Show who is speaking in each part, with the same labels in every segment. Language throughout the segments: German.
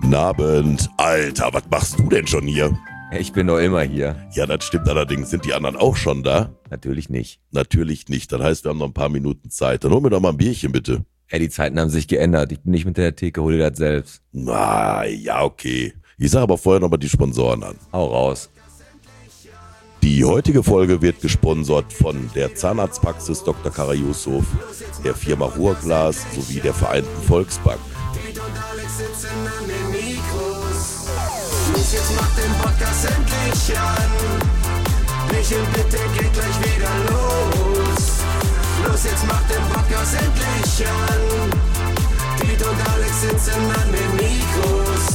Speaker 1: Guten Abend. Alter, was machst du denn schon hier?
Speaker 2: Ich bin doch immer hier.
Speaker 1: Ja, das stimmt allerdings. Sind die anderen auch schon da?
Speaker 2: Natürlich nicht.
Speaker 1: Natürlich nicht. Das heißt, wir haben noch ein paar Minuten Zeit. Dann hol mir doch mal ein Bierchen, bitte.
Speaker 2: Die Zeiten haben sich geändert. Ich bin nicht mit der Theke, hol dir das selbst.
Speaker 1: Na, ja, okay. Ich sage aber vorher noch mal die Sponsoren an.
Speaker 2: Hau raus.
Speaker 1: Die heutige Folge wird gesponsert von der Zahnarztpraxis Dr. Kara Yusuf, der Firma Ruhrglas sowie der Vereinten Volksbank.
Speaker 3: Jetzt macht den Podcast endlich an. Michel, bitte geht gleich wieder los. Los, jetzt macht den Podcast endlich an. Piet und Alex sitzen an den Mikros.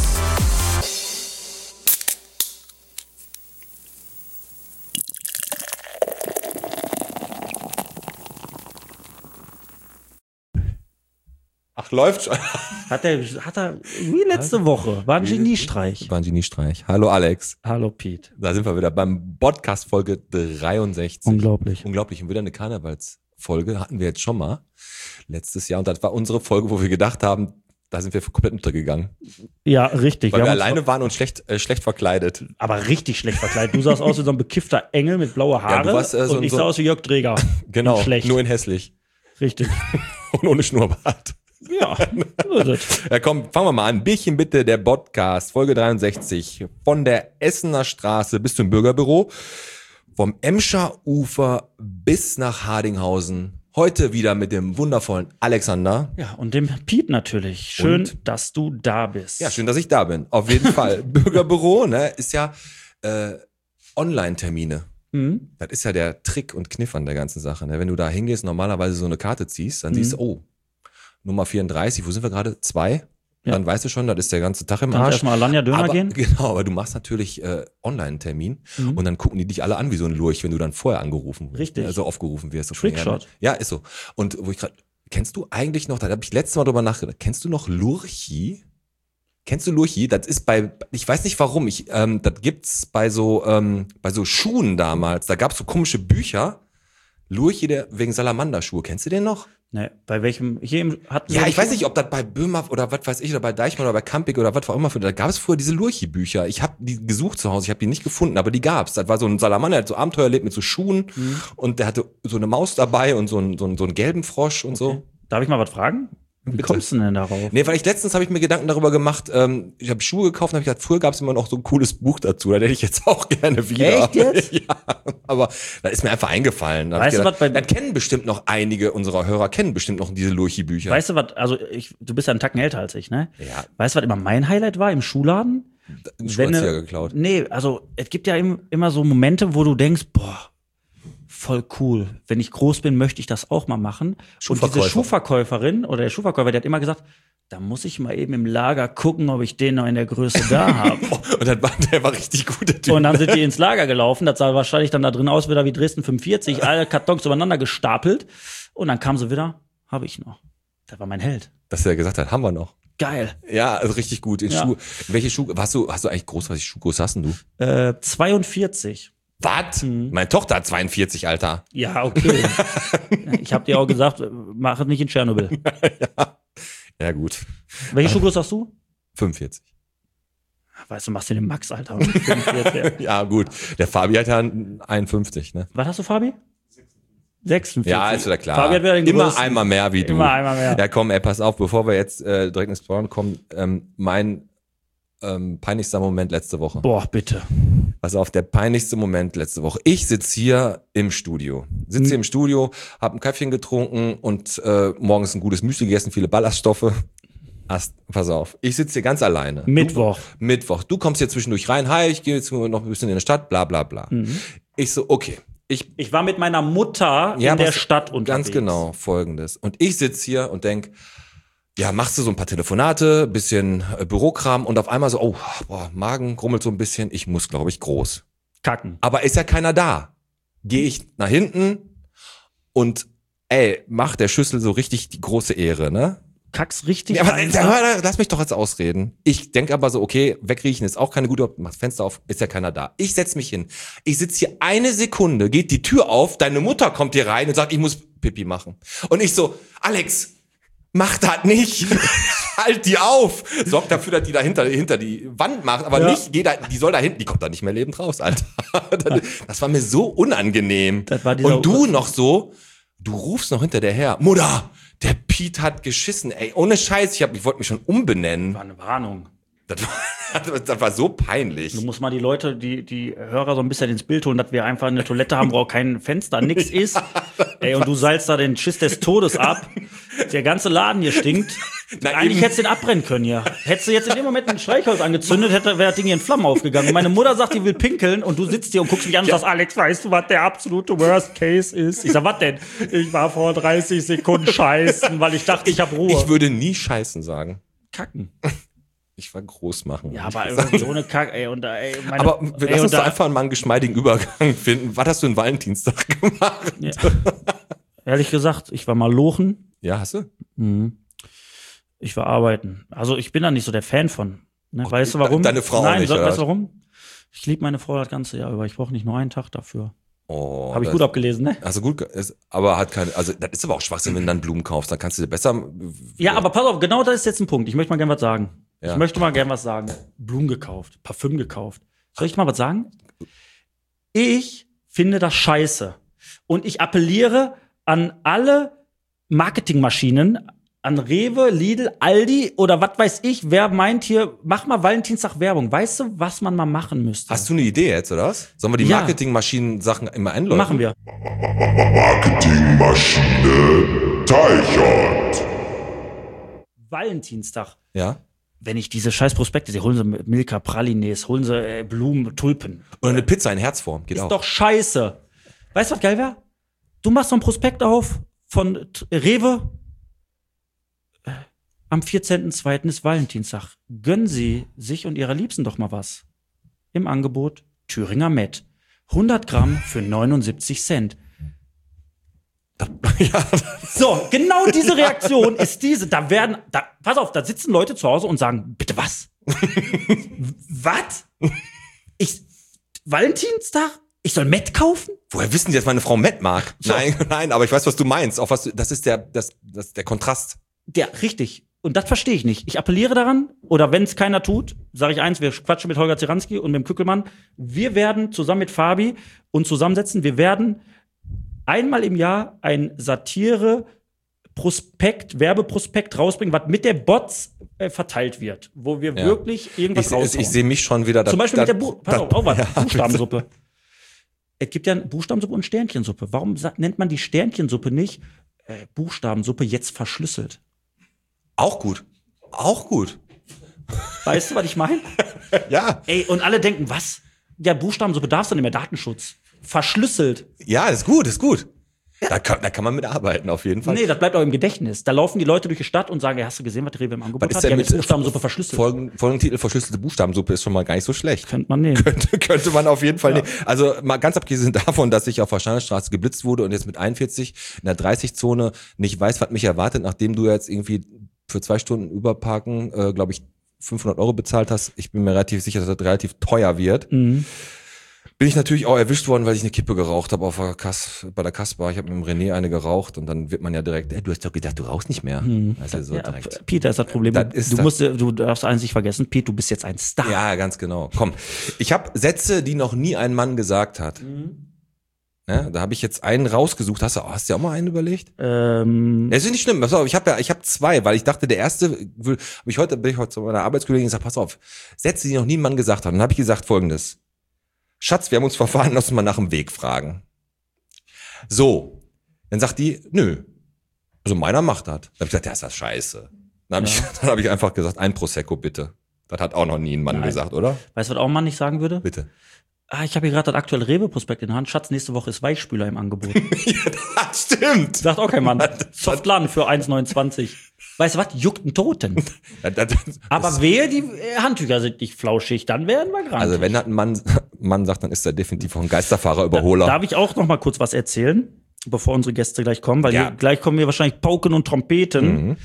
Speaker 2: Ach, läuft schon.
Speaker 4: Hat er wie letzte Woche. War ein Geniestreich.
Speaker 2: War ein Geniestreich. Hallo Alex.
Speaker 4: Hallo Piet.
Speaker 2: Da sind wir wieder beim Podcast Folge 63.
Speaker 4: Unglaublich.
Speaker 2: Unglaublich. Und wieder eine Karnevalsfolge hatten wir jetzt schon mal letztes Jahr. Und das war unsere Folge, wo wir gedacht haben, da sind wir komplett untergegangen.
Speaker 4: Ja, richtig.
Speaker 2: Weil wir alleine waren und schlecht verkleidet.
Speaker 4: Aber richtig schlecht verkleidet. Du sahst aus wie so ein bekiffter Engel mit blauer Haare.
Speaker 2: Ja, du warst,
Speaker 4: und ich sah aus wie Jörg Träger.
Speaker 2: Genau,
Speaker 4: schlecht.
Speaker 2: nur in hässlich.
Speaker 4: Richtig.
Speaker 2: Und ohne Schnurrbart.
Speaker 4: Ja, so ist es.
Speaker 2: Ja, komm, fangen wir mal an. Bierchen bitte, der Podcast, Folge 63. Von der Essener Straße bis zum Bürgerbüro. Vom Emscher Ufer bis nach Hardinghausen. Heute wieder mit dem wundervollen Alexander.
Speaker 4: Ja, und dem Piet natürlich. Schön, dass du da bist.
Speaker 2: Ja, schön, dass ich da bin. Auf jeden Fall. Bürgerbüro, ne, ist ja Online-Termine.
Speaker 4: Mhm.
Speaker 2: Das ist ja der Trick und Kniff an der ganzen Sache. Ne? Wenn du da hingehst, normalerweise so eine Karte ziehst, dann siehst du, oh, Nummer 34, wo sind wir gerade? 2?
Speaker 4: Ja.
Speaker 2: Dann weißt du schon, das ist der ganze Tag im
Speaker 4: Kannst
Speaker 2: Arsch.
Speaker 4: erstmal Alanya Döner gehen?
Speaker 2: Genau, aber du machst natürlich Online-Termin und dann gucken die dich alle an wie so ein Lurch, wenn du dann vorher angerufen wirst.
Speaker 4: Richtig.
Speaker 2: Also aufgerufen wirst. So
Speaker 4: Trickshot.
Speaker 2: Ja, ist so. Und wo ich gerade, kennst du eigentlich noch, da habe ich letztes Mal drüber nachgedacht, kennst du noch Lurchi? Kennst du Lurchi? Das ist ich weiß nicht warum, das gibt's bei so Schuhen damals, da gab's so komische Bücher. Lurchi, der wegen Salamanderschuhe, kennst du den noch?
Speaker 4: Ne, bei welchem?
Speaker 2: Ja, ich weiß nicht, ob das bei Böhmer oder was weiß ich, oder bei Deichmann oder bei Camping oder was auch immer, da gab es früher diese Lurchi-Bücher. Ich habe die gesucht zu Hause, ich habe die nicht gefunden, aber die gab's. Das war so ein Salamander, der hat so Abenteuer erlebt mit so Schuhen und der hatte so eine Maus dabei und so einen gelben Frosch und so.
Speaker 4: Darf ich mal was fragen? Wie
Speaker 2: Bitte.
Speaker 4: kommst du denn darauf?
Speaker 2: Nee, weil letztens habe ich mir Gedanken darüber gemacht, ich habe Schuhe gekauft und habe gedacht, früher gab es immer noch so ein cooles Buch dazu, da hätte ich jetzt auch gerne wieder.
Speaker 4: Echt jetzt?
Speaker 2: Ja, aber da ist mir einfach eingefallen. Da hab
Speaker 4: Weißt
Speaker 2: ich
Speaker 4: du,
Speaker 2: gedacht,
Speaker 4: was bei-
Speaker 2: dann kennen bestimmt noch einige unserer Hörer, kennen noch diese Lurchi-Bücher.
Speaker 4: Weißt du was, also du bist ja einen Tacken älter als ich, ne?
Speaker 2: Ja.
Speaker 4: Weißt du, was immer mein Highlight war im Schuhladen?
Speaker 2: Ein Schuhanzieher geklaut.
Speaker 4: Nee, also es gibt ja immer so Momente, wo du denkst, boah, voll cool. Wenn ich groß bin, möchte ich das auch mal machen. Und
Speaker 2: Schuhverkäufer.
Speaker 4: diese Schuhverkäuferin oder der Schuhverkäufer, der hat immer gesagt, da muss ich mal eben im Lager gucken, ob ich den noch in der Größe da habe.
Speaker 2: Und der war richtig gut, der Typ.
Speaker 4: Und dann sind die ins Lager gelaufen. Das sah wahrscheinlich dann da drin aus wieder wie Dresden 45, alle Kartons übereinander gestapelt. Und dann kam sie wieder, habe ich noch. Das war mein Held.
Speaker 2: Dass er gesagt hat, haben wir noch.
Speaker 4: Geil.
Speaker 2: Ja, also richtig gut.
Speaker 4: Ja.
Speaker 2: Welche Schuhe, hast du eigentlich groß, was Schuhgröße hast denn du?
Speaker 4: 42.
Speaker 2: Was? Meine Tochter hat 42, Alter.
Speaker 4: Ja, okay. Ich habe dir auch gesagt, mach es nicht in Tschernobyl.
Speaker 2: Ja, gut.
Speaker 4: Welche Schuhgröße hast du?
Speaker 2: 45.
Speaker 4: Weißt du, machst du den Max, Alter. 45.
Speaker 2: Ja, gut. Der Fabi hat ja 51, ne?
Speaker 4: Was hast du, Fabi? 46.
Speaker 2: Ja, ist wieder klar.
Speaker 4: Fabi hat wieder den
Speaker 2: Immer
Speaker 4: größten.
Speaker 2: einmal mehr wie du.
Speaker 4: Immer einmal mehr.
Speaker 2: Ja, komm, pass auf, bevor wir jetzt direkt ins Braun kommen. Mein peinlichster Moment letzte Woche.
Speaker 4: Boah, bitte.
Speaker 2: Pass auf, der peinlichste Moment letzte Woche. Ich sitze hier im Studio. Hab ein Käffchen getrunken und morgens ein gutes Müsli gegessen, viele Ballaststoffe. Pass auf, ich sitze hier ganz alleine.
Speaker 4: Mittwoch.
Speaker 2: Du kommst hier zwischendurch rein. Hi, ich gehe jetzt noch ein bisschen in die Stadt, bla bla bla. Ich so, okay.
Speaker 4: Ich war mit meiner Mutter in der Stadt unterwegs.
Speaker 2: Ganz genau, folgendes. Und ich sitze hier und denk, ja, machst du so ein paar Telefonate, bisschen Bürokram und auf einmal so, oh, boah, Magen grummelt so ein bisschen, ich muss, glaube ich, groß.
Speaker 4: Kacken.
Speaker 2: Aber ist ja keiner da. Gehe ich nach hinten und mach der Schüssel so richtig die große Ehre, ne?
Speaker 4: Kack's richtig
Speaker 2: Ja, aber
Speaker 4: rein.
Speaker 2: lass mich doch jetzt ausreden. Ich denke aber so, okay, wegriechen ist auch keine gute Option. Mach das Fenster auf, ist ja keiner da. Ich setz mich hin. Ich sitz hier eine Sekunde, geht die Tür auf, deine Mutter kommt hier rein und sagt, ich muss Pipi machen. Und ich so, Alex, mach das nicht. Halt die auf! Sorgt dafür, dass die da hinter die Wand macht, aber nicht, die soll da hinten, die kommt da nicht mehr lebend raus, Alter. Das war mir so unangenehm.
Speaker 4: Das war dieser-
Speaker 2: Und du noch so, du rufst noch hinter der her, Mutter, der Piet hat geschissen, ey, ohne Scheiß, ich wollte mich schon umbenennen.
Speaker 4: War eine Warnung.
Speaker 2: Das war so peinlich.
Speaker 4: Du musst mal die Leute, die Hörer so ein bisschen ins Bild holen, dass wir einfach eine Toilette haben, wo auch kein Fenster, nix ist. Ey, und du seilst da den Schiss des Todes ab. Der ganze Laden hier stinkt.
Speaker 2: Na,
Speaker 4: Eigentlich
Speaker 2: eben.
Speaker 4: hättest du den abbrennen können hier. Hättest du jetzt in dem Moment ein Streichholz angezündet, wäre das Ding hier in Flammen aufgegangen. Und meine Mutter sagt, die will pinkeln und du sitzt hier und guckst mich an und sagst, Alex, weißt du, was der absolute Worst Case ist? Ich sag, was denn? Ich war vor 30 Sekunden scheißen, weil ich dachte, ich habe Ruhe.
Speaker 2: Ich würde nie scheißen sagen.
Speaker 4: kacken.
Speaker 2: Ich war groß machen.
Speaker 4: Ja, aber irgendwie so eine Kack, ey. Und, ey meine,
Speaker 2: Aber lass uns
Speaker 4: und
Speaker 2: doch einfach mal einen geschmeidigen Übergang finden. Was hast du in Valentinstag gemacht?
Speaker 4: Ja. Ehrlich gesagt, ich war mal lochen.
Speaker 2: Ja, hast du?
Speaker 4: Ich war arbeiten. Also ich bin da nicht so der Fan von. Ne? Weißt du warum?
Speaker 2: Deine Frau
Speaker 4: Nein,
Speaker 2: nicht,
Speaker 4: weißt
Speaker 2: oder?
Speaker 4: du warum? Ich liebe meine Frau das ganze Jahr über. Ich brauche nicht nur einen Tag dafür.
Speaker 2: Oh,
Speaker 4: Habe ich
Speaker 2: das-
Speaker 4: gut abgelesen, ne?
Speaker 2: Hast du gut, aber hat keine, also das ist aber auch Schwachsinn, wenn du dann Blumen kaufst, dann kannst du dir besser.
Speaker 4: Ja, aber pass auf, genau das ist jetzt ein Punkt. Ich möchte mal gerne was sagen.
Speaker 2: Ja.
Speaker 4: Ich möchte mal gerne was sagen. Blumen gekauft, Parfüm gekauft. Soll ich mal was sagen? Ich finde das scheiße. Und ich appelliere an alle Marketingmaschinen, an Rewe, Lidl, Aldi oder was weiß ich, wer meint hier, mach mal Valentinstag Werbung. Weißt du, was man mal machen müsste?
Speaker 2: Hast du eine Idee jetzt, oder was? Sollen wir die
Speaker 4: Ja.
Speaker 2: Marketingmaschinen-Sachen immer einläuten?
Speaker 4: Machen wir.
Speaker 1: Marketingmaschine Teichert.
Speaker 4: Valentinstag.
Speaker 2: Ja.
Speaker 4: Wenn ich diese scheiß Prospekte sehe, holen sie Milka, Pralines, holen sie Blumen, Tulpen.
Speaker 2: Oder eine Pizza in Herzform, geht
Speaker 4: Ist
Speaker 2: auch.
Speaker 4: doch scheiße. Weißt du, was geil wäre? Du machst so ein Prospekt auf von Rewe. Am 14.02. ist Valentinstag. Gönnen Sie sich und Ihrer Liebsten doch mal was. Im Angebot Thüringer Met. 100 Gramm für 79 Cent. So, genau diese Reaktion ist diese. Pass auf, da sitzen Leute zu Hause und sagen, bitte was? Was? Valentinstag? Ich soll Met kaufen?
Speaker 2: Woher wissen die, dass meine Frau Met mag?
Speaker 4: So.
Speaker 2: Nein, aber ich weiß, was du meinst. Auch das ist der Kontrast.
Speaker 4: Ja, richtig. Und das verstehe ich nicht. Ich appelliere daran, oder wenn es keiner tut, sage ich eins, wir quatschen mit Holger Zeranski und mit dem Kückelmann. Wir werden zusammen mit Fabi uns zusammensetzen. Wir werden einmal im Jahr ein Werbeprospekt rausbringen, was mit der Bots verteilt wird. Wo wir
Speaker 2: Ja.
Speaker 4: wirklich irgendwas raushauen.
Speaker 2: Ich sehe mich schon wieder.
Speaker 4: Zum Beispiel mit der
Speaker 2: ja,
Speaker 4: Buchstabensuppe. Es gibt ja Buchstabensuppe und Sternchensuppe. Warum nennt man die Sternchensuppe nicht Buchstabensuppe jetzt verschlüsselt?
Speaker 2: Auch gut. Auch gut.
Speaker 4: Weißt du, was ich meine?
Speaker 2: Ja.
Speaker 4: Ey, und alle denken, was? Ja, Buchstabensuppe darfst du nicht mehr, Datenschutz. Verschlüsselt.
Speaker 2: Ja, ist gut, ist gut. Da kann man mitarbeiten, auf jeden Fall.
Speaker 4: Nee, das bleibt auch im Gedächtnis. Da laufen die Leute durch die Stadt und sagen, ja, hast du gesehen, was Rewe im Angebot
Speaker 2: Was ist
Speaker 4: hat?
Speaker 2: denn
Speaker 4: Ja,
Speaker 2: mit
Speaker 4: mit Buchstabensuppe verschlüsselt.
Speaker 2: Folgentitel verschlüsselte Buchstabensuppe ist schon mal gar nicht so schlecht.
Speaker 4: Könnte man nehmen.
Speaker 2: Könnte man auf jeden Fall nehmen. Also mal ganz abgesehen davon, dass ich auf der Steinerstraße geblitzt wurde und jetzt mit 41 in der 30-Zone nicht weiß, was mich erwartet, nachdem du jetzt irgendwie für 2 Stunden Überparken, glaube ich, 500 € bezahlt hast. Ich bin mir relativ sicher, dass das relativ teuer wird.
Speaker 4: Mhm.
Speaker 2: Bin ich natürlich auch erwischt worden, weil ich eine Kippe geraucht habe bei der Kassbar. Ich habe mit dem René eine geraucht und dann wird man ja direkt, du hast doch gedacht, du rauchst nicht mehr. Also so
Speaker 4: Ja,
Speaker 2: direkt.
Speaker 4: Peter ist das Problem.
Speaker 2: Das ist
Speaker 4: Du darfst eins nicht vergessen, Pete, du bist jetzt ein Star.
Speaker 2: Ja, ganz genau. Komm, ich habe Sätze, die noch nie ein Mann gesagt hat. Ja, da habe ich jetzt einen rausgesucht. Hast du dir auch mal einen überlegt? Ja, ist nicht schlimm. Pass auf, ich habe 2, weil ich dachte, der erste bin ich heute zu meiner Arbeitskollegin gesagt, pass auf, Sätze, die noch nie ein Mann gesagt hat. Und dann habe ich gesagt Folgendes: Schatz, wir haben uns verfahren, lass uns mal nach dem Weg fragen. So, dann sagt die, nö. Also meiner macht das. Dann habe ich gesagt, ja, ist das scheiße. Dann habe ich einfach gesagt, ein Prosecco bitte. Das hat auch noch nie ein Mann
Speaker 4: Nein.
Speaker 2: gesagt, oder?
Speaker 4: Weißt du, was auch ein Mann nicht sagen würde?
Speaker 2: Bitte.
Speaker 4: Ich habe hier gerade das aktuelle Rewe-Prospekt in der Hand. Schatz, nächste Woche ist Weichspüler im Angebot.
Speaker 2: Das stimmt.
Speaker 4: Sagt auch kein Mann. Softladen für 1,29. Weißt du was? Juckt einen Toten. Aber wehe, die Handtücher sind nicht flauschig, dann werden wir krank.
Speaker 2: Also wenn das ein Mann sagt, dann ist er definitiv auch ein Geisterfahrer-Überholer.
Speaker 4: Darf ich auch noch mal kurz was erzählen, bevor unsere Gäste gleich kommen? Weil
Speaker 2: Ja.
Speaker 4: hier, gleich kommen wir wahrscheinlich Pauken und Trompeten.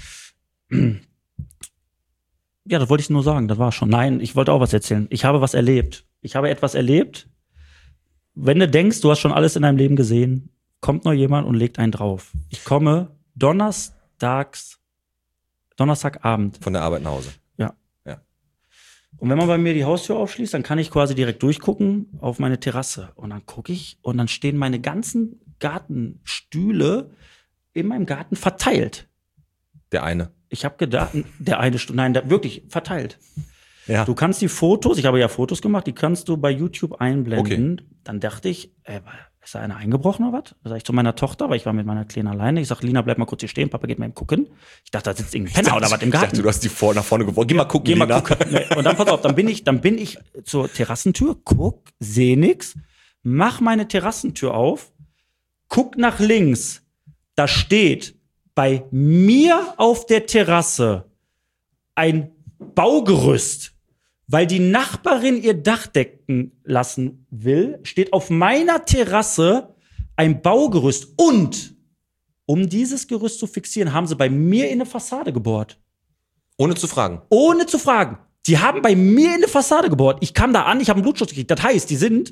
Speaker 4: Ja, das wollte ich nur sagen, das war schon. Nein, ich wollte auch was erzählen. Ich habe was erlebt. Ich habe etwas erlebt. Wenn du denkst, du hast schon alles in deinem Leben gesehen, kommt noch jemand und legt einen drauf. Ich komme donnerstags Donnerstagabend.
Speaker 2: Von der Arbeit nach Hause.
Speaker 4: Ja.
Speaker 2: Ja.
Speaker 4: Und wenn man bei mir die Haustür aufschließt, dann kann ich quasi direkt durchgucken auf meine Terrasse. Und dann gucke ich und dann stehen meine ganzen Gartenstühle in meinem Garten verteilt.
Speaker 2: Der eine.
Speaker 4: Ich habe gedacht, der eine Stuhl, nein, wirklich verteilt.
Speaker 2: Ja.
Speaker 4: Du kannst die Fotos, ich habe ja Fotos gemacht, die kannst du bei YouTube einblenden.
Speaker 2: Okay.
Speaker 4: Dann dachte ich, ist da einer eingebrochen oder was? Da sag ich zu meiner Tochter, weil ich war mit meiner Kleinen alleine. Ich sag, Lina, bleib mal kurz hier stehen, Papa geht mal eben gucken. Ich dachte, da sitzt irgendein Penner oder was im Garten.
Speaker 2: Ich dachte, du hast die nach vorne geworfen. Geh mal gucken,
Speaker 4: Geh mal
Speaker 2: Lina.
Speaker 4: gucken. Nee, und dann pass auf, dann bin ich zur Terrassentür, guck, seh nix, mach meine Terrassentür auf, guck nach links. Da steht bei mir auf der Terrasse ein Baugerüst, weil die Nachbarin ihr Dach decken lassen will, steht auf meiner Terrasse ein Baugerüst. Und um dieses Gerüst zu fixieren, haben sie bei mir in eine Fassade gebohrt.
Speaker 2: Ohne zu fragen.
Speaker 4: Ohne zu fragen. Die haben bei mir in eine Fassade gebohrt. Ich kam da an, ich habe einen Blutschuss gekriegt. Das heißt, die sind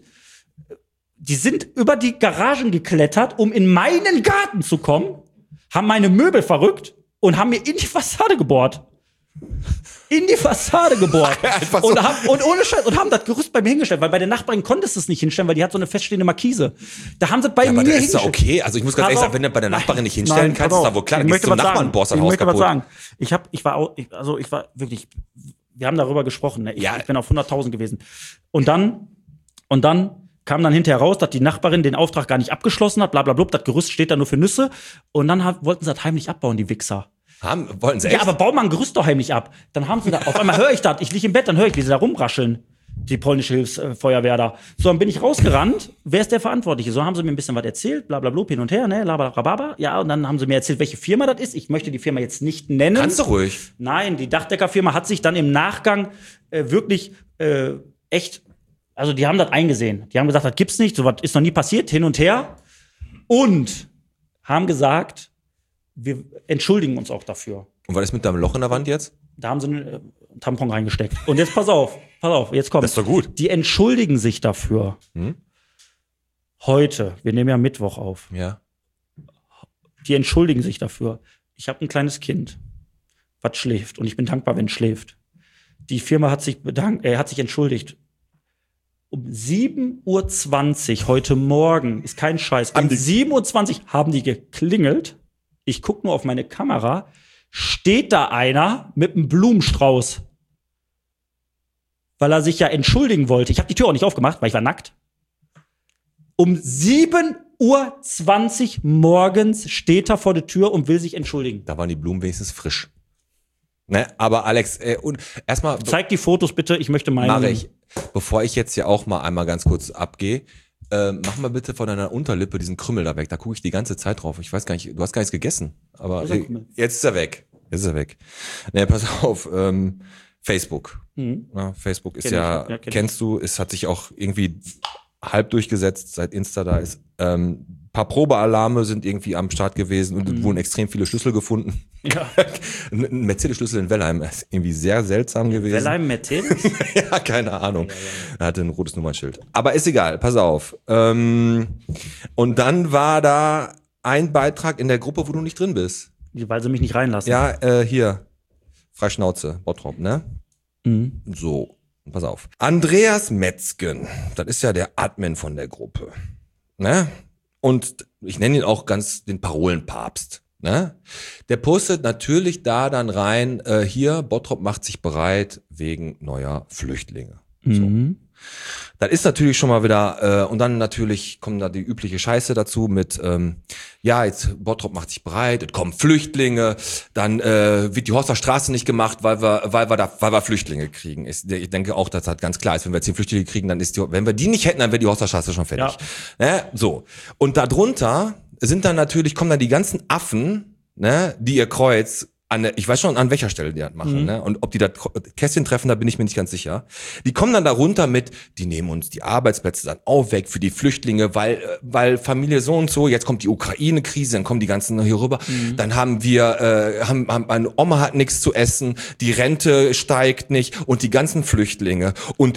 Speaker 4: über die Garagen geklettert, um in meinen Garten zu kommen, haben meine Möbel verrückt und haben mir in die Fassade gebohrt. In die Fassade gebohrt.
Speaker 2: Einfach so.
Speaker 4: Und ohne Scheiß, und haben das Gerüst bei mir hingestellt, weil bei der Nachbarin konntest du es nicht hinstellen, weil die hat so eine feststehende Markise. Da haben sie bei mir
Speaker 2: Aber das ist
Speaker 4: hingestellt.
Speaker 2: doch okay. Also ich muss ganz ehrlich sagen, wenn du bei der Nachbarin nicht hinstellen kannst, ist doch wohl klar.
Speaker 4: Ich
Speaker 2: Dann gehst
Speaker 4: möchte
Speaker 2: du zum
Speaker 4: was
Speaker 2: Nachbarn,
Speaker 4: sagen.
Speaker 2: bohrst dein
Speaker 4: Ich
Speaker 2: Haus
Speaker 4: möchte was
Speaker 2: kaputt.
Speaker 4: sagen. Ich war wirklich, wir haben darüber gesprochen. Ne? Ich bin auf 100.000 gewesen. Und dann kam dann hinterher raus, dass die Nachbarin den Auftrag gar nicht abgeschlossen hat, blablabla, das Gerüst steht da nur für Nüsse. Und dann wollten sie das heimlich abbauen, die Wichser.
Speaker 2: Wollten sie echt?
Speaker 4: Ja, aber bau mal ein Gerüst doch heimlich ab. Dann haben sie da, auf einmal höre ich das, ich liege im Bett, dann höre ich, wie sie da rumrascheln. Die polnische Hilfsfeuerwehr da. So, dann bin ich rausgerannt. Wer ist der Verantwortliche? So haben sie mir ein bisschen was erzählt, blablabla, hin und her, ne, laberababa. Ja, und dann haben sie mir erzählt, welche Firma das ist. Ich möchte die Firma jetzt nicht nennen.
Speaker 2: Kannst du ruhig.
Speaker 4: Nein, die Dachdeckerfirma hat sich dann im Nachgang wirklich echt, also die haben das eingesehen. Die haben gesagt, das gibt's nicht, sowas ist noch nie passiert, hin und her. Und haben gesagt, wir entschuldigen uns auch dafür.
Speaker 2: Und was ist mit deinem Loch in der Wand jetzt?
Speaker 4: Da haben sie einen Tampon reingesteckt. Und jetzt pass auf, jetzt kommt.
Speaker 2: Das ist doch gut.
Speaker 4: Die entschuldigen sich dafür. Heute, wir nehmen ja Mittwoch auf.
Speaker 2: Ja.
Speaker 4: Die entschuldigen sich dafür. Ich habe ein kleines Kind, was schläft. Und ich bin dankbar, wenn es schläft. Die Firma hat sich entschuldigt. Um 7:20 Uhr heute Morgen, ist kein Scheiß, um 7:20 Uhr haben die geklingelt. Ich guck nur auf meine Kamera, steht da einer mit einem Blumenstrauß. Weil er sich ja entschuldigen wollte. Ich habe die Tür auch nicht aufgemacht, weil ich war nackt. Um 7:20 Uhr morgens steht er vor der Tür und will sich entschuldigen.
Speaker 2: Da waren die Blumen wenigstens frisch. Ne, aber Alex, und erstmal.
Speaker 4: Zeig die Fotos bitte, ich möchte meinen.
Speaker 2: Mache ich. Bevor ich jetzt ja auch mal einmal ganz kurz abgehe, mach mal bitte von deiner Unterlippe diesen Krümmel da weg. Da gucke ich die ganze Zeit drauf. Ich weiß gar nicht, du hast gar nichts gegessen. Aber jetzt ist er weg. Ne, pass auf, Facebook. Ja, Facebook ist kennst du, es hat sich auch irgendwie halb durchgesetzt, seit Insta da ist. Paar Probealarme sind irgendwie am Start gewesen und wurden extrem viele Schlüssel gefunden.
Speaker 4: Ja.
Speaker 2: Ein Mercedes-Schlüssel in Wellheim ist irgendwie sehr seltsam gewesen.
Speaker 4: Wellheim Mercedes?
Speaker 2: Ja, keine Ahnung. Er hatte ein rotes Nummernschild. Aber ist egal, pass auf. Und dann war da ein Beitrag in der Gruppe, wo du nicht drin bist.
Speaker 4: Weil sie mich nicht reinlassen.
Speaker 2: Ja, hier. Freischnauze, Bottrop, ne? So, pass auf. Andreas Metzgen, das ist ja der Admin von der Gruppe. Ne? Und ich nenne ihn auch ganz den Parolenpapst. Ne? Der postet natürlich da dann rein, hier, Bottrop macht sich bereit wegen neuer Flüchtlinge. So. Das ist natürlich schon mal wieder, und dann natürlich kommt da die übliche Scheiße dazu mit, jetzt Bottrop macht sich bereit, es kommen Flüchtlinge, dann wird die Horster Straße nicht gemacht, weil wir Flüchtlinge kriegen. Ich denke auch, dass das ganz klar ist, wenn wir jetzt 10 Flüchtlinge kriegen, dann wenn wir die nicht hätten, dann wäre die Horster Straße schon fertig. Ja. So. Und darunter kommen dann die ganzen Affen, ne, die ihr Kreuz ich weiß schon, an welcher Stelle die das machen, ne? Und ob die das Kästchen treffen, da bin ich mir nicht ganz sicher. Die kommen dann darunter die nehmen uns die Arbeitsplätze dann auch weg für die Flüchtlinge, weil Familie so und so, jetzt kommt die Ukraine-Krise, dann kommen die ganzen hier rüber. Dann haben wir, meine Oma hat nichts zu essen, die Rente steigt nicht und die ganzen Flüchtlinge. Und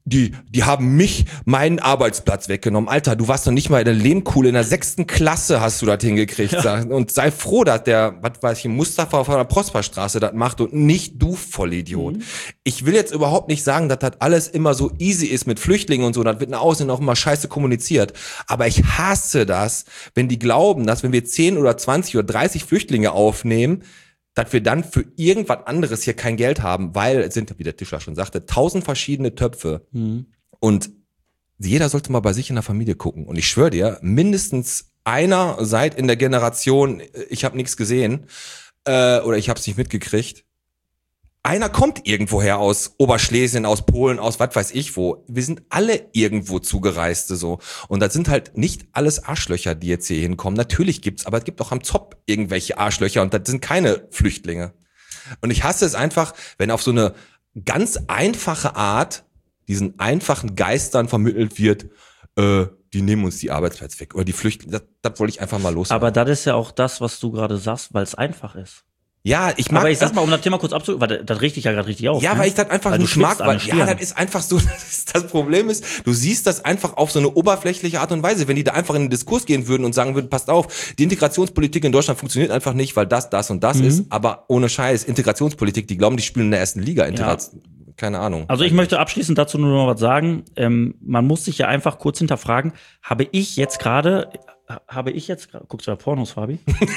Speaker 2: die haben mich meinen Arbeitsplatz weggenommen. Alter, du warst noch nicht mal in der Lehmkuhle, in der 6. Klasse hast du das hingekriegt. Und sei froh, dass der, was weiß ich, Mustafa von der Prosperstraße das macht und nicht du Vollidiot. Ich will jetzt überhaupt nicht sagen, dass das alles immer so easy ist mit Flüchtlingen und so. Das wird nach außen auch immer scheiße kommuniziert. Aber ich hasse das, wenn die glauben, dass wenn wir 10 oder 20 oder 30 Flüchtlinge aufnehmen, dass wir dann für irgendwas anderes hier kein Geld haben, weil es sind, wie der Tischler schon sagte, 1000 verschiedene Töpfe. Und jeder sollte mal bei sich in der Familie gucken. Und ich schwöre dir, mindestens einer seit in der Generation, ich habe nichts gesehen oder ich habe es nicht mitgekriegt. Einer kommt irgendwoher aus Oberschlesien, aus Polen, aus was weiß ich wo. Wir sind alle irgendwo Zugereiste so. Und das sind halt nicht alles Arschlöcher, die jetzt hier hinkommen. Natürlich gibt's, aber es gibt auch am Zopp irgendwelche Arschlöcher und das sind keine Flüchtlinge. Und ich hasse es einfach, wenn auf so eine ganz einfache Art diesen einfachen Geistern vermittelt wird, die nehmen uns die Arbeitsplätze weg oder die Flüchtlinge. Das wollte ich einfach mal loswerden.
Speaker 4: Aber das ist ja auch das, was du gerade sagst, weil es einfach ist.
Speaker 2: Ja, ich mag.
Speaker 4: Aber ich sag mal, um das Thema kurz weil das richte ich ja gerade richtig auf.
Speaker 2: Ja,
Speaker 4: ne?
Speaker 2: weil ich das einfach
Speaker 4: weil
Speaker 2: nicht mag, weil ja, das ist einfach so, das Problem ist, du siehst das einfach auf so eine oberflächliche Art und Weise. Wenn die da einfach in den Diskurs gehen würden und sagen würden, passt auf, die Integrationspolitik in Deutschland funktioniert einfach nicht, weil das und das ist, aber ohne Scheiß, Integrationspolitik, die glauben, die spielen in der ersten Liga. Keine Ahnung.
Speaker 4: Also ich möchte abschließend dazu nur noch was sagen. Man muss sich ja einfach kurz hinterfragen, habe ich jetzt gerade, guckst du da Pornos, Fabi?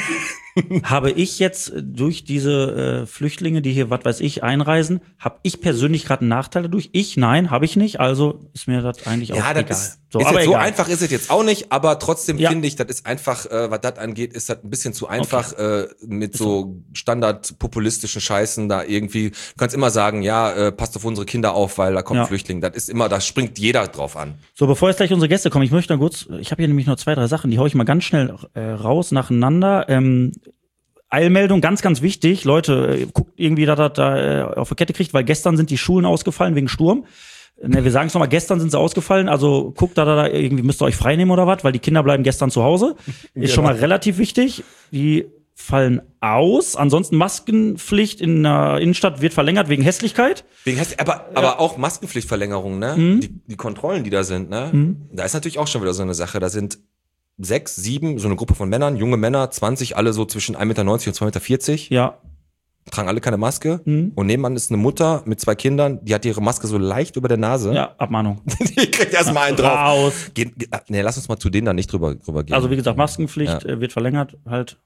Speaker 4: Habe ich jetzt durch diese Flüchtlinge, die hier, was weiß ich, einreisen, habe ich persönlich gerade einen Nachteil dadurch? Nein, habe ich nicht, also ist mir das eigentlich auch egal.
Speaker 2: So einfach ist es jetzt auch nicht, aber trotzdem finde ich, das ist einfach, was das angeht, ist das ein bisschen zu einfach mit so standardpopulistischen Scheißen da irgendwie. Du kannst immer sagen, passt auf unsere Kinder auf, weil da kommt ein Flüchtling. Das ist immer, da springt jeder drauf an. So,
Speaker 4: bevor jetzt gleich unsere Gäste kommen, ich möchte noch kurz, ich habe hier nämlich noch 2, 3 Sachen, die hau ich mal ganz schnell raus nacheinander. Eilmeldung, ganz, ganz wichtig. Leute, guckt irgendwie, dass das da auf die Kette kriegt, weil gestern sind die Schulen ausgefallen wegen Sturm. Wir sagen es nochmal, gestern sind sie ausgefallen, also guckt da irgendwie, müsst ihr euch frei nehmen oder was, weil die Kinder bleiben gestern zu Hause. Ist schon mal relativ wichtig. Die fallen aus. Ansonsten Maskenpflicht in der Innenstadt wird verlängert wegen Hässlichkeit.
Speaker 2: Aber auch Maskenpflichtverlängerung, ne? Die Kontrollen, die da sind, ne? Da ist natürlich auch schon wieder so eine Sache. Da sind 6, 7, so eine Gruppe von Männern, junge Männer, 20, alle so zwischen 1,90 Meter und 2,40 Meter.
Speaker 4: Ja.
Speaker 2: Tragen alle keine Maske. Und nebenan ist eine Mutter mit 2 Kindern, die hat ihre Maske so leicht über der Nase.
Speaker 4: Ja, Abmahnung.
Speaker 2: Die kriegt erstmal einen drauf.
Speaker 4: Raus.
Speaker 2: Lass uns mal zu denen da nicht drüber gehen.
Speaker 4: Also wie gesagt, Maskenpflicht wird verlängert halt.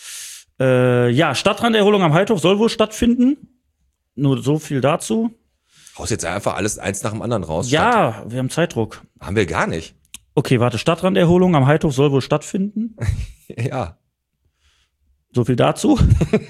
Speaker 4: Stadtranderholung am Heidhof soll wohl stattfinden. Nur so viel dazu.
Speaker 2: Haust jetzt einfach alles eins nach dem anderen raus.
Speaker 4: Ja, wir haben Zeitdruck.
Speaker 2: Haben wir gar nicht.
Speaker 4: Okay, warte, Stadtranderholung am Heidhof soll wohl stattfinden.
Speaker 2: Ja.
Speaker 4: So viel dazu.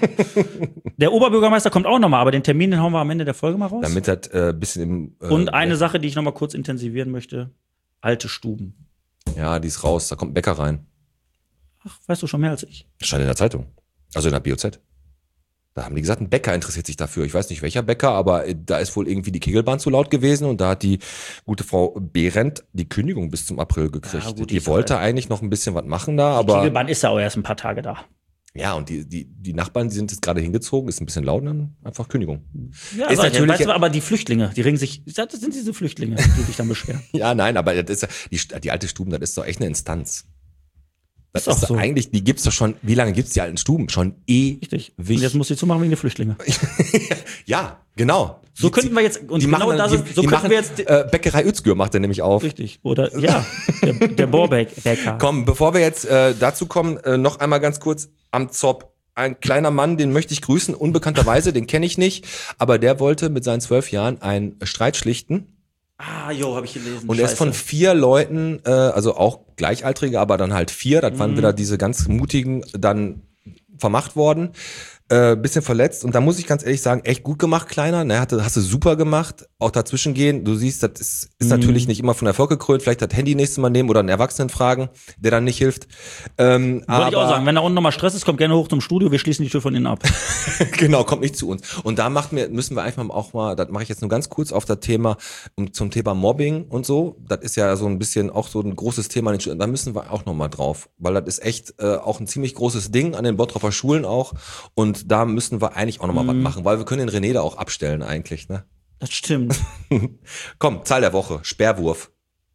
Speaker 4: Der Oberbürgermeister kommt auch nochmal, aber den Termin, den hauen wir am Ende der Folge mal raus.
Speaker 2: Damit das ein bisschen im...
Speaker 4: Und eine Sache, die ich nochmal kurz intensivieren möchte. Alte Stuben.
Speaker 2: Ja, die ist raus, da kommt ein Bäcker rein.
Speaker 4: Ach, weißt du schon mehr als ich.
Speaker 2: Das stand in der Zeitung. Also in der BOZ. Da haben die gesagt, ein Bäcker interessiert sich dafür. Ich weiß nicht, welcher Bäcker, aber da ist wohl irgendwie die Kegelbahn zu laut gewesen und da hat die gute Frau Behrendt die Kündigung bis zum April gekriegt. Ja, gut, die wollte eigentlich noch ein bisschen was machen da, aber... Die
Speaker 4: Kegelbahn ist ja auch erst ein paar Tage da.
Speaker 2: Ja, und die Nachbarn, die sind jetzt gerade hingezogen, ist ein bisschen laut, dann einfach Kündigung.
Speaker 4: Ja, ist natürlich, weißt du, aber die Flüchtlinge, die regen sich, das sind diese Flüchtlinge, die sich dann beschweren.
Speaker 2: Ja, nein, aber das ist die alte Stuben, das ist doch echt eine Instanz. Das
Speaker 4: ist doch so.
Speaker 2: Eigentlich, die gibt's doch schon, wie lange gibt's die alten Stuben? Schon
Speaker 4: Richtig. Und jetzt muss sie zumachen wegen der Flüchtlinge.
Speaker 2: Ja, genau.
Speaker 4: So könnten wir jetzt, und genau da sind, so könnten wir jetzt.
Speaker 2: Bäckerei Özgür macht er nämlich auf.
Speaker 4: Richtig. Oder, ja, der Bohrbeck-Bäcker.
Speaker 2: Komm, bevor wir jetzt dazu kommen, noch einmal ganz kurz am Zopp. Ein kleiner Mann, den möchte ich grüßen, unbekannterweise, den kenne ich nicht, aber der wollte mit seinen 12 Jahren einen Streit schlichten.
Speaker 4: Ah, habe ich gelesen.
Speaker 2: Und er ist von 4 Leuten, also auch Gleichaltrige, aber dann halt 4, das waren wieder diese ganz mutigen, dann vermacht worden. Bisschen verletzt und da muss ich ganz ehrlich sagen, echt gut gemacht, Kleiner, ne, hast du super gemacht, auch dazwischen gehen, du siehst, das ist natürlich nicht immer von Erfolg gekrönt, vielleicht das Handy nächstes Mal nehmen oder einen Erwachsenen fragen, der dann nicht hilft.
Speaker 4: Wollte ich auch sagen, wenn da unten nochmal Stress ist, kommt gerne hoch zum Studio, wir schließen die Tür von innen ab.
Speaker 2: Genau, kommt nicht zu uns. Und da müssen wir einfach auch mal, das mache ich jetzt nur ganz kurz auf das Thema, zum Thema Mobbing und so, das ist ja so ein bisschen auch so ein großes Thema, da müssen wir auch nochmal drauf, weil das ist echt auch ein ziemlich großes Ding an den Bottroper Schulen auch und da müssen wir eigentlich auch nochmal was machen, weil wir können den René da auch abstellen eigentlich, ne?
Speaker 4: Das stimmt.
Speaker 2: Komm, Zahl der Woche. Sperrwurf.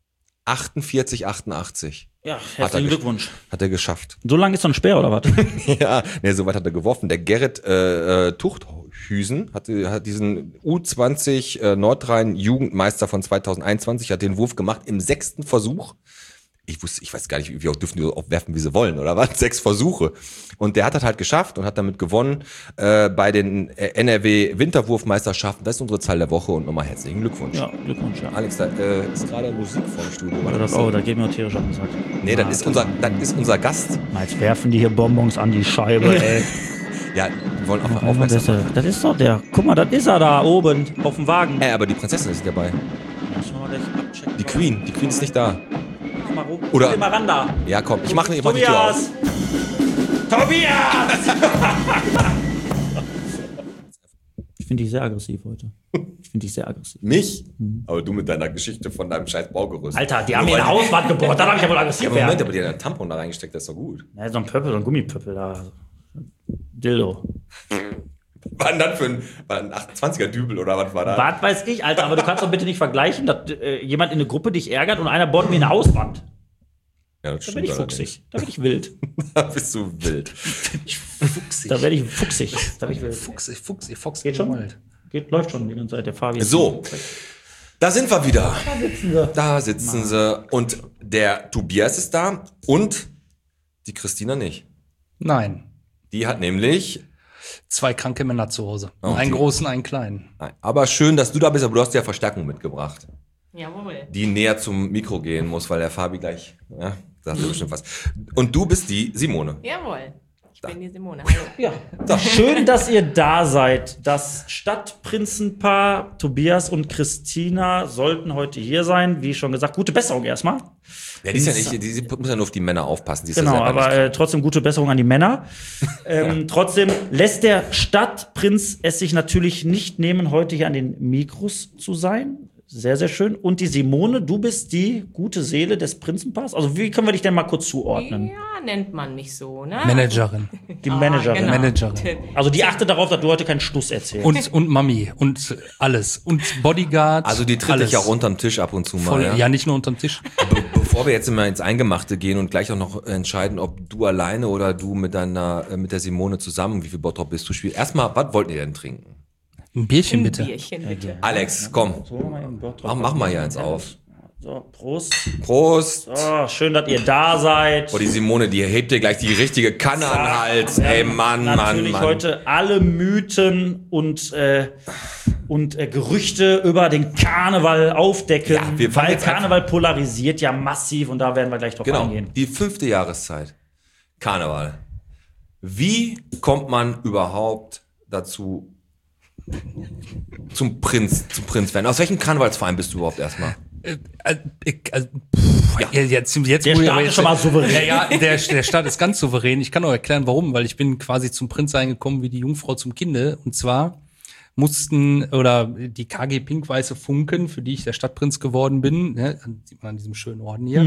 Speaker 2: 48,88.
Speaker 4: Ja, herzlichen Glückwunsch.
Speaker 2: Hat er geschafft.
Speaker 4: So lange ist so ein Speer, oder was?
Speaker 2: Ja, nee, soweit hat er geworfen. Der Gerrit Tuchthüsen hat diesen U20 Nordrhein Jugendmeister von 2021, hat den Wurf gemacht im 6. Versuch. Ich weiß gar nicht, wie auch dürfen die so aufwerfen, wie sie wollen, oder was? 6 Versuche. Und der hat das halt geschafft und hat damit gewonnen bei den NRW Winterwurfmeisterschaften. Das ist unsere Zahl der Woche und nochmal herzlichen Glückwunsch.
Speaker 4: Ja, Glückwunsch, ja.
Speaker 2: Alex, da ist gerade Musik vorm Studio.
Speaker 4: Da geht mir auch tierisch auf den Sack.
Speaker 2: Nee, das ist unser Gast.
Speaker 4: Jetzt werfen die hier Bonbons an die Scheibe, ey.
Speaker 2: Ja, wir wollen auch mal aufmerksam machen.
Speaker 4: Das ist doch der. Guck mal, das ist er da oben auf dem Wagen.
Speaker 2: Aber die Prinzessin ist nicht dabei.
Speaker 4: Müssen wir mal gleich abchecken.
Speaker 2: Die Queen ist nicht da.
Speaker 4: Mal rum.
Speaker 2: Oder-
Speaker 4: Mal ran da.
Speaker 2: Ja, komm, ich mach die Tür auf.
Speaker 4: Tobias! Ich finde dich sehr aggressiv heute.
Speaker 2: Mich? Aber du mit deiner Geschichte von deinem scheiß Baugerüst.
Speaker 4: Alter, die haben mir eine Hauswand gebohrt, da darf ich ja wohl aggressiv
Speaker 2: Ja,
Speaker 4: werden.
Speaker 2: Moment, aber die hat einen Tampon da reingesteckt, das ist doch gut.
Speaker 4: Ja, so ein Pöppel, so ein Gummipöppel da. Dildo.
Speaker 2: Was denn das für ein 28er Dübel oder was war das?
Speaker 4: Was weiß ich, Alter, aber du kannst doch bitte nicht vergleichen, dass jemand in eine Gruppe dich ärgert und einer bohrt mir eine Hauswand.
Speaker 2: Ja, das
Speaker 4: Da bin ich
Speaker 2: allerdings.
Speaker 4: fuchsig. Da bin ich wild.
Speaker 2: Da bist du wild.
Speaker 5: Fuchsig.
Speaker 4: Da werde ich fuchsig. Da bin ich wild.
Speaker 5: Fuchs.
Speaker 4: Geht schon? Läuft schon die ganze Zeit. Der Fabi ist
Speaker 2: So, da sind wir wieder. Da
Speaker 4: sitzen
Speaker 2: sitzen sie. Und der Tobias ist da und die Christina nicht.
Speaker 5: Nein.
Speaker 2: Die hat nämlich...
Speaker 5: 2 kranke Männer zu Hause.
Speaker 2: Oh,
Speaker 5: Einen
Speaker 2: die-
Speaker 5: großen, einen kleinen.
Speaker 2: Nein, aber schön, dass du da bist, aber du hast ja Verstärkung mitgebracht.
Speaker 6: Jawohl.
Speaker 2: Die näher zum Mikro gehen muss, weil der Fabi gleich, ja, sagt ja bestimmt was. Und du bist die Simone.
Speaker 6: Jawohl. Ich bin die Simone. Hallo.
Speaker 4: Ja. Schön, dass ihr da seid. Das Stadtprinzenpaar Tobias und Christina sollten heute hier sein. Wie schon gesagt, gute Besserung erstmal.
Speaker 2: Ja, die ist ja nicht, die muss ja nur auf die Männer aufpassen. Die ist
Speaker 4: Genau,
Speaker 2: ja selber
Speaker 4: aber
Speaker 2: nicht.
Speaker 4: trotzdem gute Besserung an die Männer. Trotzdem lässt der Stadtprinz es sich natürlich nicht nehmen, heute hier an den Mikros zu sein. Sehr, sehr schön. Und die Simone, du bist die gute Seele des Prinzenpaars. Also wie können wir dich denn mal kurz zuordnen?
Speaker 6: Ja, nennt man mich so, ne?
Speaker 5: Managerin.
Speaker 4: Die Managerin.
Speaker 6: genau.
Speaker 5: Managerin.
Speaker 4: Also die achtet darauf, dass du heute keinen Stuss erzählst.
Speaker 5: Und Mami. Und alles. Und Bodyguard.
Speaker 2: Also die tritt
Speaker 5: alles.
Speaker 2: dich auch unterm Tisch ab und zu mal.
Speaker 5: Voll,
Speaker 2: ja?
Speaker 5: ja, nicht nur unterm Tisch.
Speaker 2: Bevor wir jetzt immer ins Eingemachte gehen und gleich auch noch entscheiden, ob du alleine oder du mit der Simone zusammen, wie viel Bottrop bist du spielst. Erstmal, was wollten ihr denn trinken?
Speaker 5: Ein Bierchen
Speaker 6: Ein
Speaker 5: bitte.
Speaker 6: Bierchen, bitte.
Speaker 2: Alex, komm, mach mal hier eins auf.
Speaker 4: So, Prost.
Speaker 2: Prost.
Speaker 4: Oh, schön, dass ihr da seid.
Speaker 2: Oh, die Simone, die hebt dir gleich die richtige Kanne an den Hals. Ey, Mann,
Speaker 4: Natürlich
Speaker 2: Mann.
Speaker 4: heute alle Mythen und Gerüchte über den Karneval aufdecken.
Speaker 2: Ja, wir fangen
Speaker 4: weil
Speaker 2: jetzt einfach-
Speaker 4: Karneval polarisiert ja massiv und da werden wir gleich drauf
Speaker 2: Genau,
Speaker 4: eingehen.
Speaker 2: die 5. Jahreszeit. Karneval. Wie kommt man überhaupt dazu, zum Prinz werden? Aus welchem Karnevalsverein bist du überhaupt erstmal?
Speaker 5: Jetzt
Speaker 4: Der
Speaker 5: muss ich
Speaker 4: Staat
Speaker 5: aber
Speaker 4: ist schon mal souverän.
Speaker 5: Ja, der Staat ist ganz souverän. Ich kann auch erklären, warum, weil ich bin quasi zum Prinz eingekommen wie die Jungfrau zum Kinde. Und zwar mussten, oder die KG Pink-Weiße Funken, für die ich der Stadtprinz geworden bin, ne, sieht man an diesem schönen Orden hier,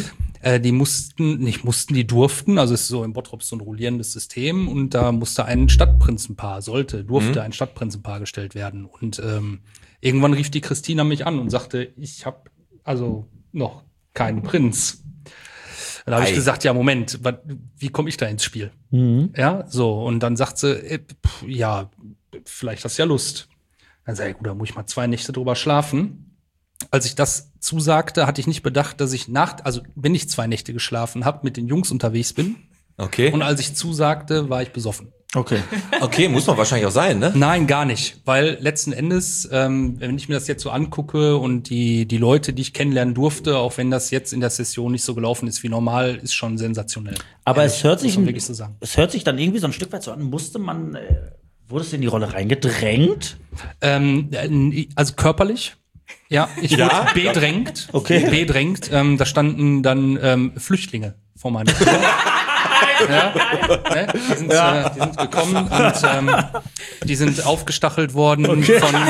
Speaker 5: die durften, also es ist so im Bottrop so ein rollierendes System und da musste ein Stadtprinzenpaar, durfte ein Stadtprinzenpaar gestellt werden. Und irgendwann rief die Christina mich an und sagte, ich habe also noch keinen Prinz. Dann habe ich gesagt, ja, Moment, wie komme ich da ins Spiel? Ja, so. Und dann sagt sie, ja, vielleicht hast du ja Lust. Dann sage ich, gut, da muss ich mal 2 Nächte drüber schlafen. Als ich das zusagte, hatte ich nicht bedacht, dass ich wenn ich 2 Nächte geschlafen habe, mit den Jungs unterwegs bin.
Speaker 2: Okay.
Speaker 5: Und als ich zusagte, war ich besoffen.
Speaker 4: Okay.
Speaker 2: Okay, muss man wahrscheinlich auch sein, ne?
Speaker 5: Nein, gar nicht. Weil letzten Endes, wenn ich mir das jetzt so angucke und die Leute, die ich kennenlernen durfte, auch wenn das jetzt in der Session nicht so gelaufen ist wie normal, ist schon sensationell.
Speaker 4: Aber es hört sich
Speaker 5: muss man wirklich so sagen.
Speaker 4: es hört sich dann irgendwie so ein Stück weit so an, wurdest du in die Rolle reingedrängt?
Speaker 5: Also körperlich. Ja, ich wurde bedrängt.
Speaker 4: Okay.
Speaker 5: Bedrängt. Da standen dann Flüchtlinge vor meiner Tür. Ja, ne? Die sind gekommen und die sind aufgestachelt worden von.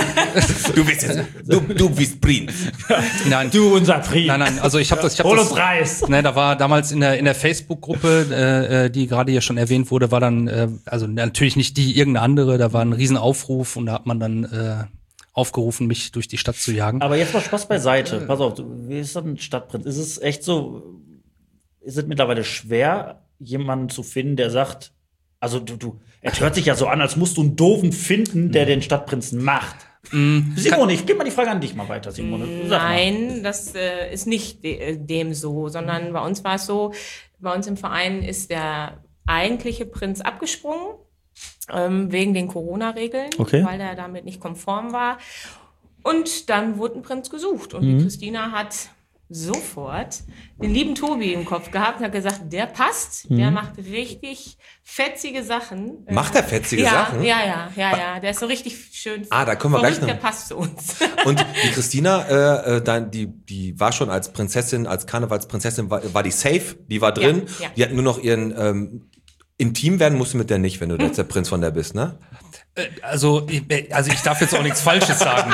Speaker 2: Du bist Prinz.
Speaker 5: Nein,
Speaker 4: Du, unser Prinz.
Speaker 5: nein, also ich habe das.
Speaker 4: Hol uns Reis.
Speaker 5: Ne, da war damals in der Facebook-Gruppe, die gerade hier schon erwähnt wurde, war dann, also natürlich nicht die, irgendeine andere, da war ein Riesenaufruf und da hat man dann aufgerufen, mich durch die Stadt zu jagen.
Speaker 4: Aber jetzt mal Spaß beiseite. Pass auf, wie ist das ein Stadtprinz? Ist es echt so, ist es mittlerweile schwer, jemanden zu finden, der sagt, also es hört sich ja so an, als musst du einen Doofen finden, der den Stadtprinzen macht. Simone, ich gebe mal die Frage an dich mal weiter, Simone. Sag mal.
Speaker 6: Nein, das ist nicht dem so, sondern bei uns war es so, bei uns im Verein ist der eigentliche Prinz abgesprungen, wegen den Corona-Regeln,
Speaker 4: Okay.
Speaker 6: weil er damit nicht konform war. Und dann wurde ein Prinz gesucht. Und die Christina hat sofort den lieben Tobi im Kopf gehabt und hat gesagt, der passt, der macht richtig fetzige Sachen.
Speaker 2: Macht er fetzige
Speaker 6: ja,
Speaker 2: Sachen?
Speaker 6: Ja. Der ist so richtig schön.
Speaker 2: Ah, da kommen wir gleich
Speaker 6: verrückt,
Speaker 2: noch.
Speaker 6: Der passt zu uns.
Speaker 2: Und die Christina, die war schon als Prinzessin, als Karnevalsprinzessin, war die safe, die war drin.
Speaker 6: Ja.
Speaker 2: Die hat nur noch ihren intim werden musst du mit der nicht, wenn du jetzt der Prinz von der bist, ne?
Speaker 5: Also ich darf jetzt auch nichts Falsches sagen.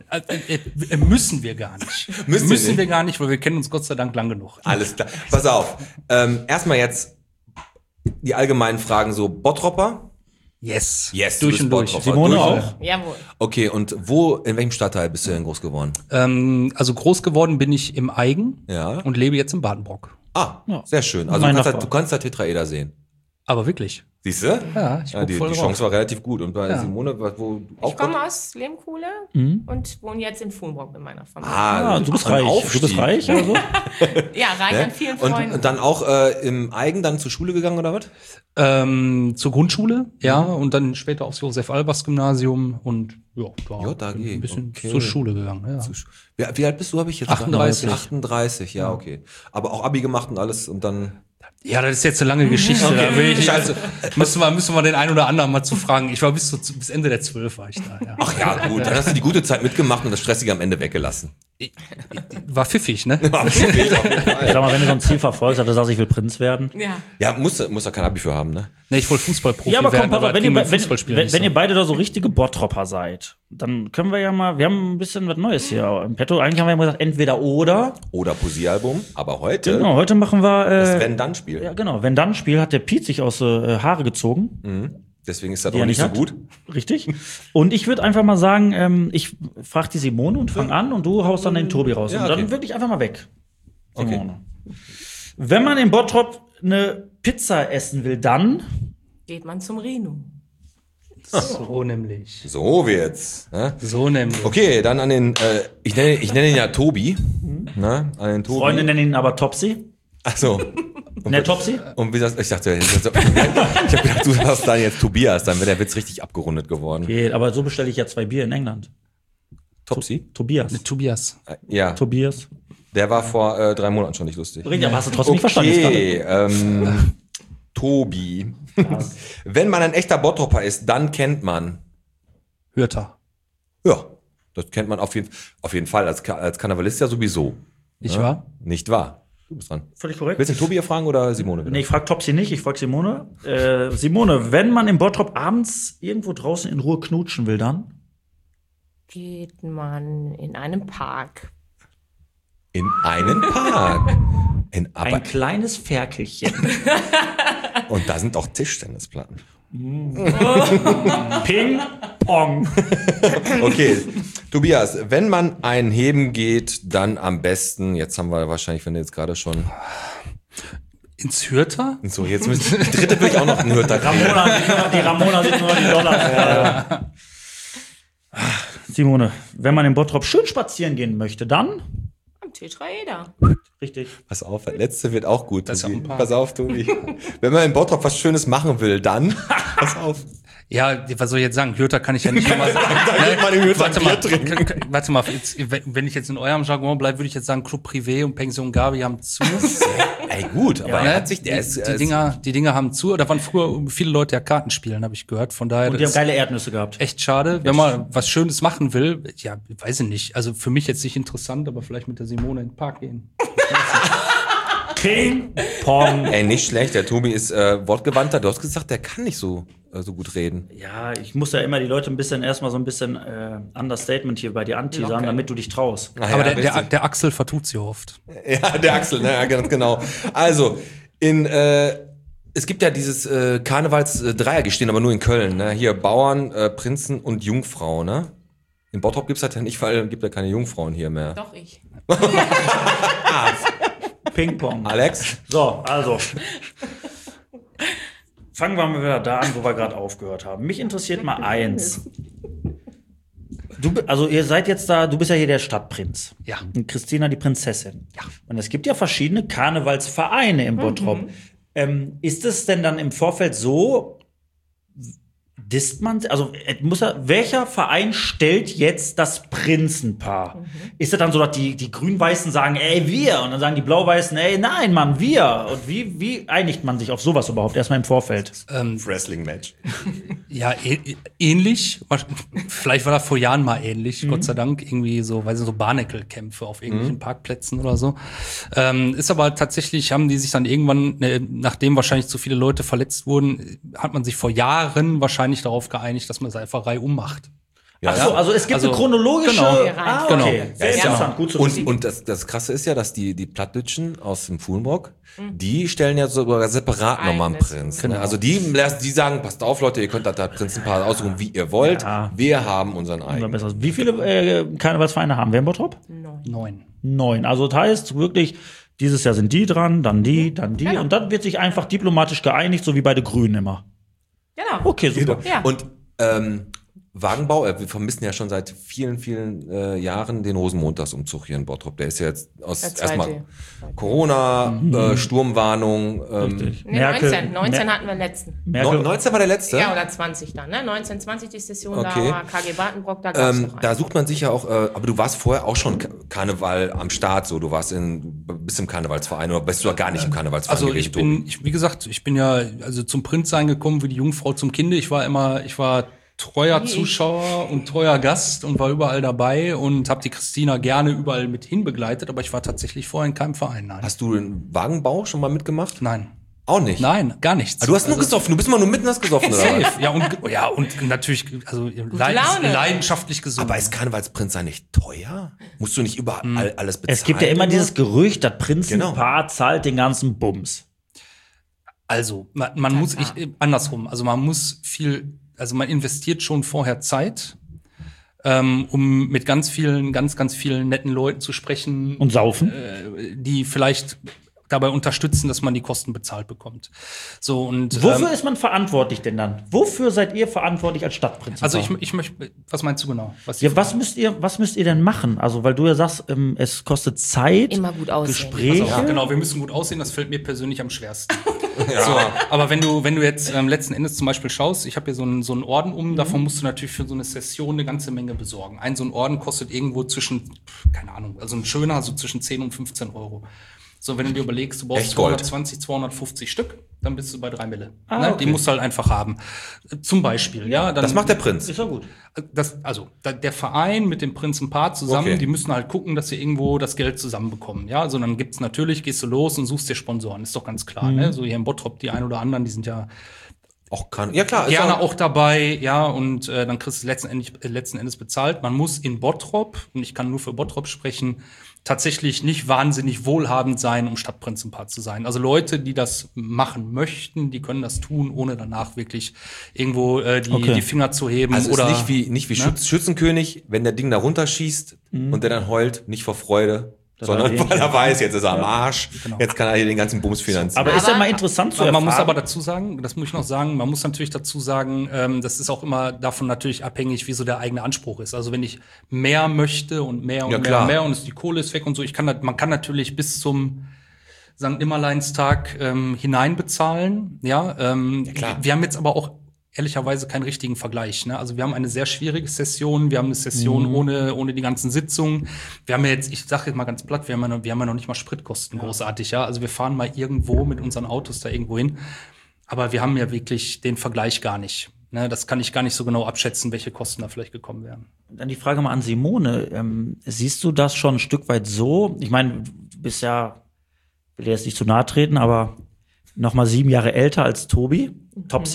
Speaker 5: Müssen wir gar nicht.
Speaker 2: Müssen
Speaker 5: wir gar nicht, weil wir kennen uns Gott sei Dank lang genug.
Speaker 2: Alles klar. Pass auf. Erstmal jetzt die allgemeinen Fragen so. Bottropper?
Speaker 5: Yes.
Speaker 2: Yes,
Speaker 5: Durch und durch.
Speaker 2: Bottropper.
Speaker 4: Simone
Speaker 2: Durch-
Speaker 4: auch?
Speaker 6: Jawohl.
Speaker 2: Okay, und in welchem Stadtteil bist du denn groß geworden?
Speaker 5: Also groß geworden bin ich im Eigen
Speaker 2: Ja.
Speaker 5: und lebe jetzt in Badenbrock.
Speaker 2: Ah,
Speaker 4: Ja.
Speaker 2: sehr schön. Also
Speaker 4: Mein
Speaker 2: du
Speaker 4: Nachbar.
Speaker 2: kannst da Tetraeder sehen.
Speaker 5: Aber wirklich.
Speaker 2: Siehst du?
Speaker 5: Ja, ich guck
Speaker 2: die
Speaker 5: voll drauf.
Speaker 2: Chance war relativ gut. Und bei
Speaker 5: Ja.
Speaker 2: Simone, wo du auch
Speaker 6: Ich komme aus Lehmkuhle und wohne jetzt in Fuhnbrock mit meiner Familie.
Speaker 4: Ah, du bist
Speaker 2: ein
Speaker 4: reich.
Speaker 2: Aufstieg.
Speaker 4: Du bist reich oder so?
Speaker 6: Ja, reich an vielen Freunden.
Speaker 2: Und dann auch im Eigen dann zur Schule gegangen oder was?
Speaker 5: Zur Grundschule, ja, und dann später aufs Josef-Albers-Gymnasium und ja, da
Speaker 2: JAG,
Speaker 5: bin ein bisschen
Speaker 2: okay.
Speaker 5: zur Schule gegangen. Ja.
Speaker 2: Wie alt bist du, habe ich jetzt
Speaker 5: 38.
Speaker 2: 38, ja, okay. Aber auch Abi gemacht und alles und dann...
Speaker 5: Ja, das ist jetzt eine lange Geschichte. Da will ich, also, müssen wir den einen oder anderen mal zu fragen. Ich war bis Ende der 12 war ich da, ja.
Speaker 2: Ach ja, gut, dann hast du die gute Zeit mitgemacht und das Stressige am Ende weggelassen.
Speaker 5: War pfiffig, ne?
Speaker 4: Ich sag mal, wenn du so ein Ziel verfolgst, du sagst, ich will Prinz werden.
Speaker 6: Ja.
Speaker 2: Ja, muss da kein Abi für haben, ne?
Speaker 5: Ne, ich wollte Fußballprofi
Speaker 4: Ja, aber komm,
Speaker 5: werden,
Speaker 4: pass auf, wenn,
Speaker 5: kriegen wir
Speaker 4: ihr,
Speaker 5: Fußballspieler
Speaker 4: wenn,
Speaker 5: nicht
Speaker 4: wenn
Speaker 5: so.
Speaker 4: ihr beide da so richtige Bottropper seid, dann können wir ja mal, wir haben ein bisschen was Neues hier im Petto. Eigentlich haben wir ja gesagt, entweder oder.
Speaker 2: Oder Poesiealbum, aber heute
Speaker 4: Genau, heute machen wir,
Speaker 2: das Wenn-Dann-Spiel.
Speaker 4: ja genau, wenn dann Spiel hat der Piet sich aus Haare gezogen.
Speaker 2: Deswegen ist das
Speaker 4: Die
Speaker 2: auch
Speaker 4: er
Speaker 2: nicht so
Speaker 4: hat.
Speaker 2: gut.
Speaker 4: Richtig. Und ich würde einfach mal sagen, ich frage die Simone und fang an und du haust dann den Tobi raus.
Speaker 2: Ja,
Speaker 4: Und dann
Speaker 2: okay.
Speaker 4: würde ich einfach mal weg.
Speaker 2: Okay.
Speaker 4: Simone. Wenn man in Bottrop eine Pizza essen will, dann
Speaker 6: Geht man zum Reno.
Speaker 5: So nämlich.
Speaker 2: So wird's. Ne?
Speaker 5: So nämlich.
Speaker 2: Okay, dann an den, ich nenne ihn ja Tobi. Ne? An den Tobi.
Speaker 4: Freunde nennen ihn aber Topsy.
Speaker 2: Ach so.
Speaker 4: Ne, Topsy?
Speaker 2: Und wie das, ich dachte, ich habe gedacht, du hast dann jetzt Tobias, dann wäre der Witz richtig abgerundet geworden.
Speaker 4: Okay, aber so bestelle ich ja 2 Bier in England.
Speaker 2: Topsy?
Speaker 4: Tobias.
Speaker 5: Tobias.
Speaker 2: Ja,
Speaker 4: Tobias.
Speaker 2: der war vor 3 Monaten schon nicht lustig.
Speaker 4: Richtig, aber hast du trotzdem nicht verstanden. jetzt
Speaker 2: Okay, Tobi. Wenn man ein echter Bottropper ist, dann kennt man,
Speaker 5: Hürter.
Speaker 2: ja, das kennt man auf jeden Fall, als Karnevalist ja sowieso.
Speaker 5: Nicht
Speaker 2: Ja?
Speaker 5: wahr?
Speaker 2: Nicht wahr? Du bist dran.
Speaker 4: Völlig korrekt.
Speaker 2: Willst du den Tobi hier fragen oder Simone?
Speaker 4: Nee, ich frage Topsy nicht, ich frage Simone. Simone, wenn man in Bottrop abends irgendwo draußen in Ruhe knutschen will, dann?
Speaker 6: Geht man in einem Park.
Speaker 2: In einen Park. Aber,
Speaker 4: Ein kleines Ferkelchen.
Speaker 2: und da sind auch Tischtennisplatten.
Speaker 4: Ping, Pong.
Speaker 2: Okay, Tobias, wenn man ein Heben geht, dann am besten, jetzt haben wir wahrscheinlich, wenn du jetzt gerade schon,
Speaker 5: Ins Hürter?
Speaker 2: so, jetzt müssen, die dritte will ich auch noch einen Hörter kriegen.
Speaker 4: Die Ramona sieht nur die Dollars. Simone, wenn man in Bottrop schön spazieren gehen möchte, dann?
Speaker 6: Am Tetraeder.
Speaker 4: Richtig.
Speaker 2: Pass auf, das letzte wird auch gut.
Speaker 5: Das ist
Speaker 2: Tobi.
Speaker 5: auch ein Park.
Speaker 2: Pass auf, Tobi. Wenn man in Bottrop was Schönes machen will, dann, pass auf.
Speaker 5: Ja, was soll ich jetzt sagen? Hürter kann ich ja nicht immer sagen.
Speaker 2: geht man in Hürter
Speaker 5: warte
Speaker 2: Bier
Speaker 5: mal,
Speaker 2: trinken.
Speaker 5: warte mal, jetzt, wenn ich jetzt in eurem Jargon bleibe, würde ich jetzt sagen, Club Privé und Pension Gabi haben zu.
Speaker 2: Ey, gut, aber
Speaker 5: Ja,
Speaker 2: er
Speaker 5: ne?
Speaker 2: hat sich, der ist,
Speaker 5: die Dinger haben zu. Da waren früher viele Leute ja Karten spielen, habe ich gehört. Von daher,
Speaker 4: Und die
Speaker 5: das
Speaker 4: haben
Speaker 5: ist
Speaker 4: geile Erdnüsse gehabt.
Speaker 5: echt schade. Wenn man was Schönes machen will, ja, weiß ich nicht. Also für mich jetzt nicht interessant, aber vielleicht mit der Simone in den Park gehen.
Speaker 4: Ping, Pong.
Speaker 2: ey, nicht schlecht, der Tobi ist wortgewandter. Du hast gesagt, der kann nicht so gut reden.
Speaker 4: Ja, ich muss ja immer die Leute erstmal so ein bisschen Understatement hier bei dir anteasern, damit du dich traust.
Speaker 2: Ah,
Speaker 5: Aber
Speaker 2: ja,
Speaker 5: der Axel vertut sie oft.
Speaker 2: Ja, der Axel, ne, ja, ganz genau. Also, es gibt ja dieses Karnevals-Dreiergestehen, aber nur in Köln, ne? Hier Bauern, Prinzen und Jungfrau, ne? In Bottrop gibt's das ja nicht, weil gibt ja keine Jungfrauen hier mehr.
Speaker 6: Doch, ich.
Speaker 4: Ping-Pong.
Speaker 2: Alex?
Speaker 4: So, also. Fangen wir mal wieder da an, wo wir gerade aufgehört haben. Mich interessiert mal eins. Also ihr seid jetzt da, du bist ja hier der Stadtprinz.
Speaker 5: Ja.
Speaker 4: Und Christina die Prinzessin. Ja. Und es gibt ja verschiedene Karnevalsvereine im Bottrop. Ist es denn dann im Vorfeld so, disst man, also welcher Verein stellt jetzt das Prinzenpaar? Ist es dann so, dass die Grün-Weißen sagen, ey, wir, und dann sagen die Blau-Weißen, ey, nein, Mann, wir? Und wie einigt man sich auf sowas überhaupt erstmal im Vorfeld?
Speaker 1: Wrestling-Match.
Speaker 5: Ja, ähnlich. Vielleicht war das vor Jahren mal ähnlich, Gott sei Dank. Irgendwie so, weiß ich, so Barnacle-Kämpfe auf irgendwelchen Parkplätzen oder so. Ist aber tatsächlich, haben die sich dann irgendwann, nachdem wahrscheinlich zu viele Leute verletzt wurden, hat man sich vor Jahren wahrscheinlich darauf geeinigt, dass man es einfach reihum macht.
Speaker 2: Ja,
Speaker 4: Ach so, also es gibt eine chronologische.
Speaker 5: Genau.
Speaker 4: Ah,
Speaker 5: Genau.
Speaker 4: okay. Sehr interessant, gut zu wissen.
Speaker 2: Und das Krasse ist ja, dass die Plattdütschen aus dem Fuhlenbrock, die stellen ja sogar separat nochmal einen
Speaker 6: Eigenes.
Speaker 2: Prinz. Ne? Also die sagen, passt auf, Leute, ihr könnt das Prinzenpaar aussuchen, wie ihr wollt.
Speaker 4: Ja.
Speaker 2: Wir haben unseren eigenen.
Speaker 4: Wie viele Karnevalsvereine haben wir in Bottrop?
Speaker 5: 9.
Speaker 4: 9. Also das heißt wirklich, dieses Jahr sind die dran, dann die.
Speaker 6: Genau.
Speaker 4: Und dann wird sich einfach diplomatisch geeinigt, so wie bei den Grünen immer.
Speaker 6: Genau.
Speaker 4: Okay, super.
Speaker 6: Ja.
Speaker 2: Und Wagenbau, wir vermissen ja schon seit vielen Jahren den Rosenmontagsumzug hier in Bottrop. Der ist ja jetzt aus
Speaker 6: Der zweite.
Speaker 2: erstmal Corona, Sturmwarnung.
Speaker 4: Richtig.
Speaker 6: Nee, 19 hatten wir den letzten.
Speaker 4: Merkel,
Speaker 2: 19 war der letzte?
Speaker 6: Ja, oder 20 dann, ne? 19, 20 die Session,
Speaker 2: Okay.
Speaker 6: da war KG Bartenbrock, da gab's noch
Speaker 2: Da
Speaker 6: einen.
Speaker 2: sucht man sich ja auch, aber du warst vorher auch schon Karneval am Start, so du bist im Karnevalsverein oder bist du ja gar nicht im Karnevalsverein
Speaker 5: Also
Speaker 2: gewesen,
Speaker 5: wie gesagt, ich bin ja also zum Prinzsein gekommen wie die Jungfrau zum Kinde. Ich war treuer Zuschauer und treuer Gast und war überall dabei und habe die Christina gerne überall mit hinbegleitet, aber ich war tatsächlich vorher in keinem Verein. Nein.
Speaker 2: Hast du den Wagenbau schon mal mitgemacht?
Speaker 5: Nein.
Speaker 2: Auch nicht?
Speaker 5: Nein, gar nichts.
Speaker 2: Ah, du hast nur gesoffen, du bist immer nur mitten hast gesoffen, oder was?
Speaker 5: Safe. Und natürlich, also
Speaker 6: Laune.
Speaker 5: leidenschaftlich gesungen.
Speaker 2: Aber ist Karnevalsprinz sein nicht teuer? Musst du nicht überall alles bezahlen?
Speaker 4: es gibt ja immer
Speaker 2: oder?
Speaker 4: dieses Gerücht, das Prinzenpaar zahlt den ganzen Bums.
Speaker 5: Also, man muss, andersrum, also man muss man investiert schon vorher Zeit, um mit ganz vielen netten Leuten zu sprechen.
Speaker 4: Und saufen?
Speaker 5: Die vielleicht dabei unterstützen, dass man die Kosten bezahlt bekommt. So, und,
Speaker 4: Wofür ist man verantwortlich denn dann? Wofür seid ihr verantwortlich als Stadtprinzip?
Speaker 5: also ich möchte, was meinst du genau?
Speaker 4: Ja, was müsst ihr denn machen? Also, weil du ja sagst, es kostet Zeit,
Speaker 6: Immer gut aussehen.
Speaker 4: Gespräche.
Speaker 5: Ja, genau, wir müssen gut aussehen, das fällt mir persönlich am schwersten. So, aber wenn du jetzt letzten Endes zum Beispiel schaust, ich habe hier so einen Orden davon musst du natürlich für so eine Session eine ganze Menge besorgen. So ein Orden kostet irgendwo zwischen, keine Ahnung, also ein schöner, so zwischen 10 und 15 Euro. So, wenn du dir überlegst, du brauchst
Speaker 2: Echt Gold.
Speaker 5: 220, 250 Stück, dann bist du bei 3 Mille.
Speaker 4: Ah, okay.
Speaker 5: Die musst du halt einfach haben. Zum Beispiel, ja. Dann,
Speaker 2: Das macht der Prinz.
Speaker 4: Ist ja gut.
Speaker 5: Der Verein mit dem Prinzenpaar zusammen,
Speaker 2: Okay.
Speaker 5: die müssen halt gucken, dass sie irgendwo das Geld zusammenbekommen. Ja, also dann gibt's natürlich, gehst du los und suchst dir Sponsoren, ist doch ganz klar. Ne? So hier in Bottrop, die ein oder anderen, die sind ja
Speaker 2: Ja klar. ist
Speaker 5: gerne auch dabei, ja, und dann kriegst du letzten Endes bezahlt. Man muss in Bottrop, und ich kann nur für Bottrop sprechen, tatsächlich nicht wahnsinnig wohlhabend sein, um Stadtprinzenpaar zu sein. Also Leute, die das machen möchten, die können das tun, ohne danach wirklich irgendwo die Finger zu heben.
Speaker 2: Also
Speaker 5: oder
Speaker 2: ist nicht wie Schützenkönig, wenn der Ding da runterschießt und der dann heult, nicht vor Freude, sondern weil er weiß, jetzt ist er am Arsch, jetzt kann er hier den ganzen Bums finanzieren.
Speaker 4: Aber ist ja mal interessant zu
Speaker 5: Aber
Speaker 4: erfahren.
Speaker 5: man muss aber dazu sagen, das muss ich noch sagen, man muss natürlich dazu sagen, das ist auch immer davon natürlich abhängig, wie so der eigene Anspruch ist. Also wenn ich mehr möchte und mehr und
Speaker 2: Ja,
Speaker 5: mehr
Speaker 2: klar.
Speaker 5: und mehr und die Kohle ist weg und so, man kann natürlich bis zum St. Nimmerleinstag hineinbezahlen. Ja,
Speaker 2: klar.
Speaker 5: Wir haben jetzt aber auch ehrlicherweise keinen richtigen Vergleich. Ne? Also wir haben eine sehr schwierige Session, wir haben eine Session ohne die ganzen Sitzungen. Wir haben ja jetzt, ich sage jetzt mal ganz platt, wir haben ja noch nicht mal Spritkosten großartig. Ja, also wir fahren mal irgendwo mit unseren Autos da irgendwo hin, aber wir haben ja wirklich den Vergleich gar nicht. Ne? Das kann ich gar nicht so genau abschätzen, welche Kosten da vielleicht gekommen wären.
Speaker 4: Dann die Frage mal an Simone. Siehst du das schon ein Stück weit so? Ich meine, du bist ja, will dir jetzt nicht zu nahe treten, aber noch mal 7 Jahre älter als Tobi, Topsy.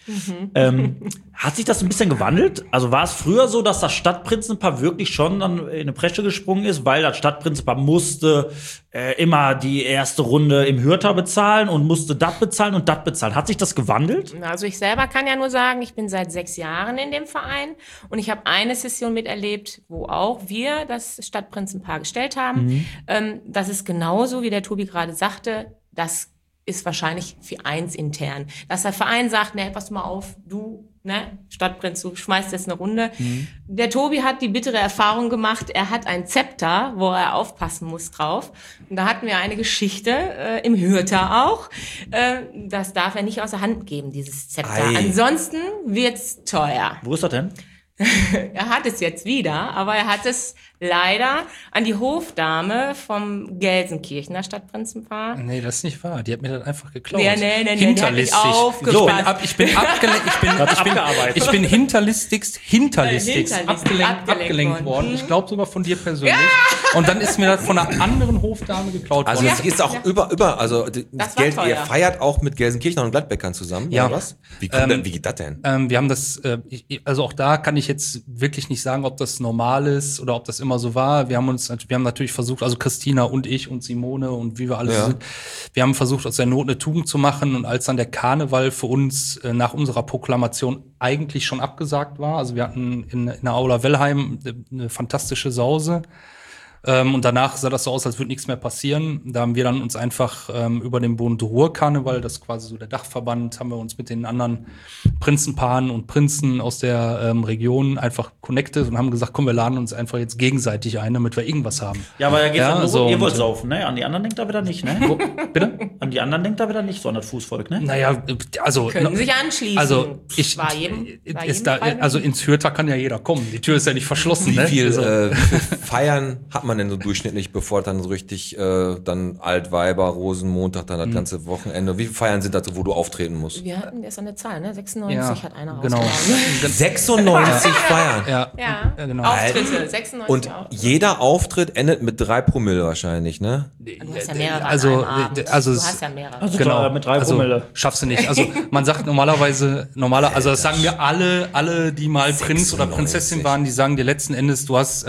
Speaker 4: Hat sich das ein bisschen gewandelt? Also war es früher so, dass das Stadtprinzenpaar wirklich schon dann in eine Presche gesprungen ist, weil das Stadtprinzenpaar musste immer die erste Runde im Hürter bezahlen und musste das bezahlen und das bezahlen. Hat sich das gewandelt?
Speaker 6: Also ich selber kann ja nur sagen, ich bin seit 6 Jahren in dem Verein und ich habe eine Session miterlebt, wo auch wir das Stadtprinzenpaar gestellt haben. Das ist genauso, wie der Tobi gerade sagte, das ist wahrscheinlich vereinsintern. Dass der Verein sagt, ne, pass mal auf, du, ne, Stadtprinz, du schmeißt jetzt eine Runde. Der Tobi hat die bittere Erfahrung gemacht, er hat ein Zepter, wo er aufpassen muss drauf. Und da hatten wir eine Geschichte, im Hürter auch. Das darf er nicht außer Hand geben, dieses Zepter. Ansonsten wird's teuer.
Speaker 4: Wo ist das denn?
Speaker 6: Er hat es jetzt wieder, aber er hat es leider an die Hofdame vom Gelsenkirchener Stadtprinzenpaar.
Speaker 5: Nee, das ist nicht wahr. Die hat mir das einfach geklaut.
Speaker 6: Nee,
Speaker 5: hinterlistig.
Speaker 6: Die hat nicht aufgepasst.
Speaker 5: Ich bin hinterlistigst abgelenkt
Speaker 6: worden.
Speaker 5: worden. Ich glaube sogar von dir persönlich. Ja! Und dann ist mir das von einer anderen Hofdame geklaut worden.
Speaker 2: Also es ist auch also das Geld,
Speaker 6: teuer.
Speaker 2: ihr feiert auch mit Gelsenkirchen und Gladbeckern zusammen,
Speaker 5: Ja.
Speaker 2: oder was? Wie geht das denn?
Speaker 5: Wir haben das, also auch da kann ich jetzt wirklich nicht sagen, ob das normal ist oder ob das immer so war. Wir haben natürlich versucht, also Christina und ich und Simone und wie wir alle sind, wir haben versucht, aus der Not eine Tugend zu machen. Und als dann der Karneval für uns nach unserer Proklamation eigentlich schon abgesagt war, also wir hatten in der Aula Wellheim eine fantastische Sause. Und danach sah das so aus, als würde nichts mehr passieren. Da haben wir dann uns einfach über den Bund Ruhr-Karneval, das ist quasi so der Dachverband, haben wir uns mit den anderen Prinzenpaaren und Prinzen aus der Region einfach connected und haben gesagt, komm, wir laden uns einfach jetzt gegenseitig ein, damit wir irgendwas haben.
Speaker 4: Ja, aber geht's ja nur,
Speaker 5: so,
Speaker 4: ihr wollt saufen, ne? An die anderen denkt er wieder nicht, ne?
Speaker 5: Bitte?
Speaker 4: An die anderen denkt er wieder nicht, so an das Fußvolk, ne?
Speaker 5: Naja, also
Speaker 6: Können sich anschließen.
Speaker 5: Also
Speaker 6: also
Speaker 5: ins Hürter kann ja jeder kommen. Die Tür ist ja nicht verschlossen.
Speaker 2: Wie
Speaker 5: Ne?
Speaker 2: viel
Speaker 5: Also,
Speaker 2: Feiern hat man denn so durchschnittlich, bevor dann so richtig dann Altweiber, Rosenmontag, dann das ganze Wochenende? Wie viele Feiern sind das, wo du auftreten musst?
Speaker 6: wir hatten erst eine Zahl, ne? 96
Speaker 5: ja,
Speaker 6: hat einer
Speaker 5: genau.
Speaker 6: rausgehauen.
Speaker 2: 96 Feiern.
Speaker 5: Ja,
Speaker 6: Ja,
Speaker 5: genau.
Speaker 6: Auftritte, 96
Speaker 2: Und
Speaker 6: Auftritte.
Speaker 2: jeder Auftritt endet mit 3 Promille wahrscheinlich, ne?
Speaker 6: Du hast ja mehrere
Speaker 5: also,
Speaker 6: an einem Abend.
Speaker 5: also
Speaker 6: du
Speaker 5: es-
Speaker 6: hast ja mehrere.
Speaker 4: Also
Speaker 5: Genau.
Speaker 4: mit 3 Promille.
Speaker 5: Schaffst du nicht. Also man sagt normalerweise, also das sagen mir alle, die mal Prinz oder
Speaker 2: 96.
Speaker 5: Prinzessin waren, die sagen dir letzten Endes, du hast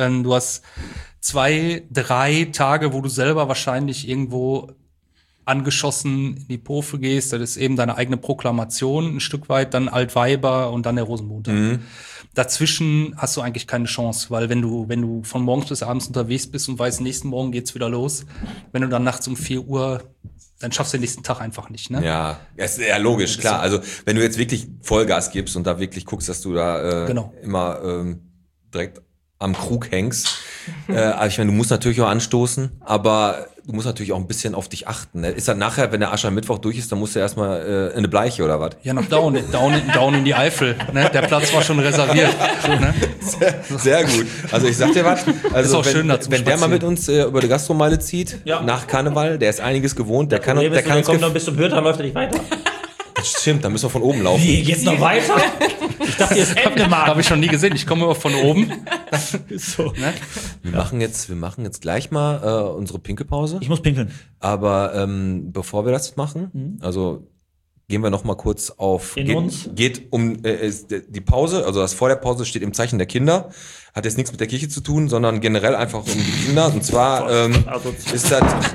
Speaker 5: 2, 3 Tage, wo du selber wahrscheinlich irgendwo angeschossen in die Pofe gehst. Das ist eben deine eigene Proklamation ein Stück weit, dann Altweiber und dann der Rosenmontag. Dazwischen hast du eigentlich keine Chance, weil wenn du von morgens bis abends unterwegs bist und weißt, nächsten Morgen geht's wieder los, wenn du dann nachts um 4 Uhr, dann schaffst du den nächsten Tag einfach nicht, ne?
Speaker 2: Ja, ist ja logisch, klar. Also wenn du jetzt wirklich Vollgas gibst und da wirklich guckst, dass du da
Speaker 5: Genau.
Speaker 2: immer direkt am Krug hängst. Aber ich meine, du musst natürlich auch anstoßen, aber du musst natürlich auch ein bisschen auf dich achten. Ne? Ist dann nachher, wenn der Aschermittwoch durch ist, dann musst du erstmal in eine Bleiche oder was?
Speaker 5: Ja, nach down in die Eifel. Ne? Der Platz war schon reserviert. So, ne?
Speaker 2: Sehr gut. Also ich sag dir was, also
Speaker 5: auch schön, da zum
Speaker 2: wenn der mal
Speaker 5: Spazieren.
Speaker 2: mit uns über die Gastromeile zieht,
Speaker 4: Ja.
Speaker 2: nach Karneval, der ist einiges gewohnt, der kann
Speaker 4: Problem ist,
Speaker 2: uns
Speaker 4: kommt noch bis zum Hürter, läuft er nicht weiter.
Speaker 2: Stimmt, dann müssen wir von oben laufen.
Speaker 4: Wie, geht's noch weiter? Ich dachte, hier ist Ende, Mann.
Speaker 5: Habe ich schon nie gesehen. Ich komme immer von oben.
Speaker 4: So.
Speaker 5: Ne?
Speaker 2: Wir machen jetzt gleich mal unsere Pinkelpause.
Speaker 4: Ich muss pinkeln.
Speaker 2: Aber bevor wir das machen, also gehen wir noch mal kurz auf.
Speaker 4: In uns?
Speaker 2: Geht um die Pause, also das vor der Pause steht im Zeichen der Kinder. Hat jetzt nichts mit der Kirche zu tun, sondern generell einfach um die Kinder. Und zwar ist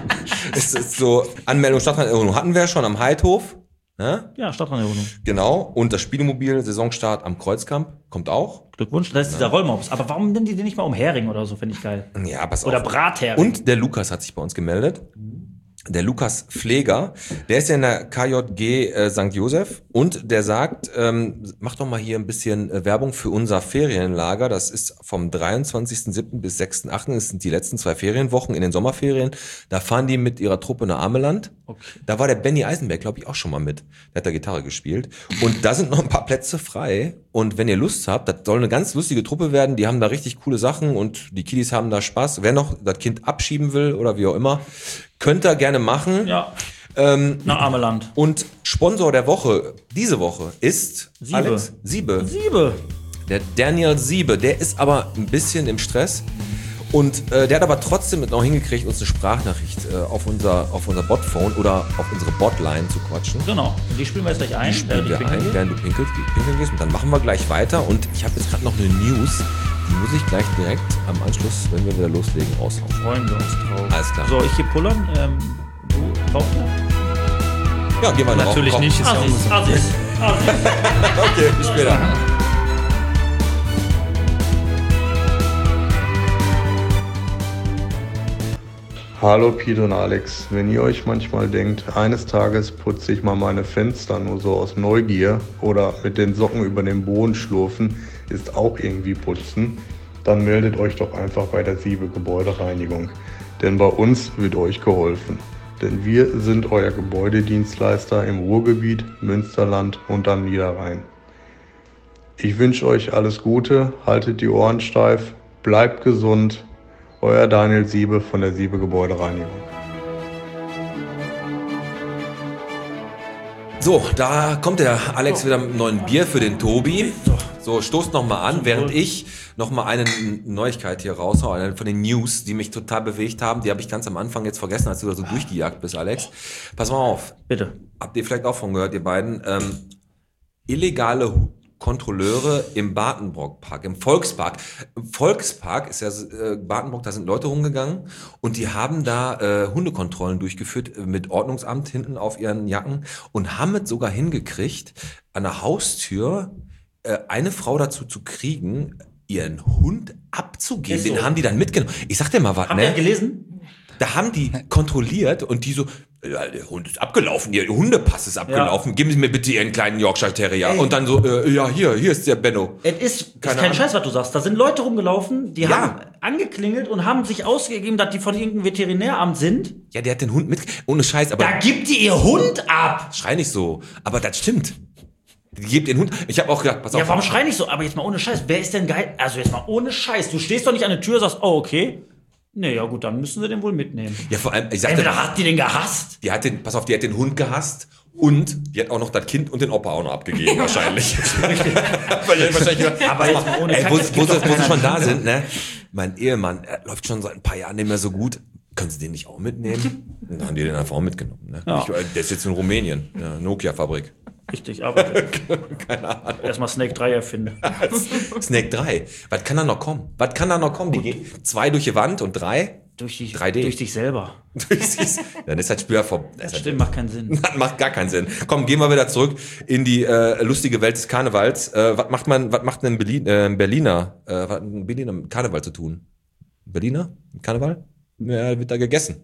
Speaker 2: das so Anmeldung, Stadtratseröffnung hatten wir schon am Heidhof. Ne?
Speaker 4: Ja, Stadtratseröffnung.
Speaker 2: Genau. Und das Spielemobil Saisonstart am Kreuzkamp kommt auch.
Speaker 4: Glückwunsch, das ist dieser Rollmops. Aber warum nennen die den nicht mal um Hering oder so, finde ich geil.
Speaker 2: Ja, pass
Speaker 4: Oder
Speaker 2: auf.
Speaker 4: Brathering.
Speaker 2: Und der Lukas hat sich bei uns gemeldet. Der Lukas Pfleger, der ist ja in der KJG St. Joseph und der sagt, mach doch mal hier ein bisschen Werbung für unser Ferienlager. Das ist vom 23.07. bis 6.08. Das sind die letzten 2 Ferienwochen in den Sommerferien. Da fahren die mit ihrer Truppe nach Ameland.
Speaker 4: Okay.
Speaker 2: Da war der Benny Eisenberg, glaube ich, auch schon mal mit. Der hat da Gitarre gespielt. Und da sind noch ein paar Plätze frei. Und wenn ihr Lust habt, das soll eine ganz lustige Truppe werden. Die haben da richtig coole Sachen und die Kiddies haben da Spaß. Wer noch das Kind abschieben will oder wie auch immer, könnt ihr gerne machen.
Speaker 4: Ja, nach Ameland.
Speaker 2: Und Sponsor der Woche, diese Woche, ist
Speaker 4: Siebe.
Speaker 2: Alex Siebe.
Speaker 4: Siebe.
Speaker 2: Der Daniel Siebe, der ist aber ein bisschen im Stress. Und der hat aber trotzdem noch hingekriegt, uns eine Sprachnachricht auf unser Botphone oder auf unsere Botline zu quatschen.
Speaker 4: Genau. Und die spielen wir jetzt gleich ein,
Speaker 2: Während du pinkeln gehst. Und dann machen wir gleich weiter. Und ich habe jetzt gerade noch eine News, die muss ich gleich direkt am Anschluss, wenn wir wieder loslegen, raushauen.
Speaker 4: Freuen wir uns drauf.
Speaker 2: Alles klar.
Speaker 4: So, ich gehe pullern. Du brauchst
Speaker 2: Ja, gehen wir noch.
Speaker 5: Natürlich nicht, ist ja ungesund.
Speaker 4: Assis.
Speaker 2: Okay, bis später.
Speaker 7: Hallo Peter und Alex, wenn ihr euch manchmal denkt, eines Tages putze ich mal meine Fenster nur so aus Neugier oder mit den Socken über den Boden schlurfen, ist auch irgendwie putzen, dann meldet euch doch einfach bei der Siebe Gebäudereinigung. Denn bei uns wird euch geholfen. Denn wir sind euer Gebäudedienstleister im Ruhrgebiet, Münsterland und am Niederrhein. Ich wünsche euch alles Gute, haltet die Ohren steif, bleibt gesund. Euer Daniel Siebe von der Siebe Gebäudereinigung.
Speaker 2: So, da kommt der Alex wieder mit einem neuen Bier für den Tobi. So, stoßt nochmal an, während ich nochmal eine Neuigkeit hier raushaue, eine von den News, die mich total bewegt haben. Die habe ich ganz am Anfang jetzt vergessen, als du da so durchgejagt bist, Alex. Pass mal auf.
Speaker 4: Bitte.
Speaker 2: Habt ihr vielleicht auch von gehört, ihr beiden? Illegale Kontrolleure im Badenbrock-Park, im Volkspark. Im Volkspark ist ja Badenbrock, da sind Leute rumgegangen und die haben da Hundekontrollen durchgeführt mit Ordnungsamt hinten auf ihren Jacken und haben es sogar hingekriegt, an der Haustür eine Frau dazu zu kriegen, ihren Hund abzugeben.
Speaker 4: Ist so.
Speaker 2: Den haben die dann mitgenommen. Ich sag dir mal was,
Speaker 4: Habt ihr gelesen?
Speaker 2: Da haben die kontrolliert und die so, ja, der Hund ist abgelaufen, ihr Hundepass ist abgelaufen, geben Sie mir bitte Ihren kleinen Yorkshire Terrier.
Speaker 4: Ey.
Speaker 2: Und dann so, ja, hier ist der Benno.
Speaker 4: Es ist
Speaker 2: Keine
Speaker 4: kein
Speaker 2: Ahnung.
Speaker 4: Scheiß, was du sagst. Da sind Leute rumgelaufen, die
Speaker 2: Ja.
Speaker 4: haben angeklingelt und haben sich ausgegeben, dass die von irgendeinem Veterinäramt sind.
Speaker 2: Ja, der hat den Hund mit, ohne Scheiß, aber
Speaker 4: Da gibt die ihr Hund ab.
Speaker 2: schrei nicht so. Aber das stimmt. Die gibt den Hund, ich habe auch gedacht, pass auf.
Speaker 4: Ja, warum schrei nicht so? Aber jetzt mal ohne Scheiß. Wer ist denn geil? Also jetzt mal ohne Scheiß. Du stehst doch nicht an der Tür und sagst, oh, okay. Nee, ja gut, dann müssen wir den wohl mitnehmen.
Speaker 2: Ja, vor allem, ich sagte,
Speaker 4: Entweder hat die den gehasst.
Speaker 2: die hat den Hund gehasst und die hat auch noch das Kind und den Opa auch noch abgegeben, wahrscheinlich. Weil die wahrscheinlich
Speaker 4: Aber jetzt mal ohne
Speaker 2: ey,
Speaker 4: Kack,
Speaker 2: wo
Speaker 4: das gibt
Speaker 2: sie
Speaker 4: doch keiner.
Speaker 2: schon da sind, ne? Mein Ehemann, er läuft schon seit ein paar Jahren nicht mehr so gut. Können Sie den nicht auch mitnehmen? Und dann haben die den einfach auch mitgenommen. Ne?
Speaker 4: Ja.
Speaker 2: Der ist jetzt in Rumänien, ja, Nokia-Fabrik.
Speaker 4: Richtig, aber
Speaker 2: Keine Ahnung.
Speaker 4: erstmal Snake 3 erfinden.
Speaker 2: Snake 3. Was kann da noch kommen? Die gehen 2 durch die Wand und 3
Speaker 4: Durch
Speaker 2: 3D.
Speaker 4: dich selber.
Speaker 2: Dann ist das Spiel ja vorbei.
Speaker 4: Das stimmt, macht keinen Sinn.
Speaker 2: Das macht gar keinen Sinn. Komm, gehen wir wieder zurück in die lustige Welt des Karnevals. Was macht ein Berliner mit Karneval zu tun? Berliner? Mit Karneval? Ja, wird da gegessen.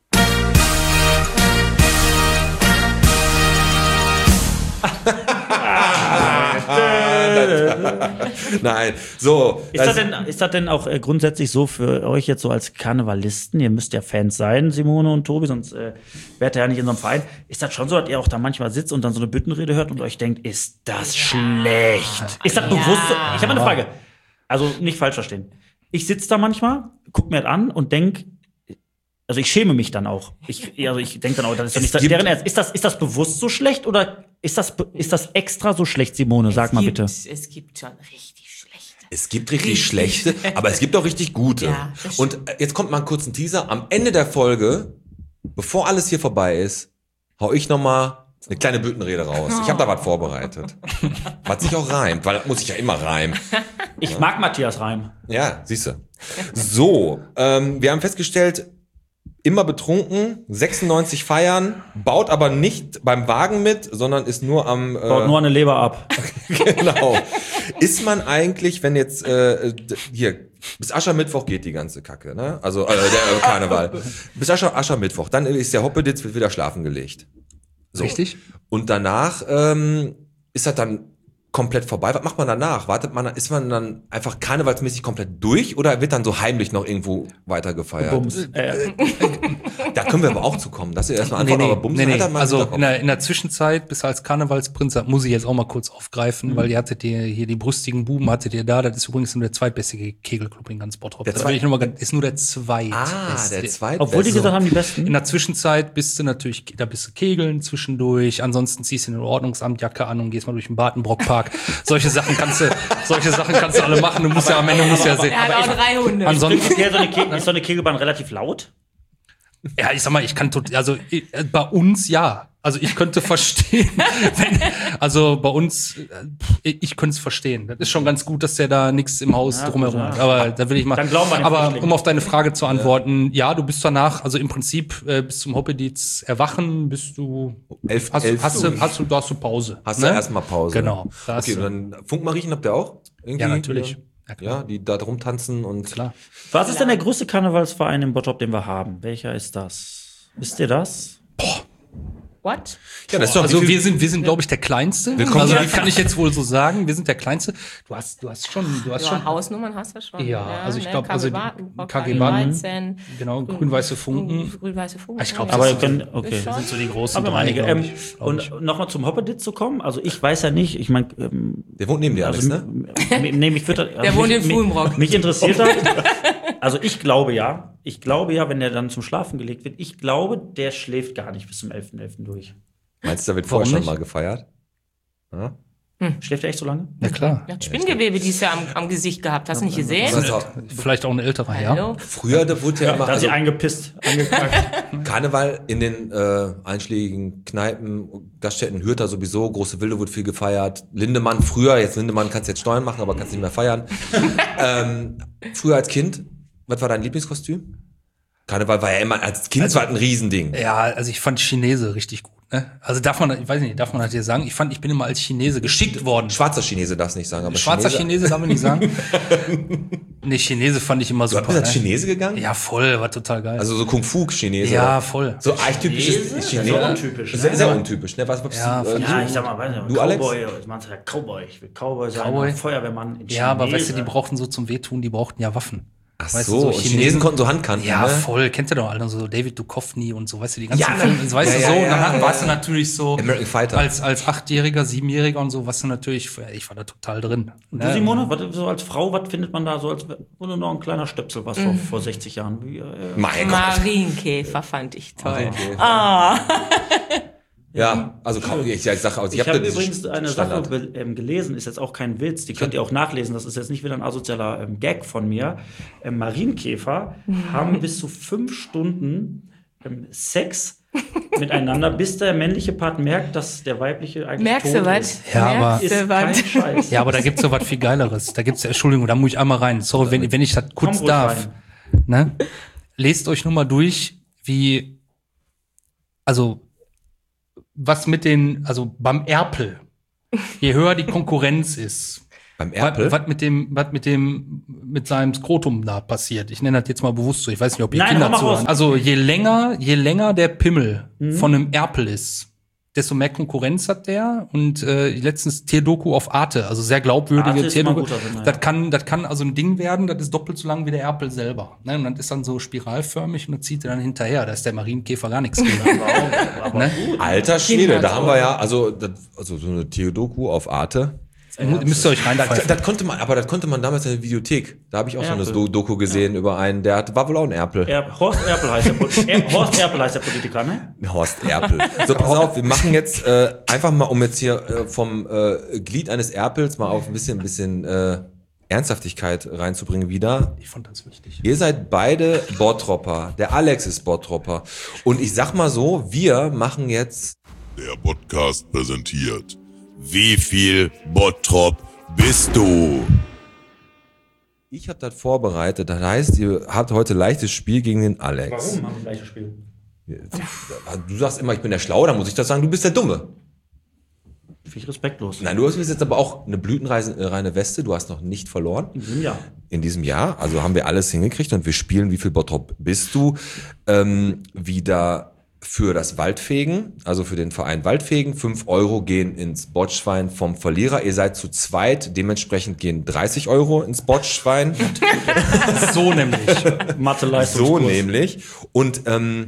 Speaker 2: Nein, so.
Speaker 4: Ist das denn auch grundsätzlich so für euch jetzt so als Karnevalisten? Ihr müsst ja Fans sein, Simone und Tobi, sonst wärt ihr ja nicht in so einem Verein. Ist das schon so, dass ihr auch da manchmal sitzt und dann so eine Büttenrede hört und euch denkt, ist das schlecht? Ist das bewusst so? Ich habe eine Frage. Also nicht falsch verstehen. Ich sitze da manchmal, guck mir das an und denk, also ich schäme mich dann auch. Ich denke dann auch, das ist doch nicht deren Ernst. Ist das bewusst so schlecht oder ist das extra so schlecht, Simone? Sag mal bitte.
Speaker 6: Es gibt schon richtig schlechte.
Speaker 2: Es gibt richtig schlechte, aber es gibt auch richtig gute.
Speaker 6: Ja, das
Speaker 2: und jetzt kommt mal ein kurzen Teaser. Am Ende der Folge, bevor alles hier vorbei ist, hau ich nochmal eine kleine Büttenrede raus. Ich habe da was vorbereitet. Was sich auch reimt, weil das muss ich ja immer reimen.
Speaker 4: Ich mag Matthias Reim.
Speaker 2: Ja, siehst du. So, wir haben festgestellt, immer betrunken, 96 feiern, baut aber nicht beim Wagen mit, sondern ist nur am...
Speaker 4: Baut nur eine Leber ab.
Speaker 2: Genau. Ist man eigentlich, wenn jetzt hier bis Aschermittwoch geht die ganze Kacke, ne? Also der Karneval. Bis Aschermittwoch, dann ist der Hoppeditz, wird wieder schlafen gelegt. So.
Speaker 5: Richtig.
Speaker 2: Und danach ist das dann komplett vorbei. Was macht man danach? Ist man dann einfach karnevalsmäßig komplett durch oder wird dann so heimlich noch irgendwo weiter gefeiert?
Speaker 4: Bums.
Speaker 2: Da können wir aber auch zu kommen. Das ist erstmal antworten, aber Bums. Alter, mal
Speaker 5: Also
Speaker 2: Hinterkopf.
Speaker 5: in der Zwischenzeit, bis als Karnevalsprinz, das muss ich jetzt auch mal kurz aufgreifen, weil ihr hattet hier die brüstigen Buben, hattet ihr da. Das ist übrigens nur der zweitbeste Kegelclub in ganz Bottrop.
Speaker 2: Der
Speaker 5: Das will ich nur mal, ist nur der zweitbeste.
Speaker 2: Der zweite.
Speaker 4: Obwohl die gesagt haben, die
Speaker 5: In
Speaker 4: Besten.
Speaker 5: der Zwischenzeit bist du natürlich, da bist du kegeln zwischendurch. Ansonsten ziehst du eine Ordnungsamtjacke an und gehst mal durch den Badenbrockpark Tag. Solche Sachen kannst du alle machen. Du musst ja am Ende sehen.
Speaker 6: Er hat auch 3 Hunde.
Speaker 5: Ansonsten,
Speaker 4: Ist so eine Kegelbahn relativ laut?
Speaker 5: ja, ich sag mal, bei uns ja. Also ich könnte verstehen, bei uns, ich könnte es verstehen. Das ist schon ganz gut, dass der da nichts im Haus drumherum hat. Aber da will ich mal.
Speaker 4: Dann glauben wir den
Speaker 5: aber
Speaker 4: Flüchtlingen.
Speaker 5: um auf deine Frage zu antworten, ja, du bist danach, also im Prinzip bis zum Hoppeditz Erwachen bist du, hast du Pause.
Speaker 2: Hast du erstmal Pause?
Speaker 5: Genau.
Speaker 2: Okay, und dann Funkmariechen habt ihr auch? Irgendwie?
Speaker 5: Ja, natürlich. Ja, klar.
Speaker 2: Ja, die da drum tanzen und.
Speaker 5: Klar.
Speaker 4: Was ist denn der größte Karnevalsverein im Bottrop, den wir haben? Welcher ist das? Wisst ihr das?
Speaker 6: What?
Speaker 2: Ja, das ist doch
Speaker 5: Also wir sind, glaube ich, der Kleinste. Also kann ich jetzt wohl so sagen. Wir sind der Kleinste. Du hast schon.
Speaker 6: Hausnummern hast du schon.
Speaker 5: Ja, also ich glaube,
Speaker 6: KG
Speaker 5: KG
Speaker 6: Baden,
Speaker 5: genau, grün-weiße Funken.
Speaker 6: Grün-weiße Funken.
Speaker 5: Ich glaube,
Speaker 4: Aber
Speaker 5: das
Speaker 4: können, okay.
Speaker 5: sind so die großen
Speaker 4: Aber
Speaker 5: drei,
Speaker 4: einige.
Speaker 5: glaub ich.
Speaker 4: Und nochmal zum Hoppeditz zu kommen. Also ich weiß ja nicht, ich meine,
Speaker 2: Der wohnt neben dir, Alex, ne?
Speaker 4: Nee, mich würde,
Speaker 6: Der wohnt in Fulmrock.
Speaker 4: Mich interessiert das. Also ich glaube ja, wenn der dann zum Schlafen gelegt wird, ich glaube, der schläft gar nicht bis zum 11.11. durch.
Speaker 2: Meinst du, da wird
Speaker 5: Warum
Speaker 2: vorher schon
Speaker 5: nicht?
Speaker 2: mal gefeiert? Ja?
Speaker 4: Schläft er echt so lange?
Speaker 5: Ja, klar.
Speaker 6: Er hat Spinngewebe dieses Jahr am Gesicht gehabt. Hast du nicht gesehen?
Speaker 5: Vielleicht auch ein älterer, ja.
Speaker 6: Hallo?
Speaker 2: Früher, da wurde ja immer,
Speaker 4: Da hat
Speaker 2: also
Speaker 4: sie eingepisst, angekackt.
Speaker 2: Karneval in den einschlägigen Kneipen, Gaststätten, Hürter sowieso, Große Wilde wurde viel gefeiert. Lindemann früher, Lindemann kannst jetzt Steuern machen, aber kannst nicht mehr feiern. Früher als Kind, was war dein Lieblingskostüm? Karneval war ja immer, als Kind war ein Riesending.
Speaker 5: Ja, also ich fand Chinese richtig gut. Ne? Also darf man das hier sagen? Ich bin immer als Chinese geschickt worden.
Speaker 2: Schwarzer Chinese darfst nicht sagen, aber
Speaker 5: Schwarzer Chinese darf man nicht sagen. Nee, Chinese fand ich immer
Speaker 2: Du
Speaker 5: super.
Speaker 2: bist als
Speaker 5: Ne?
Speaker 2: Chinese gegangen?
Speaker 5: Ja, voll, war total geil.
Speaker 2: Also so Kung-Fu-Chinese?
Speaker 5: ja,
Speaker 2: oder?
Speaker 5: voll.
Speaker 2: So archetypisches Chinese?
Speaker 4: Sehr untypisch.
Speaker 2: Sehr, sehr untypisch, ne? Was
Speaker 5: Ja,
Speaker 2: du,
Speaker 4: Ja, ich sag mal, weiß nicht,
Speaker 2: Du, Alex?
Speaker 4: Cowboy, ich meinte ja Cowboy. Ich will Cowboy sein,
Speaker 5: Cowboy?
Speaker 4: Feuerwehrmann.
Speaker 5: Ja, aber weißt du, die brauchten so zum Wehtun, die brauchten ja Waffen.
Speaker 2: Ach
Speaker 5: Weißt
Speaker 2: so,
Speaker 5: du, so
Speaker 2: und Chinesen konnten so Handkanten,
Speaker 5: Ja,
Speaker 2: ne?
Speaker 5: voll. Kennt ihr doch alle so David Duchovny und so, weißt du, die ganzen
Speaker 2: Ja,
Speaker 5: Filme, weißt
Speaker 2: ja,
Speaker 5: du so.
Speaker 2: ja,
Speaker 5: Und dann
Speaker 2: ja,
Speaker 5: warst du natürlich so,
Speaker 2: American Fighter.
Speaker 5: als 8-Jähriger, 7-Jähriger und so, warst du natürlich, ich war da total drin.
Speaker 4: Du, Simone, so als Frau, was findet man da so, als wurde noch ein kleiner Stöpsel, was vor 60 Jahren?
Speaker 2: Mein Gott.
Speaker 6: Marienkäfer fand ich toll.
Speaker 2: Okay.
Speaker 6: Ah.
Speaker 2: Ja, also ich sage, also
Speaker 4: Ich habe
Speaker 2: das
Speaker 4: übrigens eine
Speaker 2: Standard.
Speaker 4: Sache gelesen, ist jetzt auch kein Witz, die könnt ihr auch nachlesen, das ist jetzt nicht wieder ein asozialer Gag von mir. Marienkäfer haben bis zu 5 Stunden Sex miteinander, bis der männliche Part merkt, dass der weibliche eigentlich
Speaker 6: Merkst
Speaker 4: tot
Speaker 6: du
Speaker 4: ist.
Speaker 6: was?
Speaker 5: Ja, aber-
Speaker 6: Merkst
Speaker 4: Ist
Speaker 6: du
Speaker 4: kein
Speaker 6: was?
Speaker 4: Scheiß.
Speaker 5: Ja, aber da gibt's so was viel Geileres. Da gibt's, Entschuldigung, da muss ich einmal rein. Sorry, wenn ich das kurz
Speaker 4: ruhig
Speaker 5: darf.
Speaker 4: rein.
Speaker 5: Ne? Lest euch nur mal durch, was mit also beim Erpel, je höher die Konkurrenz ist,
Speaker 2: Beim Erpel?
Speaker 5: was mit seinem Skrotum da passiert. Ich nenne das jetzt mal bewusst so. Ich weiß nicht, ob ihr
Speaker 4: Nein,
Speaker 5: Kinder
Speaker 4: hau mal
Speaker 5: zuhören.
Speaker 4: raus.
Speaker 5: Also je länger der Pimmel von einem Erpel ist, desto mehr Konkurrenz hat der. Und letztens Tierdoku auf Arte, also sehr glaubwürdige
Speaker 4: Arte ist immer
Speaker 5: Tierdoku.
Speaker 4: ein guter Sender, ja.
Speaker 5: Das kann also ein Ding werden, das ist doppelt so lang wie der Erpel selber. Ne? Und das ist dann so spiralförmig und das zieht er dann hinterher. Da ist der Marienkäfer gar nichts gegen. Ne?
Speaker 2: Alter Schwede, da haben wir ja, also so eine Tierdoku auf Arte.
Speaker 5: Müsst ihr euch reinpfeifen.
Speaker 2: Das konnte man damals in der Videothek. Da habe ich auch so eine
Speaker 4: Erpel.
Speaker 2: Doku gesehen über einen, der war wohl auch ein Erpel.
Speaker 4: Horst Erpel heißt der Politiker, ne?
Speaker 2: Horst Erpel. So, pass auf, wir machen jetzt einfach mal, um jetzt hier vom Glied eines Erpels mal auf ein bisschen Ernsthaftigkeit reinzubringen wieder.
Speaker 5: Ich fand das wichtig.
Speaker 2: Ihr seid beide Bottropper. Der Alex ist Bottropper. Und ich sag mal so, wir machen jetzt...
Speaker 1: Der Podcast präsentiert. Wie viel Bottrop bist du?
Speaker 2: Ich habe das vorbereitet. Das heißt, ihr habt heute leichtes Spiel gegen den Alex.
Speaker 4: Warum haben wir gleiches Spiel?
Speaker 2: Du sagst immer, ich bin der Schlaue, dann muss ich das sagen, du bist der Dumme.
Speaker 4: Finde ich respektlos.
Speaker 2: Nein, du hast jetzt aber auch eine blütenreine Weste. Du hast noch nicht verloren.
Speaker 4: In diesem Jahr.
Speaker 2: In diesem Jahr. Also haben wir alles hingekriegt und wir spielen Wie viel Bottrop bist du? Wieder für das Waldfegen, also für den Verein Waldfegen. 5 Euro gehen ins Botschwein vom Verlierer. Ihr seid zu zweit, dementsprechend gehen 30 Euro ins Botschwein.
Speaker 5: So nämlich.
Speaker 4: Mathe-Leistungskurs.
Speaker 2: So nämlich. Und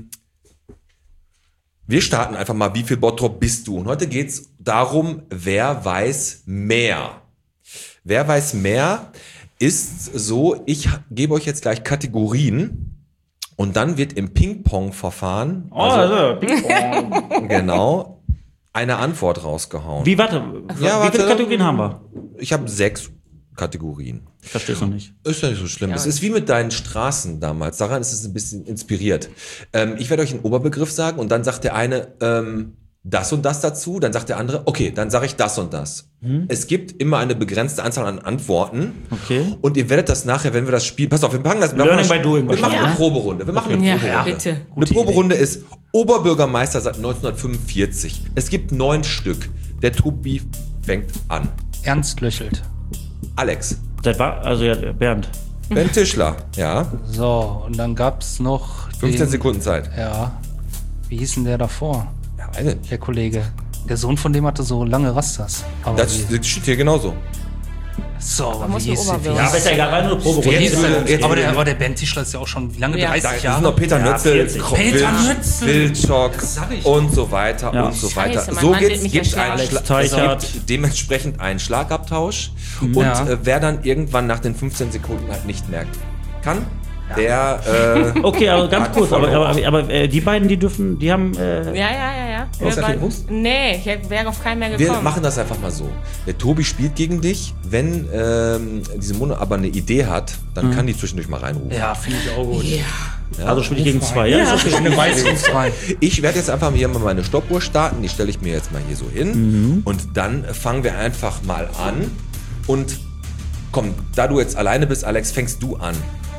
Speaker 2: wir starten einfach mal, wie viel Bottrop bist du? Und heute geht's darum, wer weiß mehr. Wer weiß mehr ist so, ich gebe euch jetzt gleich Kategorien und dann wird im Ping-Pong-Verfahren,
Speaker 4: Oh, also, Ping-Pong.
Speaker 2: genau, eine Antwort rausgehauen.
Speaker 4: Wie viele
Speaker 2: warte.
Speaker 4: Kategorien haben wir?
Speaker 2: Ich habe 6 Kategorien.
Speaker 4: Ich verstehe es noch nicht.
Speaker 2: Ist ja nicht so schlimm. Es ist wie mit deinen Straßen damals. Daran ist es ein bisschen inspiriert. Ich werde euch einen Oberbegriff sagen und dann sagt der eine das und das dazu. Dann sagt der andere, okay, dann sage ich das und das. Es gibt immer eine begrenzte Anzahl an Antworten.
Speaker 4: Okay.
Speaker 2: Und ihr werdet das nachher, wenn wir das spielen, pass auf, wir machen das.
Speaker 4: Learning by doing
Speaker 2: Wir machen
Speaker 4: wahrscheinlich,
Speaker 2: eine Proberunde. Wir machen eine
Speaker 6: Ja,
Speaker 2: Proberunde.
Speaker 6: bitte.
Speaker 2: Eine Proberunde ist Oberbürgermeister seit 1945. Es gibt 9 Stück. Der Tobi fängt an.
Speaker 5: Ernst Löchelt.
Speaker 2: Alex.
Speaker 4: Bernd.
Speaker 2: Ben Tischler. Ja.
Speaker 5: So, und dann gab's noch
Speaker 2: 15 Sekunden Zeit.
Speaker 5: Ja. Wie hieß denn der davor?
Speaker 2: Ja, eine.
Speaker 5: Der Kollege. Der Sohn von dem hatte so lange Rastas. Aber
Speaker 2: Das steht hier genauso.
Speaker 5: so, aber
Speaker 6: muss
Speaker 5: wie hieß
Speaker 6: eine
Speaker 5: der?
Speaker 6: Oberbürger-
Speaker 4: Ja, aber ist ja egal, war nur eine Probe.
Speaker 5: Wie hieß der?
Speaker 2: Jetzt-
Speaker 5: Aber der Ben Tischler ist ja auch schon wie lange?
Speaker 6: Ja.
Speaker 5: 30
Speaker 2: Da sind
Speaker 5: Jahre?
Speaker 2: noch Peter
Speaker 4: Ja,
Speaker 2: Nötzel,
Speaker 4: 40.
Speaker 5: Peter Nötzel.
Speaker 2: Wildschok
Speaker 5: sag ich.
Speaker 2: und so weiter
Speaker 4: Ja.
Speaker 2: und so weiter.
Speaker 6: Scheiße, mein
Speaker 2: So
Speaker 6: Mann
Speaker 2: gibt
Speaker 6: wird mich
Speaker 2: es
Speaker 6: erschlagen.
Speaker 2: einen
Speaker 4: Alex Teichert.
Speaker 2: dementsprechend einen Schlagabtausch. Und
Speaker 5: Ja.
Speaker 2: wer dann irgendwann nach den 15 Sekunden halt nicht merkt kann, der
Speaker 4: Okay, aber ganz
Speaker 2: hat
Speaker 4: kurz,
Speaker 2: verloren.
Speaker 4: aber die beiden, die haben.
Speaker 6: Ja.
Speaker 2: Hast du das gewusst?
Speaker 6: Nee, ich wäre auf keinen mehr
Speaker 2: Wir
Speaker 6: gekommen.
Speaker 2: machen das einfach mal so. Der Tobi spielt gegen dich. Wenn diese Mona aber eine Idee hat, dann kann die zwischendurch mal reinrufen.
Speaker 5: Ja, finde ich auch gut.
Speaker 4: Also spiele ich gegen 2, ja?
Speaker 5: Ja, ich eine Weiß und 2.
Speaker 2: Ich werde jetzt einfach hier mal meine Stoppuhr starten. Die stelle ich mir jetzt mal hier so hin. Und dann fangen wir einfach mal an. Und komm, da du jetzt alleine bist, Alex, fängst du an.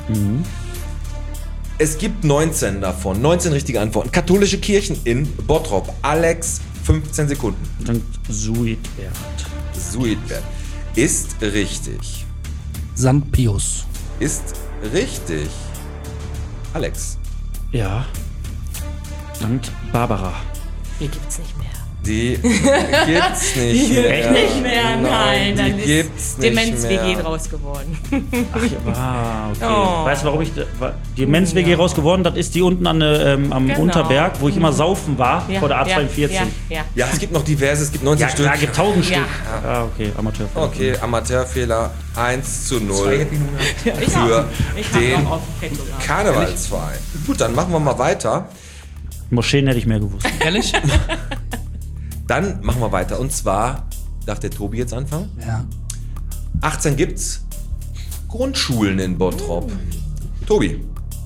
Speaker 2: Es gibt 19 davon. 19 richtige Antworten. Katholische Kirchen in Bottrop. Alex, 15 Sekunden.
Speaker 4: Dann Suidbert.
Speaker 2: Suidbert. Ist richtig.
Speaker 5: St. Pius.
Speaker 2: Ist richtig. Alex.
Speaker 4: Ja. Sankt Barbara.
Speaker 6: Die gibt's nicht mehr.
Speaker 2: Die gibt's nicht mehr.
Speaker 4: Echt nicht
Speaker 6: mehr? Nein, dann
Speaker 2: die gibt's
Speaker 6: ist
Speaker 2: nicht
Speaker 6: Demenz-WG
Speaker 2: mehr.
Speaker 6: draus geworden.
Speaker 4: Ach ja, okay.
Speaker 6: Oh.
Speaker 4: Weißt du, warum ich. Die Men's-WG raus geworden, das ist die unten am
Speaker 6: Genau.
Speaker 4: Unterberg, wo ich immer saufen war,
Speaker 6: Ja,
Speaker 4: vor der A42.
Speaker 6: Ja.
Speaker 2: Ja, es gibt noch diverse, es gibt 19
Speaker 4: Ja,
Speaker 2: Stück.
Speaker 4: klar, gibt 1000
Speaker 6: Ja.
Speaker 4: Stück. Ah, okay, Amateur.
Speaker 2: Okay, Amateurfehler 1:0
Speaker 6: Ich
Speaker 2: für
Speaker 6: hab
Speaker 2: den
Speaker 6: noch auf dem Petto gehabt.
Speaker 2: Karnevalsverein. Gut, dann machen wir mal weiter.
Speaker 4: Moscheen hätte ich mehr gewusst.
Speaker 5: Ehrlich?
Speaker 2: Dann machen wir weiter. Und zwar darf der Tobi jetzt anfangen.
Speaker 5: Ja.
Speaker 2: 18 gibt's Grundschulen in Bottrop. Tobi.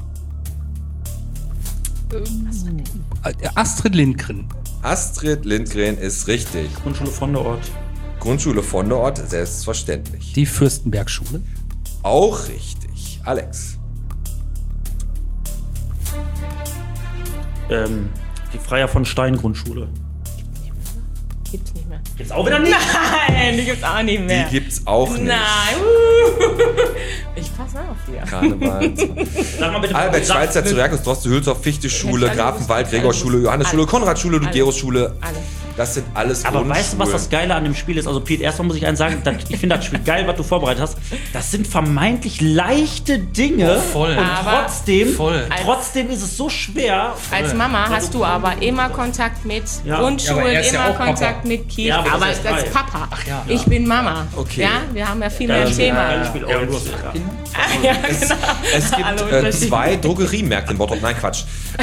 Speaker 5: Astrid Lindgren.
Speaker 2: Astrid Lindgren ist richtig.
Speaker 4: Grundschule von der Ort.
Speaker 2: Grundschule von der Ort, selbstverständlich.
Speaker 5: Die Fürstenbergschule.
Speaker 2: Auch richtig. Alex.
Speaker 4: Die Freier von Stein Grundschule.
Speaker 6: Gibt's nicht mehr.
Speaker 4: Gibt's auch wieder nicht?
Speaker 6: Nein, die gibt's auch nicht
Speaker 2: Die
Speaker 6: mehr.
Speaker 2: gibt's auch nicht.
Speaker 6: Nein. Ich pass auf hier.
Speaker 2: Karneval.
Speaker 4: Sag mal bitte.
Speaker 2: Albert
Speaker 4: sag-
Speaker 2: Schweitzer, Zuriakus, Droste, Hülshoff, Fichte-Schule,
Speaker 6: Alles.
Speaker 2: Grafenwald, Gregor-Schule, Johannes-Schule,
Speaker 6: Alles.
Speaker 2: Konrad-Schule, Ludgerus-Schule.
Speaker 6: Alles.
Speaker 2: Das sind alles
Speaker 4: Aber
Speaker 2: Grundschulen.
Speaker 4: weißt du, was das Geile an dem Spiel ist? Also, Pete, erstmal muss ich eins sagen, ich finde das Spiel geil, was du vorbereitet hast. Das sind vermeintlich leichte Dinge.
Speaker 5: Voll.
Speaker 4: Und
Speaker 6: Aber-
Speaker 4: trotzdem ist es so schwer.
Speaker 6: Als Mama hast du aber immer Kontakt mit
Speaker 4: Ja.
Speaker 6: Grundschulen,
Speaker 5: Ja, aber er ist ja
Speaker 6: immer
Speaker 5: auch Papa.
Speaker 6: Kontakt mit Kirche.
Speaker 4: Ja, aber
Speaker 6: aber
Speaker 4: das ist
Speaker 6: als
Speaker 4: geil.
Speaker 6: Papa.
Speaker 5: ja.
Speaker 6: Ich bin Mama.
Speaker 2: Okay.
Speaker 6: Ja, wir haben ja viel mehr Thema.
Speaker 4: Geiles Spiel. Oh, du hast- ja.
Speaker 6: Ja, genau.
Speaker 2: Es gibt
Speaker 6: Alle unterschiedlich.
Speaker 2: 2 Drogeriemärkte in Bottrop. Nein, Quatsch.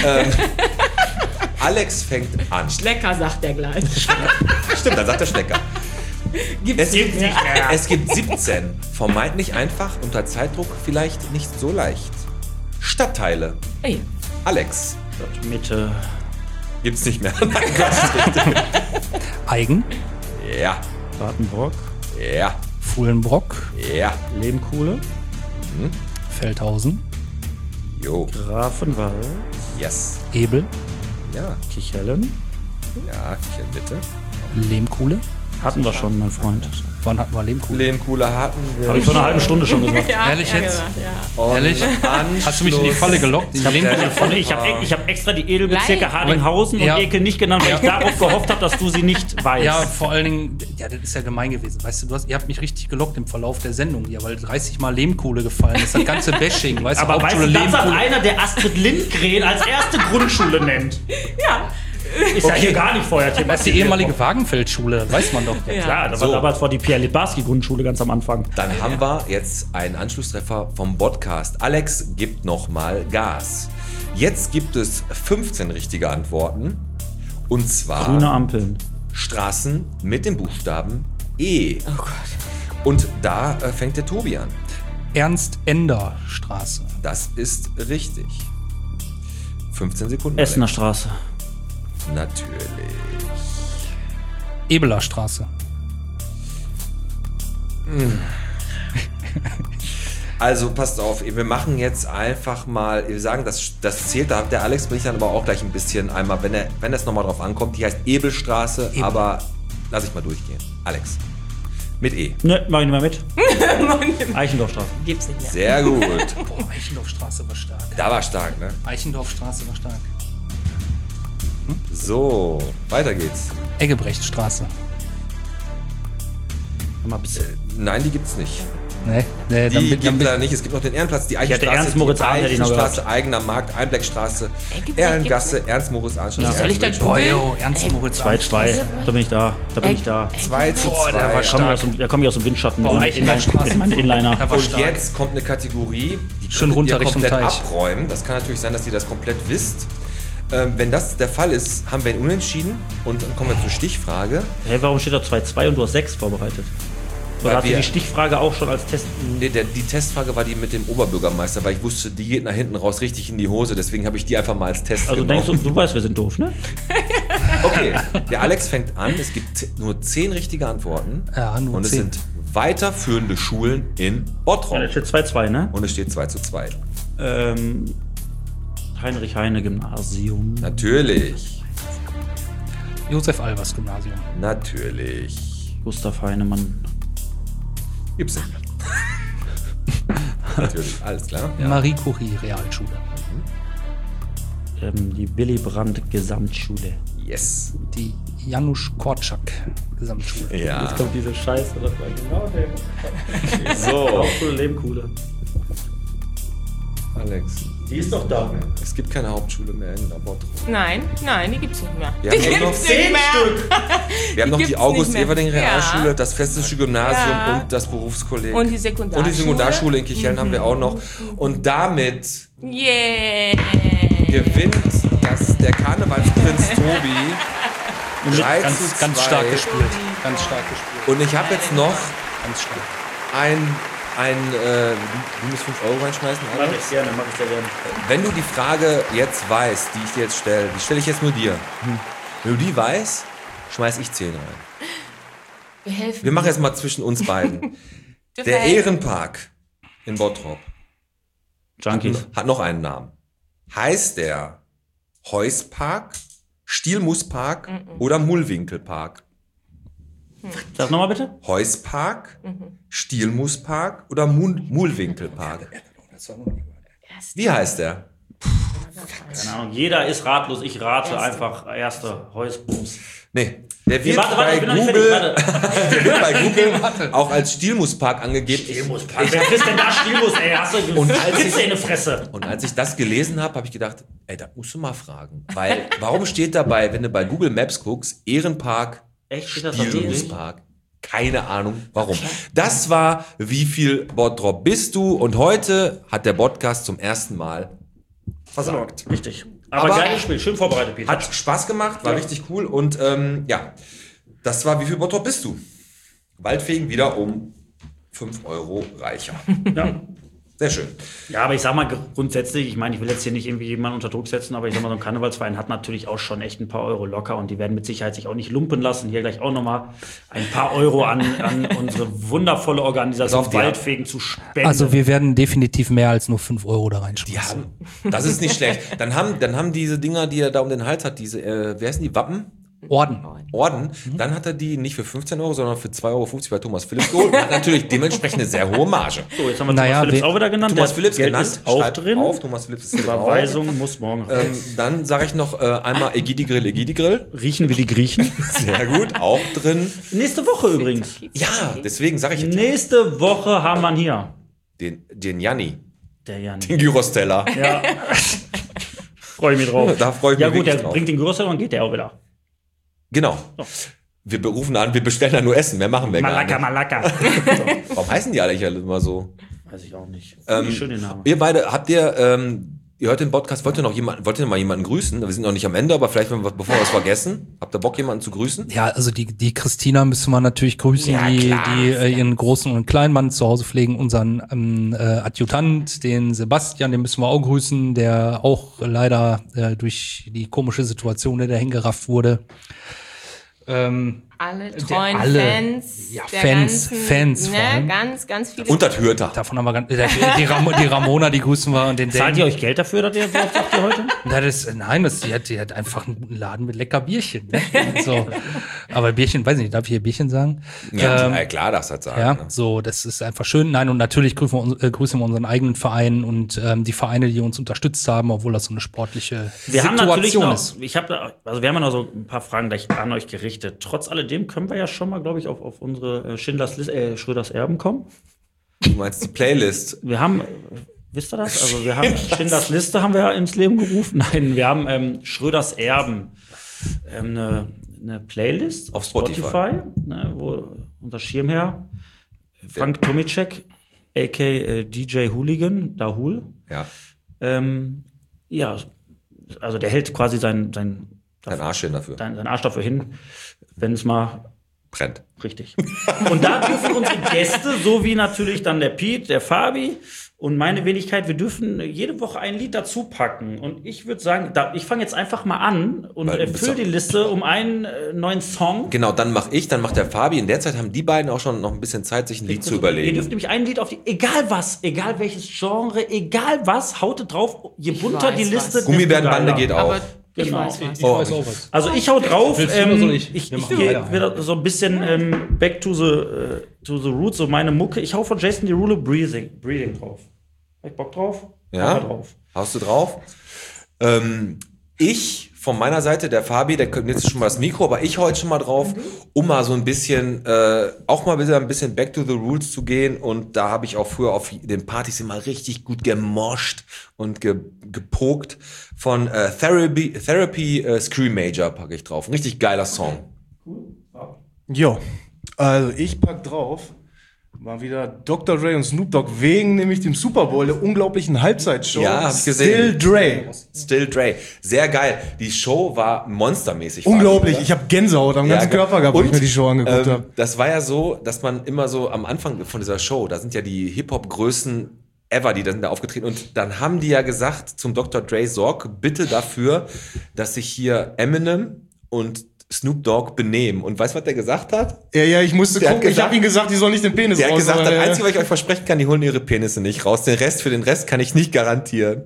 Speaker 2: Alex fängt an.
Speaker 6: Lecker, sagt er gleich.
Speaker 2: Stimmt, dann sagt der Schlecker.
Speaker 6: Gibt's nicht mehr.
Speaker 2: Es gibt 17. Vermeintlich einfach, unter Zeitdruck vielleicht nicht so leicht. Stadtteile.
Speaker 6: Ey,
Speaker 2: Alex.
Speaker 4: Mitte.
Speaker 2: Gibt's nicht mehr. Nein, Quatsch.
Speaker 5: Eigen.
Speaker 2: Ja,
Speaker 4: Badenbrock.
Speaker 2: ja,
Speaker 5: Fuhlenbrock.
Speaker 2: ja.
Speaker 4: Lehmkuhle.
Speaker 5: Feldhausen.
Speaker 2: Jo,
Speaker 4: Grafenwald.
Speaker 2: yes.
Speaker 5: Ebel.
Speaker 2: Ja,
Speaker 4: Kichellen.
Speaker 2: ja, bitte.
Speaker 5: Lehmkuhle.
Speaker 4: Hatten wir schon, mein Freund.
Speaker 5: Wann hatten wir Lehmkuhle?
Speaker 2: Lehmkuhle hatten wir.
Speaker 4: Habe ich vor einer halben Stunde schon gesagt.
Speaker 6: ja,
Speaker 5: Ehrlich
Speaker 6: ja,
Speaker 5: jetzt?
Speaker 6: gesagt, ja.
Speaker 2: Und
Speaker 5: Ehrlich? Hast du mich in die Falle gelockt? In die Lehmkuhle?
Speaker 4: Ich habe extra die Edelbezirke
Speaker 6: Nein.
Speaker 4: Hardinghausen
Speaker 5: Ja.
Speaker 4: und Ekel nicht genannt, weil ich darauf gehofft habe, dass du sie nicht weißt.
Speaker 5: Ja, vor allen Dingen, ja, das ist ja gemein gewesen. Weißt du, ihr habt mich richtig gelockt im Verlauf der Sendung hier, weil 30 Mal Lehmkuhle gefallen ist. Das ganze Bashing, weißt du,
Speaker 4: aber weißt
Speaker 5: Hauptschule
Speaker 4: du, das hat
Speaker 5: Lehmkuhle.
Speaker 4: einer, der Astrid Lindgren als erste Grundschule nennt.
Speaker 6: Ja.
Speaker 4: Ist ja hier gar nicht vorher
Speaker 5: Das ist die
Speaker 4: thematisiert
Speaker 5: ehemalige
Speaker 4: worden.
Speaker 5: Wagenfeldschule, das weiß man doch.
Speaker 6: Ja.
Speaker 4: Klar, das
Speaker 2: So.
Speaker 4: war damals vor die Pierre Littbarski Grundschule ganz am Anfang.
Speaker 2: Dann haben wir jetzt einen Anschlusstreffer vom Podcast. Alex gibt nochmal Gas. Jetzt gibt es 15 richtige Antworten. Und zwar
Speaker 4: Grüne Ampeln.
Speaker 2: Straßen mit dem Buchstaben E.
Speaker 6: Oh Gott.
Speaker 2: Und da fängt der Tobi an.
Speaker 5: Ernst-Ender-Straße.
Speaker 2: Das ist richtig. 15 Sekunden.
Speaker 4: Essener
Speaker 2: Alex.
Speaker 4: Straße.
Speaker 2: Natürlich.
Speaker 5: Ebeler Straße.
Speaker 2: Also passt auf, wir machen jetzt einfach mal, wir sagen, das zählt, da hat der Alex mich dann aber auch gleich ein bisschen einmal, wenn es nochmal drauf ankommt, die heißt Ebelstraße, aber lass ich mal durchgehen. Alex, mit E.
Speaker 4: Ne, mach ich nicht mehr mit. Eichendorfstraße.
Speaker 6: Gibt's nicht mehr.
Speaker 2: Sehr gut.
Speaker 5: Boah, Eichendorfstraße war stark.
Speaker 2: Da war stark, ne?
Speaker 5: Eichendorfstraße war stark.
Speaker 2: So, weiter geht's.
Speaker 5: Eggebrechtstraße.
Speaker 4: Mal ein bisschen.
Speaker 2: Nein, die gibt's nicht.
Speaker 5: Nee,
Speaker 2: Die gibt es leider nicht. Es gibt noch den Ehrenplatz, die Eichenstraße,
Speaker 4: Ernst Moritz Ahn,
Speaker 2: die
Speaker 4: hätte ich noch
Speaker 2: Eichenstraße, Eigener Markt, Einbeckstraße,
Speaker 6: Gibt's
Speaker 2: Ehrengasse, Ernst Moritz Ahn.
Speaker 6: Wie soll ich das
Speaker 5: Boah,
Speaker 6: googeln?
Speaker 5: yo, Ernst Moritz.
Speaker 4: 2-2. Da bin ich da.
Speaker 2: 2 zu 2.
Speaker 4: Da komme ich aus dem Windschatten.
Speaker 5: Boah,
Speaker 4: mit
Speaker 5: Eichendorfstraße.
Speaker 4: meinem Inliner.
Speaker 5: Da war
Speaker 2: Und
Speaker 5: stark.
Speaker 2: jetzt kommt eine Kategorie, die
Speaker 5: Schön
Speaker 2: könntet
Speaker 5: runter
Speaker 2: ihr
Speaker 5: Richtung
Speaker 2: komplett
Speaker 5: Teich.
Speaker 2: abräumen. Das kann natürlich sein, dass ihr das komplett wisst. Wenn das der Fall ist, haben wir ein Unentschieden. Und dann kommen wir zur Stichfrage.
Speaker 4: Hey, warum steht da 2-2 und du hast 6 vorbereitet? Oder
Speaker 2: Weil
Speaker 4: hast du
Speaker 2: wir-
Speaker 4: die Stichfrage auch schon als Test?
Speaker 2: Nee, die Testfrage war die mit dem Oberbürgermeister, weil ich wusste, die geht nach hinten raus richtig in die Hose. Deswegen habe ich die einfach mal als Test
Speaker 4: Also
Speaker 2: genommen.
Speaker 4: denkst du weißt, wir sind doof, ne?
Speaker 2: Okay, der Alex fängt an. Es gibt nur 10 richtige Antworten.
Speaker 5: Ja, nur
Speaker 2: Und es
Speaker 5: 10.
Speaker 2: sind weiterführende Schulen in Bottrop.
Speaker 4: Ja, da steht 2-2, ne?
Speaker 2: Und es steht 2 zu 2.
Speaker 4: Heinrich-Heine-Gymnasium.
Speaker 2: Natürlich.
Speaker 5: Josef-Albers-Gymnasium.
Speaker 2: Natürlich.
Speaker 4: Gustav Heinemann.
Speaker 2: Gibt's nicht. Natürlich, alles klar.
Speaker 5: Marie Curie-Realschule.
Speaker 4: Die Willy Brandt Gesamtschule.
Speaker 2: Yes.
Speaker 5: Die Janusz Korczak-Gesamtschule.
Speaker 2: Ja.
Speaker 4: Jetzt kommt diese Scheiße. Das war genau der.
Speaker 2: So,
Speaker 4: Coole Lehmkuhle.
Speaker 2: Alex.
Speaker 4: Die ist doch da.
Speaker 2: Es gibt keine Hauptschule mehr in Bottrop.
Speaker 6: Nein, die gibt's nicht mehr.
Speaker 2: Wir
Speaker 6: Die
Speaker 2: haben noch
Speaker 6: gibt's nicht mehr.
Speaker 2: Wir haben noch die
Speaker 6: gibt's
Speaker 2: August
Speaker 6: nicht mehr.
Speaker 2: Everding Realschule,
Speaker 6: Ja.
Speaker 2: das Festische Gymnasium
Speaker 6: Ja.
Speaker 2: und das Berufskolleg.
Speaker 6: Und die Sekundarschule.
Speaker 2: Und die Sekundarschule in Kichellen haben wir auch noch. Und damit
Speaker 6: Yeah.
Speaker 2: gewinnt der Karnevalsprinz Tobi 3 zu 2.
Speaker 5: Ganz stark gespielt. Ganz stark gespielt.
Speaker 2: Und ich habe jetzt noch
Speaker 5: Ganz stark.
Speaker 2: du musst 5 Euro reinschmeißen,
Speaker 4: Mach
Speaker 2: Alex.
Speaker 4: ich gerne, mach ich sehr gerne.
Speaker 2: Wenn du die Frage jetzt weißt, die ich dir jetzt stelle, die stelle ich jetzt nur dir. Wenn du die weißt, schmeiß ich 10 rein.
Speaker 6: Wir helfen.
Speaker 2: Wir machen jetzt mal zwischen uns beiden.
Speaker 6: Dürfen
Speaker 2: Der
Speaker 6: wir helfen?
Speaker 2: Ehrenpark in Bottrop
Speaker 4: Junkies.
Speaker 2: hat noch einen Namen. Heißt der Heuspark, Stielmuspark oder Mullwinkelpark?
Speaker 4: Sag nochmal bitte.
Speaker 2: Heuspark, Stielmuspark oder Mullwinkelpark? Wie heißt der?
Speaker 4: Keine Ahnung. Jeder ist ratlos. Ich rate einfach erste Heusbums.
Speaker 2: Nee, der wird
Speaker 4: Warte,
Speaker 2: bei
Speaker 4: ich bin noch nicht
Speaker 2: Google,
Speaker 4: fertig. Warte.
Speaker 2: der wird bei Google auch als Stielmuspark angegeben.
Speaker 4: Wer kriegst denn da Stielmus, ey? Hast du
Speaker 2: Und als
Speaker 4: Spitze
Speaker 2: ich-
Speaker 4: in die Fresse?
Speaker 2: Und als ich das gelesen habe, habe ich gedacht, ey, da musst du mal fragen. Weil, warum steht dabei, wenn du bei Google Maps guckst, Ehrenpark,
Speaker 4: Echt, steht das da wirklich?
Speaker 2: Stielmuspark? Keine Ahnung, warum. Das war Wie viel Bottrop bist du? Und heute hat der Podcast zum ersten Mal versagt.
Speaker 4: Richtig. Aber geiles Spiel. Schön vorbereitet, Peter.
Speaker 2: Hat Spaß gemacht, war richtig cool. Und ja, das war Wie viel Bottrop bist du? Waldfegen wieder um 5 Euro reicher.
Speaker 4: Ja.
Speaker 2: Sehr schön.
Speaker 4: Ja, aber ich sag mal grundsätzlich, ich meine, ich will jetzt hier nicht irgendwie jemanden unter Druck setzen, aber ich sag mal, so ein Karnevalsverein hat natürlich auch schon echt ein paar Euro locker und die werden mit Sicherheit sich auch nicht lumpen lassen. Hier gleich auch nochmal ein paar Euro an unsere wundervolle Organisation
Speaker 2: Pass auf, die
Speaker 4: Waldfegen zu spenden.
Speaker 5: Also wir werden definitiv mehr als nur 5 Euro da
Speaker 2: Die
Speaker 5: reinschmeißen.
Speaker 2: haben, das ist nicht schlecht. Dann haben diese Dinger, die er da um den Hals hat, diese, wie heißen die, Wappen?
Speaker 5: Orden.
Speaker 2: Orden. Dann hat er die nicht für 15 Euro, sondern für 2,50 Euro bei Thomas Phillips geholt. Und hat natürlich dementsprechend eine sehr hohe Marge.
Speaker 4: so, jetzt haben wir
Speaker 5: Naja,
Speaker 4: Thomas Phillips
Speaker 5: wir-
Speaker 4: auch wieder genannt.
Speaker 2: Thomas
Speaker 4: Der
Speaker 2: Phillips
Speaker 4: Geld
Speaker 2: genannt,
Speaker 4: ist auch
Speaker 2: schreibt
Speaker 4: drin.
Speaker 2: auf, Thomas Phillips ist hier drauf.
Speaker 4: Überweisung muss morgen raus.
Speaker 2: Dann sage ich noch einmal Egidi Grill.
Speaker 4: Riechen wir die Griechen?
Speaker 2: Sehr gut, auch drin.
Speaker 4: Nächste Woche übrigens.
Speaker 2: Ja, deswegen sage ich jetzt
Speaker 4: Nächste Woche haben wir ihn hier.
Speaker 2: den Janni,
Speaker 4: Der Jan.
Speaker 2: den Gyros-Teller.
Speaker 4: Ja. Freue ich mich drauf.
Speaker 2: Da freue ich
Speaker 4: Ja
Speaker 2: mich
Speaker 4: gut, der
Speaker 2: wirklich drauf.
Speaker 4: bringt den Gyros und geht der auch wieder.
Speaker 2: Genau. Wir berufen an, wir bestellen da nur Essen, mehr machen wir
Speaker 4: Malaka,
Speaker 2: gar
Speaker 4: Malaka.
Speaker 2: nicht. Warum heißen die alle immer so?
Speaker 4: Weiß ich auch nicht.
Speaker 2: Ähm,
Speaker 4: Schöner Name.
Speaker 2: Ihr beide, habt ihr ihr hört den Podcast, wollt ihr mal jemanden grüßen? Wir sind noch nicht am Ende, aber vielleicht, bevor wir es vergessen, habt ihr Bock, jemanden zu grüßen?
Speaker 5: Ja, also die Christina müssen wir natürlich grüßen,
Speaker 6: Ja,
Speaker 5: die
Speaker 6: klar.
Speaker 5: ihren großen und kleinen Mann zu Hause pflegen. Unseren Adjutant, den Sebastian, den müssen wir auch grüßen, der auch leider durch die komische Situation, in der hingerafft wurde.
Speaker 6: Alle treuen
Speaker 5: alle-
Speaker 6: Fans.
Speaker 5: ja,
Speaker 6: der
Speaker 5: Fans
Speaker 6: ganzen,
Speaker 5: vor allem.
Speaker 6: ganz viele.
Speaker 2: Und das hört er.
Speaker 5: Davon haben wir die Ramona, die grüßen wir und den
Speaker 4: Zahlt ihr euch Geld dafür, dass ihr so oft sagt ihr heute?
Speaker 5: Die hat einfach einen guten Laden mit lecker Bierchen. Ne? So. Aber Bierchen, weiß nicht, darf ich hier Bierchen sagen?
Speaker 2: Ja, klar, das hat sagen.
Speaker 5: Ja,
Speaker 2: Ne?
Speaker 5: so, das ist einfach schön. Nein, und natürlich grüßen wir unseren eigenen Verein und die Vereine, die uns unterstützt haben, obwohl das so eine sportliche
Speaker 4: Wir haben natürlich
Speaker 5: Situation
Speaker 4: noch,
Speaker 5: ist.
Speaker 4: wir haben ja noch so ein paar Fragen gleich an euch gerichtet. Trotz alledem können wir ja schon mal, glaube ich, auf unsere Schröders Erben kommen.
Speaker 2: Du meinst die Playlist.
Speaker 4: Wir haben, wisst ihr das? Also wir haben Schindlers Liste haben wir ja ins Leben gerufen. Nein, wir haben Schröders Erben. Eine Playlist
Speaker 2: Auf Spotify.
Speaker 4: ne, wo unser Schirmherr Frank Tomicek, a.k.a. DJ Hooligan, Dahul,
Speaker 2: Ja,
Speaker 4: ja, also der hält quasi sein
Speaker 2: ein Arsch hin dafür.
Speaker 4: Arsch dafür hin, wenn es mal
Speaker 2: Brennt.
Speaker 4: richtig. Und da dürfen unsere Gäste, so wie natürlich dann der Pete, der Fabi und meine Wenigkeit, wir dürfen jede Woche ein Lied dazu packen. Und ich würde sagen, ich fange jetzt einfach mal an und
Speaker 2: Weil du bist
Speaker 4: fülle
Speaker 2: ja-
Speaker 4: die Liste um einen neuen Song.
Speaker 2: Genau, dann macht der Fabi. In der Zeit haben die beiden auch schon noch ein bisschen Zeit, sich ein Lied zu
Speaker 4: Ihr
Speaker 2: überlegen.
Speaker 4: dürft nämlich ein Lied auf die, egal was, egal welches Genre, egal was, haut drauf. Je bunter
Speaker 6: weiß
Speaker 4: die Liste,
Speaker 6: was.
Speaker 4: desto
Speaker 2: Gummibärenbande
Speaker 4: geiler.
Speaker 2: geht auch.
Speaker 6: Aber ich
Speaker 4: Genau.
Speaker 6: weiß was.
Speaker 2: Oh,
Speaker 5: weiß auch was.
Speaker 4: Also ich hau drauf,
Speaker 5: Willst du oder soll ich?
Speaker 4: ich
Speaker 5: Wir machen
Speaker 4: gehe
Speaker 5: beide
Speaker 4: wieder so ein bisschen back to the roots, so meine Mucke. Ich hau von Jason Derulo Breathing drauf. Hab ich Bock drauf?
Speaker 2: Ja?
Speaker 4: Hau mal drauf.
Speaker 2: Haust du drauf? Ich von meiner Seite, der Fabi, der kommt jetzt schon mal das Mikro, aber ich hau jetzt schon mal drauf, um mal so ein bisschen, auch mal wieder ein bisschen back to the roots zu gehen. Und da habe ich auch früher auf den Partys immer richtig gut gemoscht und gepokt. Von Therapy Scream Major packe ich drauf. Ein richtig geiler Song.
Speaker 8: Jo, also ich pack drauf mal wieder Dr. Dre und Snoop Dogg wegen nämlich dem Super Bowl, der unglaublichen Halbzeitshow.
Speaker 2: Ja, hab ich gesehen.
Speaker 8: Still Dre.
Speaker 2: Still Dre. Sehr geil. Die Show war monstermäßig.
Speaker 8: Unglaublich,
Speaker 2: Fabi,
Speaker 8: ich habe Gänsehaut am ganzen Körper gehabt, wo ich mir die Show angeguckt habe.
Speaker 2: Das war ja so, dass man immer so am Anfang von dieser Show, da sind ja die Hip-Hop-Größen ever, die sind da aufgetreten. Und dann haben die ja gesagt zum Dr. Dre, sorg bitte dafür, dass sich hier Eminem und Snoop Dogg benehmen. Und weißt du, was der gesagt hat?
Speaker 8: Ja, ich musste
Speaker 2: Der hat
Speaker 8: gucken. Ich
Speaker 2: gesagt-
Speaker 8: habe ihm gesagt, die sollen nicht den Penis
Speaker 2: Der hat gesagt, das
Speaker 8: rausholen.
Speaker 2: Einzige, was ich euch versprechen kann, die holen ihre Penisse nicht raus. Für den Rest kann ich nicht garantieren.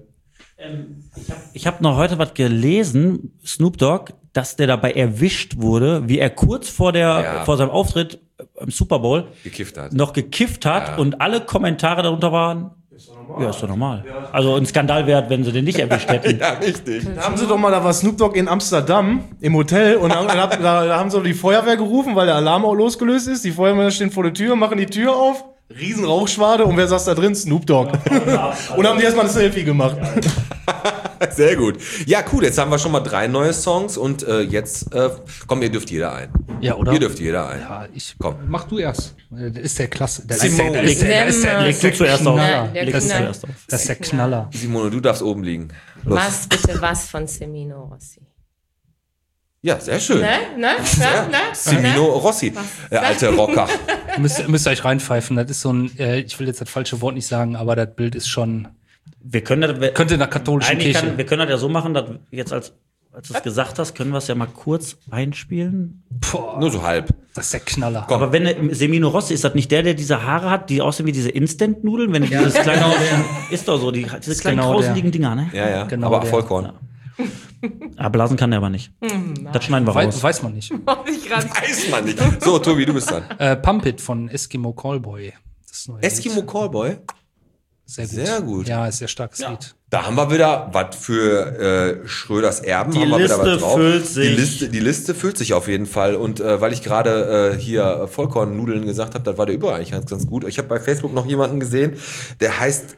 Speaker 4: Ich habe noch heute was gelesen, Snoop Dogg, dass der dabei erwischt wurde, wie er kurz vor seinem Auftritt im Super Bowl
Speaker 2: Gekifft hat.
Speaker 4: noch gekifft hat
Speaker 2: Ja.
Speaker 4: und alle Kommentare darunter waren, ja, ist doch normal. Also ein Skandal wert, wenn sie den nicht erwischt hätten.
Speaker 2: Ja, richtig.
Speaker 8: Da haben sie doch mal, da war Snoop Dogg in Amsterdam im Hotel und da haben sie die Feuerwehr gerufen, weil der Alarm auch losgelöst ist. Die Feuerwehr stehen vor der Tür, machen die Tür auf, riesen Rauchschwade und wer saß da drin? Snoop Dogg. Und haben die erstmal ein Selfie gemacht.
Speaker 2: Sehr gut. Ja, cool. Jetzt haben wir schon mal 3 neue Songs und jetzt, komm, ihr dürft jeder ein.
Speaker 5: Ja, oder?
Speaker 2: Ihr dürft jeder ein.
Speaker 5: Ja,
Speaker 2: Komm.
Speaker 5: Mach du erst. Das ist der Klasse. Das
Speaker 2: Simone.
Speaker 5: ist der
Speaker 4: Leg du zuerst auf.
Speaker 5: Knaller.
Speaker 6: Der
Speaker 4: Leg du
Speaker 6: Knaller.
Speaker 4: zuerst auf.
Speaker 5: Das ist der Knaller.
Speaker 2: Simone, du darfst oben liegen. Los.
Speaker 6: Was bitte was von Semino Rossi.
Speaker 2: Ja, sehr schön.
Speaker 6: Ne?
Speaker 2: Semino Rossi, der alte Rocker.
Speaker 5: Müsst ihr euch reinpfeifen. Das ist so ein, ich will jetzt das falsche Wort nicht sagen, aber das Bild ist schon,
Speaker 4: Wir können das,
Speaker 5: könnte in der katholischen Kirche.
Speaker 4: wir können das ja so machen, dass jetzt als du es gesagt hast, können wir es ja mal kurz einspielen.
Speaker 2: Nur so halb.
Speaker 5: Das ist der Knaller.
Speaker 2: Komm.
Speaker 4: Aber wenn Semino Rossi, ist das nicht der diese Haare hat, die aussehen wie diese Instant-Nudeln? Wenn dieses kleine, ist doch so, diese kleinen
Speaker 5: genau
Speaker 4: grauseligen Dinger, ne?
Speaker 2: Ja,
Speaker 5: Genau
Speaker 2: aber
Speaker 5: der.
Speaker 2: Vollkorn.
Speaker 4: Blasen kann der aber nicht. Das schneiden wir raus.
Speaker 5: Weiß man nicht.
Speaker 2: Weiß man nicht. So, Tobi, du bist dran.
Speaker 5: Pump It von Eskimo Callboy. Das neue
Speaker 2: Eskimo
Speaker 5: Lied.
Speaker 2: Callboy.
Speaker 5: Sehr gut.
Speaker 2: Sehr gut.
Speaker 5: Ja, ist sehr starkes Lied.
Speaker 2: Da haben wir wieder was für Schröders Erben.
Speaker 4: Die
Speaker 2: haben wir wieder
Speaker 4: Liste
Speaker 2: was drauf.
Speaker 4: füllt sich.
Speaker 2: Die Liste füllt sich auf jeden Fall. Und weil ich gerade hier Vollkornnudeln gesagt habe, das war der überall eigentlich ganz gut. Ich habe bei Facebook noch jemanden gesehen, der heißt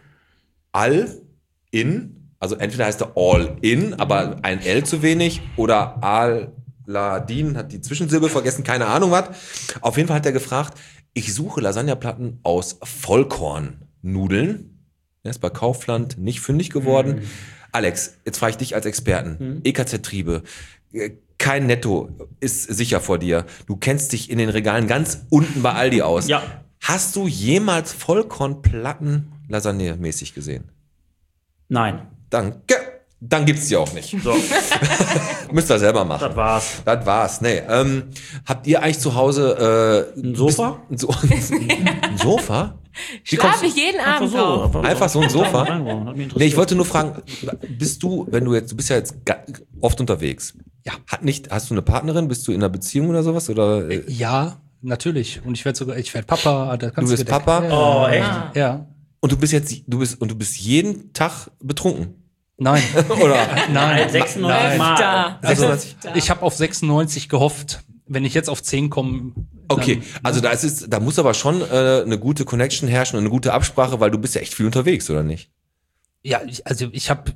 Speaker 2: All-In. Also entweder heißt er All-In, aber ein L zu wenig, oder Al-Ladin, hat die Zwischensilbe vergessen, keine Ahnung was. Auf jeden Fall hat er gefragt, ich suche Lasagneplatten aus Vollkornnudeln. Er ist bei Kaufland nicht fündig geworden. Alex, jetzt frage ich dich als Experten. EKZ-Triebe, kein Netto ist sicher vor dir. Du kennst dich in den Regalen ganz unten bei Aldi aus.
Speaker 4: Ja.
Speaker 2: Hast du jemals Vollkornplatten Lasagne-mäßig gesehen?
Speaker 4: Nein.
Speaker 2: Danke. Dann gibt's die auch nicht.
Speaker 4: So,
Speaker 2: Müsst ihr selber machen.
Speaker 4: das war's.
Speaker 2: Das war's. Nee. Habt ihr eigentlich zu Hause
Speaker 4: Ein Sofa?
Speaker 2: Ein Sofa? Wie
Speaker 6: Schlafe
Speaker 2: kommst
Speaker 6: ich jeden Abend drauf.
Speaker 2: Einfach so ein Sofa?
Speaker 4: Hat mich interessiert.
Speaker 2: Nee, ich wollte nur fragen, bist du bist ja jetzt oft unterwegs.
Speaker 5: Ja.
Speaker 2: Hast du eine Partnerin? Bist du in einer Beziehung oder sowas? Oder
Speaker 5: Ja, natürlich. Und ich werde Papa. Da
Speaker 2: du
Speaker 5: kannst
Speaker 2: bist Papa?
Speaker 4: Oh, echt?
Speaker 5: Ja.
Speaker 2: Und du bist jeden Tag betrunken?
Speaker 5: Nein.
Speaker 2: Oder?
Speaker 5: Nein.
Speaker 4: 96 Mal.
Speaker 6: Da.
Speaker 5: Also, ich habe auf 96 gehofft. Wenn ich jetzt auf 10 komme.
Speaker 2: Okay, also da muss aber schon eine gute Connection herrschen und eine gute Absprache, weil du bist ja echt viel unterwegs, oder nicht?
Speaker 5: Ja, ich habe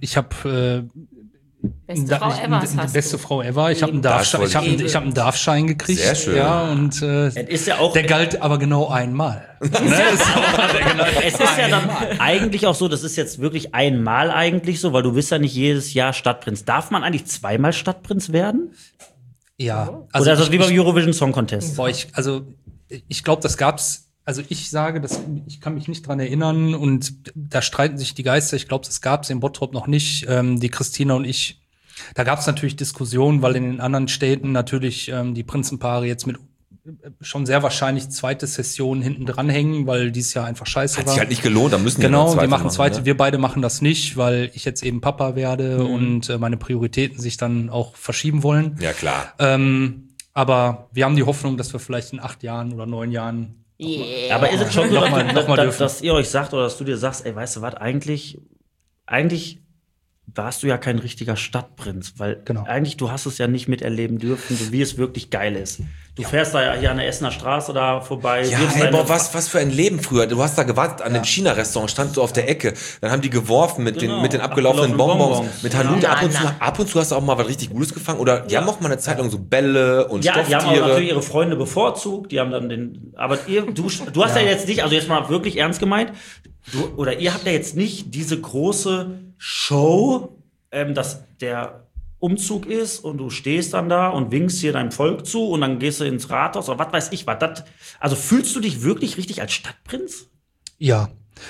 Speaker 6: Beste Frau ever
Speaker 5: die
Speaker 6: hast
Speaker 5: beste
Speaker 6: du.
Speaker 5: Frau ever. Ich habe einen
Speaker 2: Das
Speaker 5: Darfschein,
Speaker 2: wollte
Speaker 5: ich hab einen Darfschein gekriegt.
Speaker 2: Sehr schön.
Speaker 5: Ja, und
Speaker 4: Es ist ja auch,
Speaker 5: der galt aber genau einmal.
Speaker 4: es ist ja dann eigentlich auch so, das ist jetzt wirklich einmal eigentlich so, weil du bist ja nicht jedes Jahr Stadtprinz. Darf man eigentlich zweimal Stadtprinz werden?
Speaker 5: Ja,
Speaker 4: Oder ist das wie beim Eurovision Song Contest?
Speaker 5: Ich glaube, das gab's. Also ich sage, ich kann mich nicht dran erinnern und da streiten sich die Geister. Ich glaube, das gab's in Bottrop noch nicht. Die Christina und ich, da gab's natürlich Diskussionen, weil in den anderen Städten natürlich die Prinzenpaare jetzt mit schon sehr wahrscheinlich zweite Session hinten dranhängen, weil dieses Jahr einfach scheiße
Speaker 2: Hat
Speaker 5: war.
Speaker 2: sich halt nicht gelohnt, da müssen wir
Speaker 5: Genau,
Speaker 2: noch
Speaker 5: die
Speaker 2: zweite
Speaker 5: machen zweite.
Speaker 2: Ne?
Speaker 5: Wir beide machen das nicht, weil ich jetzt eben Papa werde und meine Prioritäten sich dann auch verschieben wollen.
Speaker 2: Ja, klar.
Speaker 5: Aber wir haben die Hoffnung, dass wir vielleicht in 8 Jahren oder 9 Jahren
Speaker 4: Aber ist es schon so,
Speaker 5: Nochmal dürfen.
Speaker 4: dass ihr euch sagt oder dass du dir sagst, ey, weißt du was, eigentlich warst du ja kein richtiger Stadtprinz, weil
Speaker 5: Genau.
Speaker 4: eigentlich du hast es ja nicht miterleben dürfen, so wie es wirklich geil ist. Du fährst da ja hier an der Essener Straße da vorbei.
Speaker 2: Ja,
Speaker 4: wirfst
Speaker 2: ey,
Speaker 4: deine-
Speaker 2: boah, was für ein Leben früher. Du hast da gewartet an dem China-Restaurant, standst du auf der Ecke. Dann haben die geworfen mit
Speaker 4: Genau,
Speaker 2: den abgelaufenen Bonbons. Mit Hanut.
Speaker 6: Ja.
Speaker 2: Ab und zu hast du auch mal was richtig Gutes gefangen. Oder die haben auch mal eine Zeit lang so Bälle und
Speaker 4: Ja, die haben aber
Speaker 2: Stofftiere.
Speaker 4: natürlich ihre Freunde bevorzugt, die haben dann aber du hast ja jetzt nicht, also jetzt mal wirklich ernst gemeint, ihr habt ja jetzt nicht diese große Show, dass der Umzug ist und du stehst dann da und winkst hier deinem Volk zu und dann gehst du ins Rathaus oder was weiß ich was. Also fühlst du dich wirklich richtig als Stadtprinz?
Speaker 5: Ja.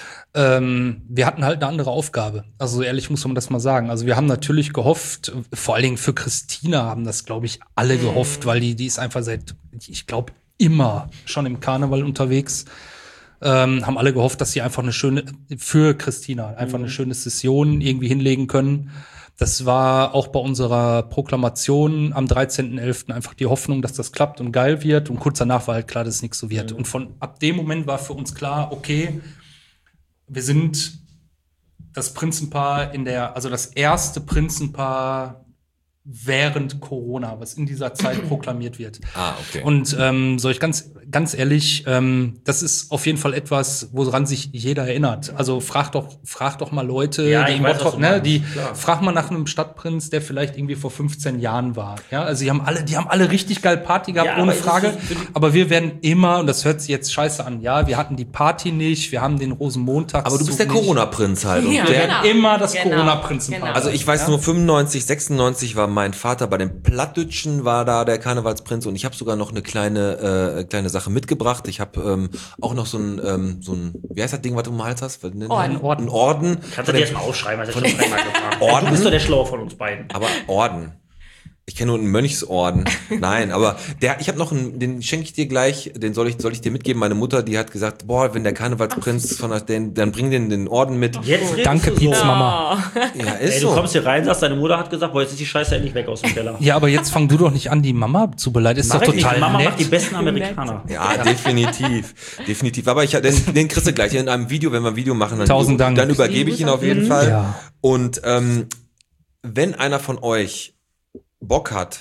Speaker 5: Wir hatten halt eine andere Aufgabe. Also so ehrlich muss man das mal sagen. Also wir haben natürlich gehofft, vor allen Dingen für Christina haben das, glaube ich, alle gehofft, weil die ist einfach ich glaube, immer schon im Karneval unterwegs. Haben alle gehofft, dass sie einfach für Christina einfach eine schöne Session irgendwie hinlegen können. Das war auch bei unserer Proklamation am 13.11. einfach die Hoffnung, dass das klappt und geil wird. Und kurz danach war halt klar, dass es nichts so wird. Und ab dem Moment war für uns klar, okay, wir sind das Prinzenpaar also das erste Prinzenpaar während Corona, was in dieser Zeit proklamiert wird.
Speaker 2: Okay.
Speaker 5: Und soll ich ganz ehrlich, das ist auf jeden Fall etwas, woran sich jeder erinnert. Also frag doch mal Leute,
Speaker 4: Ja,
Speaker 5: die
Speaker 4: ich
Speaker 5: im
Speaker 4: weiß, was
Speaker 5: Bottrop,
Speaker 4: du meinst,
Speaker 5: die
Speaker 4: klar.
Speaker 5: frag mal nach einem Stadtprinz, der vielleicht irgendwie vor 15 Jahren war. Ja, also die haben alle richtig geil Party gehabt,
Speaker 4: Ja,
Speaker 5: ohne
Speaker 4: aber ist es
Speaker 5: Frage.
Speaker 4: so-
Speaker 5: Aber wir werden immer, und das hört sich jetzt scheiße an, ja, wir hatten die Party nicht, wir haben den Rosenmontag.
Speaker 2: Aber du bist der Corona-Prinz halt. Und
Speaker 6: Ja,
Speaker 2: der,
Speaker 6: genau.
Speaker 5: Immer das
Speaker 6: Genau.
Speaker 5: Corona-Prinzenpaar.
Speaker 6: Genau.
Speaker 2: Also ich weiß nur, 95, 96 war mein Vater bei den Plattdütschen, war da der Karnevalsprinz und ich habe sogar noch eine kleine Sache mitgebracht. Ich habe auch noch so ein, wie heißt das Ding, was du im Hals hast?
Speaker 6: Orden.
Speaker 2: Ein Orden.
Speaker 4: Kannst du dir erstmal aufschreiben, also ich schon dreimal gefragt.
Speaker 2: Orden?
Speaker 4: Du bist doch der Schlaue von uns beiden.
Speaker 2: Aber Orden. Ich kenne nur einen Mönchsorden. Nein, aber ich habe noch den schenke ich dir gleich, den soll ich dir mitgeben. Meine Mutter, die hat gesagt, boah, wenn der Karnevalsprinz dann bring den Orden mit.
Speaker 4: Jetzt redest
Speaker 5: Danke,
Speaker 4: du so.
Speaker 5: Pietz Mama.
Speaker 2: Ja,
Speaker 4: Ey,
Speaker 2: ist
Speaker 4: du
Speaker 2: so.
Speaker 4: kommst hier rein, sagst, deine Mutter hat gesagt, boah, jetzt ist die Scheiße endlich weg aus dem Keller.
Speaker 5: Ja, aber jetzt fang du doch nicht an, die Mama zu beleidigen. Ist doch
Speaker 4: Mach ich nicht.
Speaker 5: total
Speaker 4: Mama
Speaker 5: nett.
Speaker 4: macht die besten Amerikaner.
Speaker 2: Ja, definitiv. Aber den kriegst du gleich in einem Video, wenn wir ein Video machen, dann,
Speaker 5: 1000 Dank.
Speaker 2: dann übergebe ich ihn auf jeden Fall.
Speaker 5: Ja.
Speaker 2: Und wenn einer von euch Bock hat,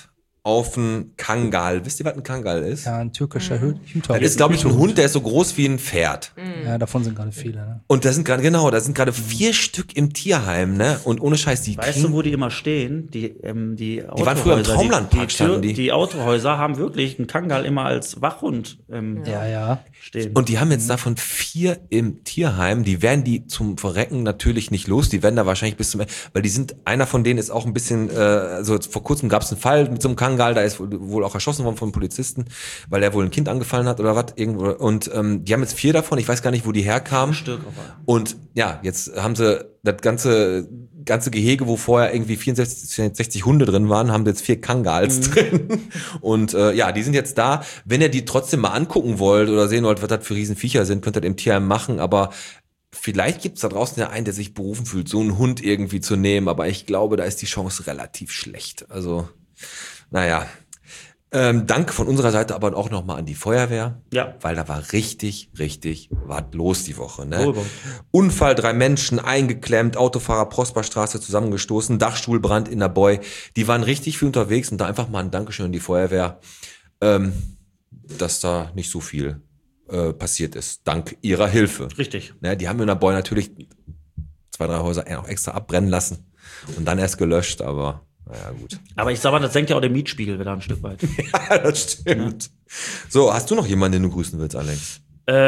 Speaker 2: auf einen Kangal. Wisst ihr, was ein Kangal ist?
Speaker 5: Ja, ein türkischer Hüter.
Speaker 2: Das ist, glaube ich, ein Hund, der ist so groß wie ein Pferd.
Speaker 5: Ja, davon sind gerade viele. Ne?
Speaker 2: Und da sind gerade 4 Stück im Tierheim, ne? Und ohne Scheiß, die
Speaker 4: Weißt du, wo die immer stehen? Die
Speaker 2: waren früher im Traumlandpark, standen die.
Speaker 4: Die Autohäuser haben wirklich einen Kangal immer als Wachhund
Speaker 5: Ja.
Speaker 4: stehen.
Speaker 2: Und die haben jetzt davon 4 im Tierheim. Die werden die zum Verrecken natürlich nicht los. Die werden da wahrscheinlich bis zum Ende, weil einer von denen ist auch ein bisschen, also vor kurzem gab es einen Fall mit so einem Kangal, da ist wohl auch erschossen worden von Polizisten, weil der wohl ein Kind angefallen hat oder was irgendwo. Und die haben jetzt 4 davon. Ich weiß gar nicht, wo die herkamen. Und ja, jetzt haben sie das ganze Gehege, wo vorher irgendwie 64 Hunde drin waren, haben jetzt 4 Kangals drin. Und die sind jetzt da. Wenn ihr die trotzdem mal angucken wollt oder sehen wollt, was das für Riesenviecher sind, könnt ihr im Tierheim machen. Aber vielleicht gibt's da draußen ja einen, der sich berufen fühlt, so einen Hund irgendwie zu nehmen. Aber ich glaube, da ist die Chance relativ schlecht. Also, naja. Dank von unserer Seite aber auch nochmal an die Feuerwehr.
Speaker 4: Ja.
Speaker 2: Weil da war richtig was los die Woche. Ne? Unfall, 3 Menschen eingeklemmt, Autofahrer Prosperstraße zusammengestoßen, Dachstuhlbrand in der Boy. Die waren richtig viel unterwegs und da einfach mal ein Dankeschön an die Feuerwehr, dass da nicht so viel passiert ist. Dank ihrer Hilfe.
Speaker 4: Richtig.
Speaker 2: Ne? Die haben in der Boy natürlich 2, 3 Häuser auch extra abbrennen lassen und dann erst gelöscht, aber naja, gut.
Speaker 4: Aber ich sag mal, das senkt ja auch den Mietspiegel wieder ein Stück weit.
Speaker 2: Ja, das stimmt. So, hast du noch jemanden, den du grüßen willst, Alex?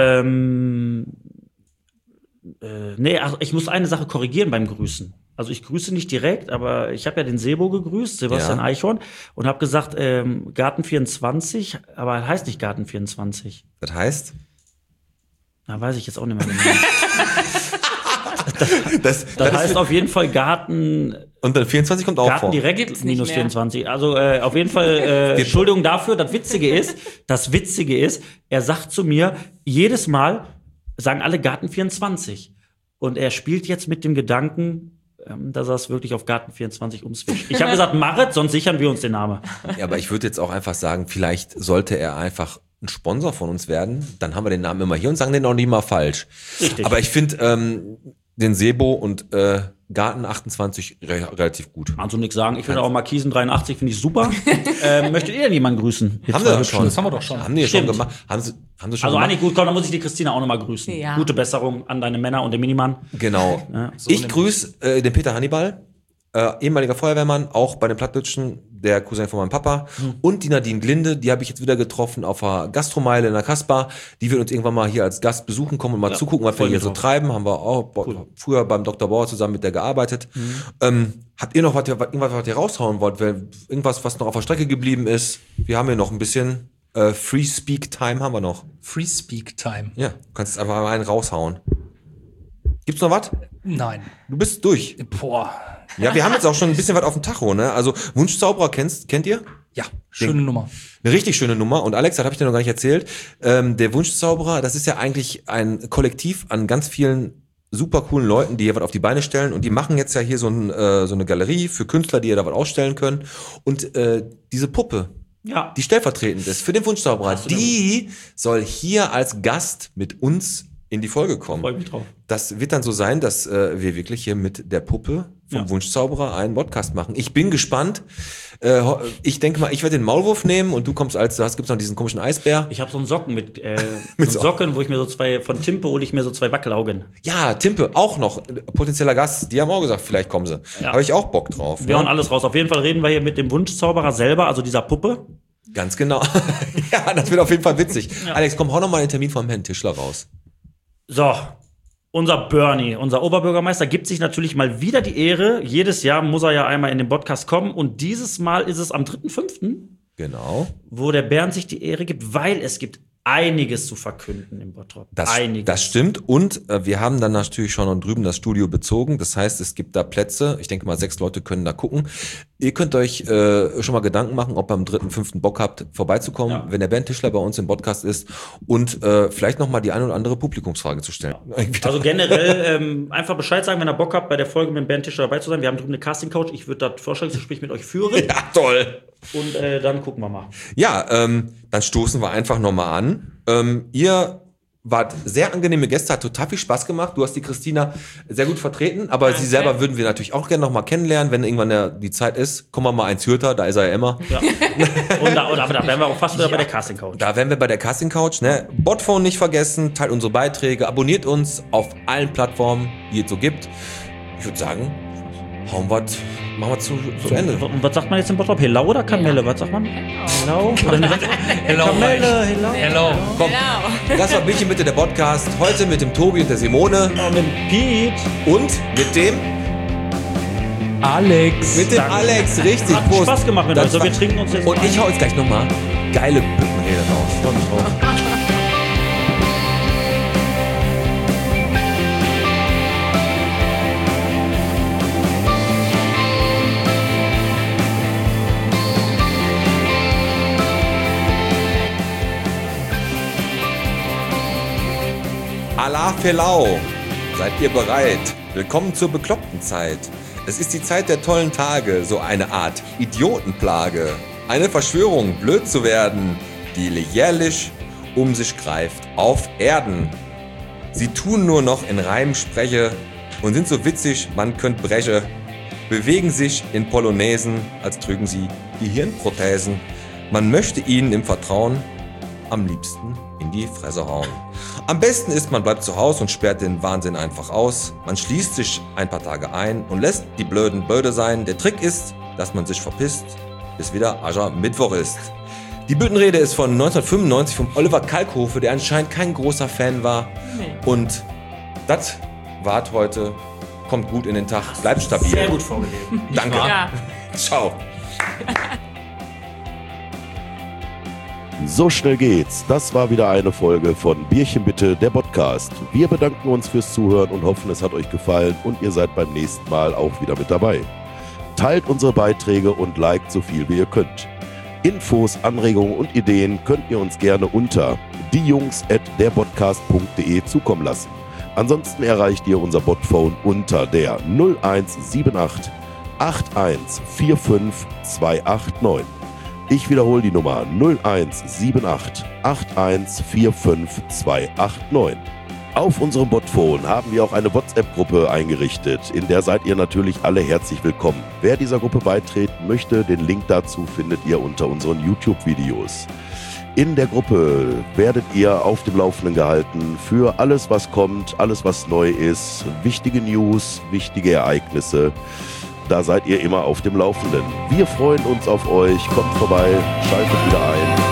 Speaker 4: Nee, also ich muss eine Sache korrigieren beim Grüßen. Also ich grüße nicht direkt, aber ich habe ja den Sebo gegrüßt, Sebastian Eichhorn, und habe gesagt, Garten 24, aber das heißt nicht Garten 24.
Speaker 2: Das heißt?
Speaker 4: Na, weiß ich jetzt auch nicht mehr genau. Das heißt auf jeden Fall Garten.
Speaker 2: Und dann 24 kommt auch
Speaker 4: Garten
Speaker 2: vor.
Speaker 4: direkt
Speaker 6: Gibt's nicht
Speaker 4: minus
Speaker 6: mehr.
Speaker 4: 24. Also auf jeden Fall Entschuldigung dafür. Das Witzige ist, er sagt zu mir, jedes Mal sagen alle Garten 24. Und er spielt jetzt mit dem Gedanken, dass er es wirklich auf Garten 24 umswitcht. Ich habe gesagt, mach es, sonst sichern wir uns den Namen.
Speaker 2: Ja, aber ich würde jetzt auch einfach sagen, vielleicht sollte er einfach ein Sponsor von uns werden. Dann haben wir den Namen immer hier und sagen den auch nicht mal falsch.
Speaker 4: Richtig.
Speaker 2: Aber ich finde den Sebo und Garten 28 relativ gut.
Speaker 4: Also nichts sagen. Ich finde auch Markisen 83 finde ich super. Möchtet ihr denn jemanden grüßen?
Speaker 2: Haben wir schon.
Speaker 5: Das haben wir doch schon.
Speaker 2: Haben die ja schon
Speaker 4: Stimmt.
Speaker 2: gemacht. Haben sie schon
Speaker 4: Also
Speaker 2: gemacht?
Speaker 4: eigentlich gut, komm, dann muss ich die Christina auch nochmal grüßen.
Speaker 6: Ja.
Speaker 4: Gute Besserung an deine Männer und den Minimann.
Speaker 2: Genau.
Speaker 4: Ja,
Speaker 2: Ich grüße den Peter Hannibal, ehemaliger Feuerwehrmann, auch bei den Plattdütschen, der Cousin von meinem Papa. Und die Nadine Glinde, die habe ich jetzt wieder getroffen auf der Gastromeile in der Kasbah. Die wird uns irgendwann mal hier als Gast besuchen kommen und mal zugucken, was wir
Speaker 4: freu
Speaker 2: hier
Speaker 4: mich
Speaker 2: so
Speaker 4: drauf.
Speaker 2: treiben. Haben wir auch früher beim Dr. Bauer zusammen mit der gearbeitet. Habt ihr noch irgendwas, was ihr raushauen wollt? Irgendwas, was noch auf der Strecke geblieben ist? Wir haben hier noch ein bisschen Free Speak Time haben wir noch.
Speaker 5: Free Speak Time.
Speaker 2: Ja, du kannst jetzt einfach mal einen raushauen. Gibt's noch was?
Speaker 5: Nein.
Speaker 2: Du bist durch.
Speaker 5: Boah.
Speaker 2: Ja, wir haben jetzt auch schon ein bisschen was auf dem Tacho, ne? Also Wunschzauberer kennt ihr?
Speaker 5: Ja, schöne Nummer.
Speaker 2: Eine richtig schöne Nummer. Und Alex, das habe ich dir noch gar nicht erzählt. Der Wunschzauberer, das ist ja eigentlich ein Kollektiv an ganz vielen super coolen Leuten, die hier was auf die Beine stellen. Und die machen jetzt ja hier so eine Galerie für Künstler, die hier da was ausstellen können. Und diese Puppe,
Speaker 4: Ja.
Speaker 2: die stellvertretend ist für den Wunschzauberer, die soll hier als Gast mit uns in die Folge kommen.
Speaker 4: Freue mich drauf.
Speaker 2: Das wird dann so sein, dass wir wirklich hier mit der Puppe vom Wunschzauberer einen Podcast machen. Ich bin gespannt. Ich denke mal, ich werde den Maulwurf nehmen und du kommst gibt's noch diesen komischen Eisbär.
Speaker 4: Ich habe so einen Socken mit so Socken, wo ich mir von Timpe hole ich mir so 2 Wackelaugen.
Speaker 2: Ja, Timpe, auch noch potenzieller Gast. Die haben auch gesagt, vielleicht kommen sie.
Speaker 4: Ja.
Speaker 2: Habe ich auch Bock drauf.
Speaker 4: Wir hauen alles raus. Auf jeden Fall reden wir hier mit dem Wunschzauberer selber, also dieser Puppe.
Speaker 2: Ganz genau. Ja, das wird auf jeden Fall witzig. Alex, komm, hau noch mal den Termin vom Herrn Tischler raus.
Speaker 4: So, unser Bernie, unser Oberbürgermeister, gibt sich natürlich mal wieder die Ehre. Jedes Jahr muss er ja einmal in den Podcast kommen. Und dieses Mal ist es am 3.5.,
Speaker 2: Genau.
Speaker 4: wo der Bernd sich die Ehre gibt, weil es gibt einiges zu verkünden im Bottrop. Einiges.
Speaker 2: Das stimmt. Und wir haben dann natürlich schon drüben das Studio bezogen. Das heißt, es gibt da Plätze. Ich denke mal, 6 Leute können da gucken. Ihr könnt euch schon mal Gedanken machen, ob ihr am 3.5. Bock habt, vorbeizukommen,
Speaker 4: Ja.
Speaker 2: wenn der Bernd Tischler bei uns im Podcast ist. Und vielleicht noch mal die eine oder andere Publikumsfrage zu stellen.
Speaker 4: Also generell einfach Bescheid sagen, wenn ihr Bock habt, bei der Folge mit dem Bernd Tischler dabei zu sein. Wir haben drüben eine Casting-Couch. Ich würde das Vorstellungsgespräch mit euch führen.
Speaker 2: Ja, toll.
Speaker 4: Und dann gucken wir mal.
Speaker 2: Ja, dann stoßen wir einfach nochmal an. Ihr Wart sehr angenehme Gäste, hat total viel Spaß gemacht. Du hast die Christina sehr gut vertreten, aber sie selber würden wir natürlich auch gerne noch mal kennenlernen, wenn irgendwann die Zeit ist. Kommen wir mal eins Hürter, da ist er ja immer.
Speaker 4: Ja. Aber da wären wir auch fast wieder bei der Casting Couch.
Speaker 2: Da wären wir bei der Casting Couch, ne? Botphone nicht vergessen, teilt unsere Beiträge, abonniert uns auf allen Plattformen, die es so gibt. Ich würde sagen, machen wir zu Ende.
Speaker 4: Und was sagt man jetzt im Bottrop? Hello oder Kamelle? Was sagt man? Hello?
Speaker 5: Hello.
Speaker 4: Kamelle,
Speaker 5: Hello.
Speaker 2: Komm, das war Bierchen bitte, der Podcast. Heute mit dem Tobi und der Simone.
Speaker 4: Und mit Pete.
Speaker 2: Und mit dem
Speaker 5: Alex.
Speaker 2: Mit dem Alex, richtig.
Speaker 4: Hat
Speaker 2: Prost.
Speaker 4: Spaß gemacht mit euch. So, wir trinken uns jetzt
Speaker 2: Und
Speaker 4: mal.
Speaker 2: ich hau jetzt gleich nochmal geile Büttenrede raus.
Speaker 4: Ich freu mich drauf.
Speaker 2: Allah Felau, seid ihr bereit? Willkommen zur bekloppten Zeit. Es ist die Zeit der tollen Tage, so eine Art Idiotenplage. Eine Verschwörung, blöd zu werden, die jährlich um sich greift auf Erden. Sie tun nur noch in Reim Spreche und sind so witzig, man könnt breche. Bewegen sich in Polonaisen, als trügen sie die Hirnprothesen. Man möchte ihnen im Vertrauen am liebsten in die Fresse hauen. Am besten ist, man bleibt zu Hause und sperrt den Wahnsinn einfach aus. Man schließt sich ein paar Tage ein und lässt die Blöden blöde sein. Der Trick ist, dass man sich verpisst, bis wieder Aschermittwoch ist. Die Büttenrede ist von 1995 von Oliver Kalkofe, der anscheinend kein großer Fan war. Und das war's heute. Kommt gut in den Tag, bleibt stabil.
Speaker 4: Sehr gut vorgelesen.
Speaker 2: Danke.
Speaker 6: Ja.
Speaker 2: Ciao.
Speaker 1: So schnell geht's. Das war wieder eine Folge von Bierchen bitte, der Podcast. Wir bedanken uns fürs Zuhören und hoffen, es hat euch gefallen und ihr seid beim nächsten Mal auch wieder mit dabei. Teilt unsere Beiträge und liked so viel wie ihr könnt. Infos, Anregungen und Ideen könnt ihr uns gerne unter diejungs@derpodcast.de zukommen lassen. Ansonsten erreicht ihr unser Botphone unter der 0178 8145 289. Ich wiederhole die Nummer 0178 8145 289. Auf unserem Botphone haben wir auch eine WhatsApp-Gruppe eingerichtet, in der seid ihr natürlich alle herzlich willkommen. Wer dieser Gruppe beitreten möchte, den Link dazu findet ihr unter unseren YouTube-Videos. In der Gruppe werdet ihr auf dem Laufenden gehalten für alles, was kommt, alles, was neu ist, wichtige News, wichtige Ereignisse. Da seid ihr immer auf dem Laufenden. Wir freuen uns auf euch. Kommt vorbei, schaltet wieder ein.